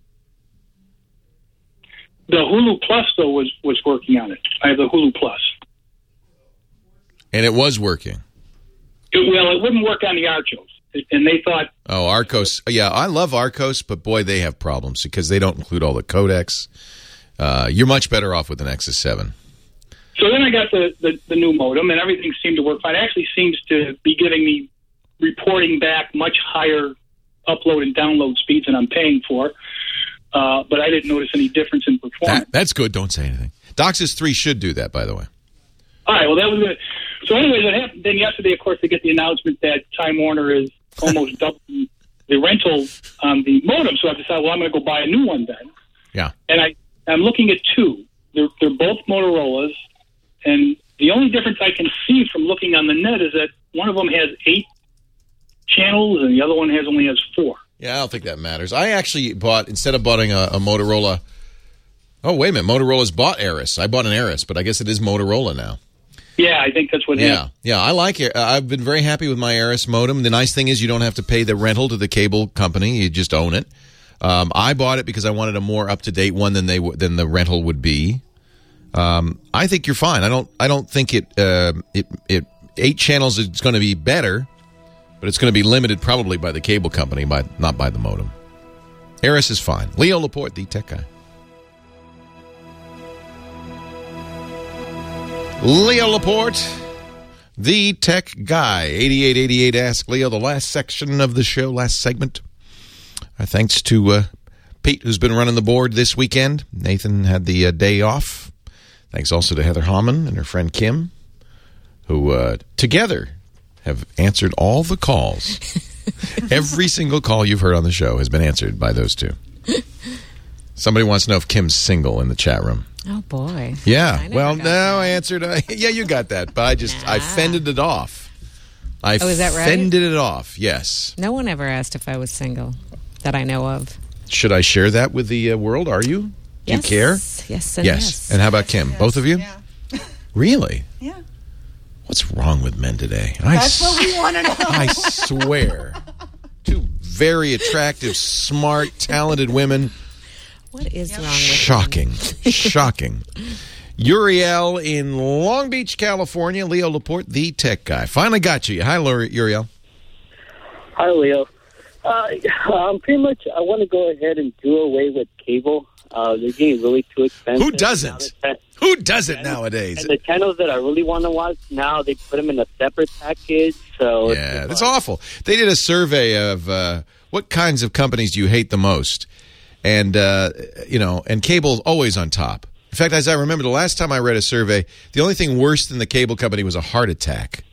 Speaker 19: The Hulu Plus, though, was, was working on it. I have the Hulu Plus.
Speaker 3: And it was working?
Speaker 19: It, well, it wouldn't work on the Archos. And they thought...
Speaker 3: Oh, Arcos. Yeah, I love Arcos, but boy, they have problems because they don't include all the codecs. Uh, you're much better off with the Nexus seven.
Speaker 19: So then I got the, the, the new modem, and everything seemed to work fine. It actually seems to be giving me reporting back much higher upload and download speeds than I'm paying for. Uh, but I didn't notice any difference in performance.
Speaker 3: That, that's good. Don't say anything. DOCSIS three should do that, by the way.
Speaker 19: All right. Well, that was good. So anyways, what happened then yesterday, of course, they get the announcement that Time Warner is almost doubling the rental on the modem. So I decided, well, I'm going to go buy a new one then.
Speaker 3: Yeah.
Speaker 19: And I, I'm looking at two. They're, they're both Motorola's, and The only difference I can see from looking on the net is that one of them has eight channels and the other one has only has four.
Speaker 3: Yeah, I don't think that matters. I actually bought, instead of buying a, a Motorola, oh, wait a minute, Motorola's bought Aris. I bought an Aris, but I guess it is Motorola now.
Speaker 19: Yeah, I think that's what it
Speaker 3: Yeah,
Speaker 19: is.
Speaker 3: yeah, I like it. I've been very happy with my Aris modem. The nice thing is you don't have to pay the rental to the cable company. You just own it. Um, I bought it because I wanted a more up-to-date one than they w- than the rental would be. Um, I think you're fine. I don't I don't think it uh, it it eight channels is going to be better, but it's going to be limited probably by the cable company, by not by the modem. Aris is fine. Leo Laporte, the tech guy. Leo Laporte, the tech guy. eighty-eight eighty-eight Ask Leo, the last section of the show, last segment. Our thanks to uh, Pete, who's been running the board this weekend. Nathan had the uh, day off. Thanks also to Heather Hammond and her friend Kim, who uh, together have answered all the calls. Every single call you've heard on the show has been answered by those two. Somebody wants to know if Kim's single in the chat room.
Speaker 5: Oh, boy.
Speaker 3: Yeah. Well, no, that. I answered. Uh, yeah, you got that. But I just, nah. I fended it off. I
Speaker 5: oh, is that right?
Speaker 3: fended it off, yes.
Speaker 5: No one ever asked if I was single that I know of.
Speaker 3: Should I share that with the uh, world? Are you? Do
Speaker 5: yes.
Speaker 3: you care?
Speaker 5: Yes and yes.
Speaker 3: yes. And how about Kim?
Speaker 20: Yes.
Speaker 3: Both of you?
Speaker 20: Yeah.
Speaker 3: Really?
Speaker 20: Yeah.
Speaker 3: What's wrong with men today? I
Speaker 20: That's what we want to know.
Speaker 3: I swear. Two very attractive, smart, talented women.
Speaker 5: What is wrong with
Speaker 3: Shocking. Shocking. Uriel in Long Beach, California. Leo Laporte, the tech guy. Finally got you. Hi, Uriel.
Speaker 21: Hi, Leo. Uh, um, pretty much, I want to go ahead and do away with cable. Uh, they're getting really too expensive.
Speaker 3: Who doesn't? Who doesn't and, nowadays?
Speaker 21: And the channels that I really want to watch now, they put them in a separate package. So
Speaker 3: yeah, that's awful. They did a survey of uh, what kinds of companies do you hate the most, and uh, you know, and cable's always on top. In fact, as I remember, the last time I read a survey, the only thing worse than the cable company was a heart attack.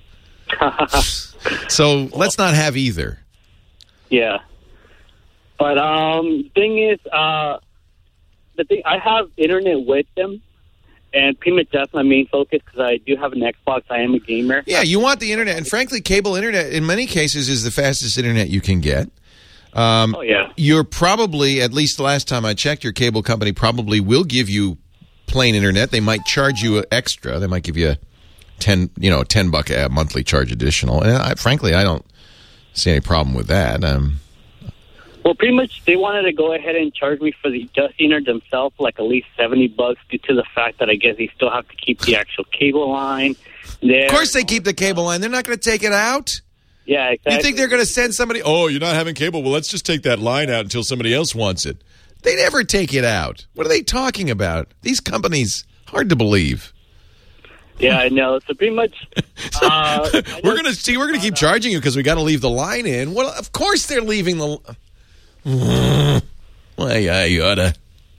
Speaker 3: So let's not have either.
Speaker 21: Yeah, but um, thing is, uh, the thing I have internet with them, and pretty much that's my main focus because I do have an Xbox. I am a gamer.
Speaker 3: Yeah, you want the internet, and frankly, cable internet in many cases is the fastest internet you can get. Um,
Speaker 21: oh yeah,
Speaker 3: you're probably, at least the last time I checked, your cable company probably will give you plain internet. They might charge you extra. They might give you a ten, you know, ten buck a monthly charge additional. And I, frankly, I don't see any problem with that. Um,
Speaker 21: well, pretty much they wanted to go ahead and charge me for the just internet themselves, like at least seventy bucks, due to the fact that I guess they still have to keep the actual cable line there.
Speaker 3: Of course, they keep the cable line. They're not going to take it out.
Speaker 21: Yeah, exactly.
Speaker 3: You think they're going to send somebody? Oh, you're not having cable. Well, let's just take that line out until somebody else wants it. They never take it out. What are they talking about? These companies, hard to believe.
Speaker 21: Yeah, I know. So pretty much, uh,
Speaker 3: we're gonna see. We're gonna keep charging you because we got to leave the line in. Well, of course they're leaving the. Well, yeah, you oughta.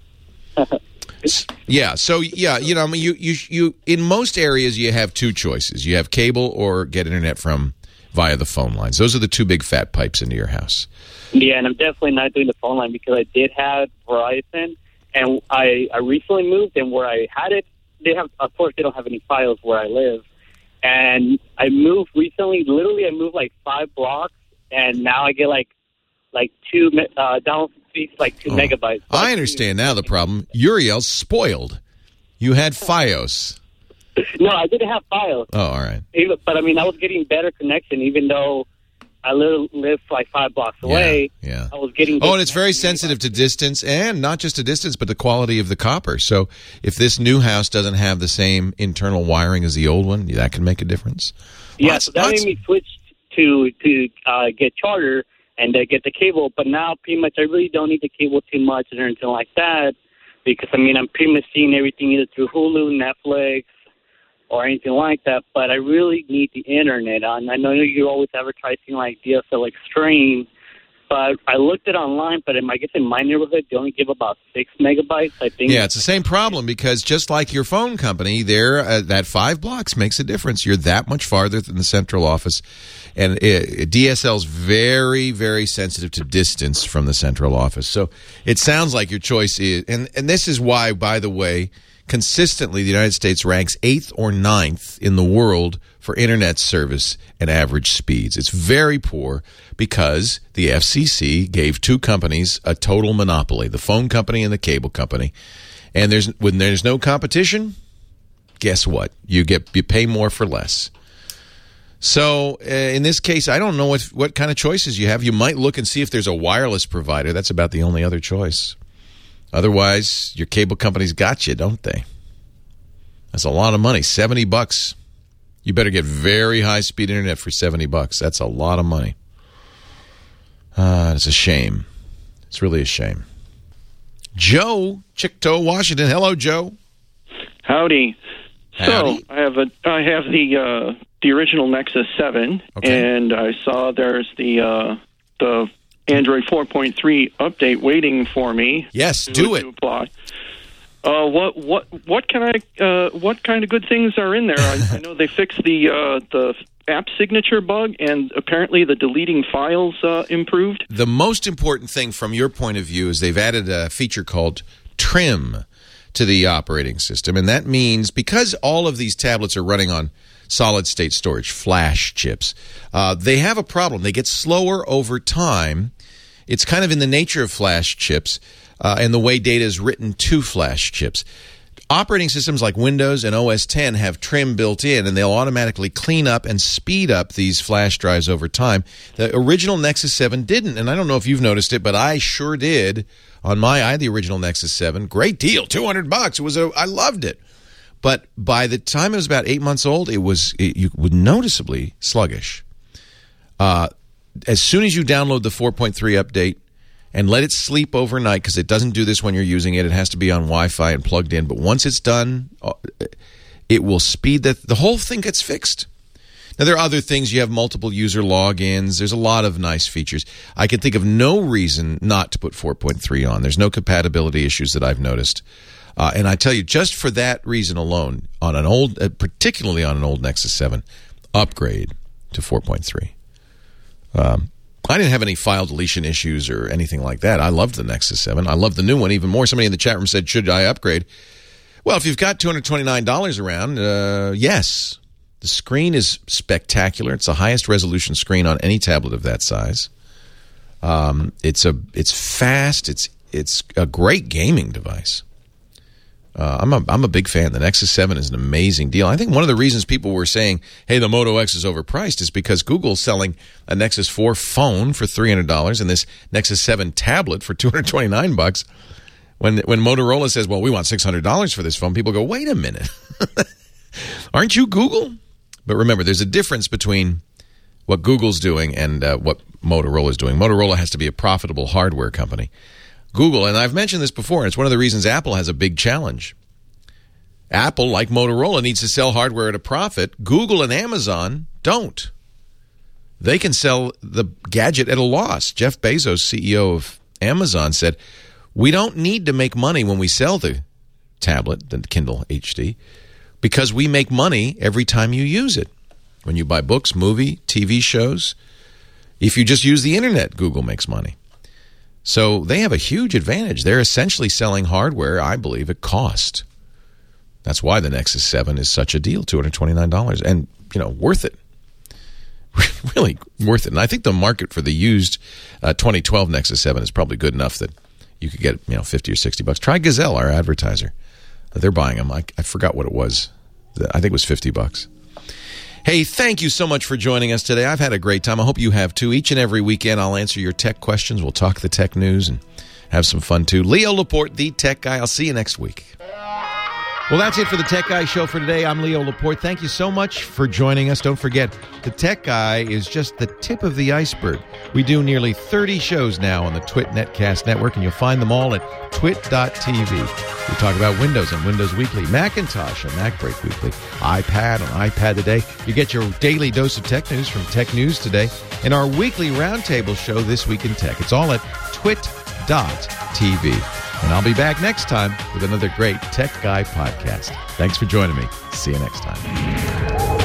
Speaker 3: Yeah. So yeah, you know, I mean, you you you in most areas you have two choices. You have cable or get internet from via the phone lines. Those are the two big fat pipes into your house.
Speaker 21: Yeah, and I'm definitely not doing the phone line because I did have Verizon, and I I recently moved, and where I had it. They have, of course, they don't have any files where I live. And I moved recently. Literally, I moved like five blocks, and now I get like like two uh, down speeds, like two oh. megabytes.
Speaker 3: I understand now the problem. Uriel's spoiled. You had Fios.
Speaker 21: No, I didn't have Fios.
Speaker 3: Oh, all right.
Speaker 21: Even, but I mean, I was getting better connection, even though I live, live like five blocks away.
Speaker 3: Yeah, yeah.
Speaker 21: I was getting.
Speaker 3: Oh, and it's very sensitive to distance, and not just to distance, but the quality of the copper. So, if this new house doesn't have the same internal wiring as the old one, that can make a difference.
Speaker 21: Yeah,
Speaker 3: lots,
Speaker 21: so that
Speaker 3: lots.
Speaker 21: made me switch to to uh, get Charter and uh, get the cable. But now, pretty much, I really don't need the cable too much or anything like that because I mean, I'm pretty much seeing everything either through Hulu, Netflix, or anything like that, but I really need the internet. And I know you're always advertising like D S L Extreme, but I looked it online, but in, I guess in my neighborhood, they only give about six megabytes, I think.
Speaker 3: Yeah, it's the same problem because just like your phone company, there uh, that five blocks makes a difference. You're that much farther than the central office. And it, D S L's very, very sensitive to distance from the central office. So it sounds like your choice is, and, and this is why, by the way, consistently, the United States ranks eighth or ninth in the world for internet service and average speeds. It's very poor because the F C C gave two companies a total monopoly, the phone company and the cable company. And there's when there's no competition, guess what? You get you pay more for less. So uh, in this case, I don't know what what kind of choices you have. You might look and see if there's a wireless provider. That's about the only other choice. Otherwise, your cable company's got you, don't they? That's a lot of money, seventy bucks. You better get very high-speed internet for seventy bucks. That's a lot of money. Uh, it's a shame. It's really a shame. Joe, Chickasaw, Washington. Hello, Joe.
Speaker 20: Howdy.
Speaker 3: Howdy.
Speaker 20: So I have a I have the uh, the original Nexus seven,
Speaker 3: okay.
Speaker 20: and I saw there's the uh, the Android four point three update waiting for me.
Speaker 3: Yes,
Speaker 20: to,
Speaker 3: do it.
Speaker 20: To apply. Uh, what what what can I uh, what kind of good things are in there? I, I know they fixed the uh, the app signature bug, and apparently the deleting files uh, improved.
Speaker 3: The most important thing from your point of view is they've added a feature called Trim to the operating system, and that means because all of these tablets are running on solid-state storage, flash chips, uh, they have a problem. They get slower over time. It's kind of in the nature of flash chips uh, and the way data is written to flash chips. Operating systems like Windows and O S ten have Trim built in, and they'll automatically clean up and speed up these flash drives over time. The original Nexus seven didn't, and I don't know if you've noticed it, but I sure did on my, I had the original Nexus seven. Great deal, two hundred bucks. It was a, I loved it. But by the time it was about eight months old, it was it, you would noticeably sluggish. Uh, as soon as you download the four point three update and let it sleep overnight, because it doesn't do this when you're using it. It has to be on Wi-Fi and plugged in. But once it's done, it will speed that. The whole thing gets fixed. Now, there are other things. You have multiple user logins. There's a lot of nice features. I can think of no reason not to put four point three on. There's no compatibility issues that I've noticed. Uh, and I tell you, just for that reason alone, on an old, uh, particularly on an old Nexus seven, upgrade to four point three. Um, I didn't have any file deletion issues or anything like that. I loved the Nexus seven. I love the new one even more. Somebody in the chat room said, should I upgrade? Well, if you've got two hundred twenty-nine dollars around, uh, yes. The screen is spectacular. It's the highest resolution screen on any tablet of that size. Um, it's a it's fast. It's it's a great gaming device. Uh, I'm a I'm a big fan. The Nexus seven is an amazing deal. I think one of the reasons people were saying, "Hey, the Moto X is overpriced," is because Google's selling a Nexus four phone for three hundred dollars and this Nexus seven tablet for two hundred twenty-nine bucks. When when Motorola says, "Well, we want six hundred dollars for this phone," people go, "Wait a minute, aren't you Google?" But remember, there's a difference between what Google's doing and uh, what Motorola is doing. Motorola has to be a profitable hardware company. Google, and I've mentioned this before, and it's one of the reasons Apple has a big challenge. Apple, like Motorola, needs to sell hardware at a profit. Google and Amazon don't. They can sell the gadget at a loss. Jeff Bezos, C E O of Amazon, said, we don't need to make money when we sell the tablet, the Kindle H D, because we make money every time you use it. When you buy books, movie, T V shows, if you just use the internet, Google makes money. So they have a huge advantage. They're essentially selling hardware, I believe, at cost. That's why the Nexus seven is such a deal, two hundred twenty-nine dollars, and, you know, worth it. Really worth it. And I think the market for the used uh, twenty twelve Nexus seven is probably good enough that you could get, you know, fifty or sixty bucks. Try Gazelle, our advertiser. They're buying them. I, I forgot what it was. I think it was fifty bucks. Hey, thank you so much for joining us today. I've had a great time. I hope you have too. Each and every weekend, I'll answer your tech questions. We'll talk the tech news and have some fun too. Leo Laporte, the Tech Guy. I'll see you next week. Well, that's it for the Tech Guy Show for today. I'm Leo Laporte. Thank you so much for joining us. Don't forget, the Tech Guy is just the tip of the iceberg. We do nearly thirty shows now on the Twit Netcast Network, and you'll find them all at twit dot t v. We talk about Windows on Windows Weekly, Macintosh on Mac Break Weekly, iPad on iPad Today. You get your daily dose of tech news from Tech News Today, and our weekly roundtable show, This Week in Tech. It's all at twit dot t v. And I'll be back next time with another great Tech Guy podcast. Thanks for joining me. See you next time.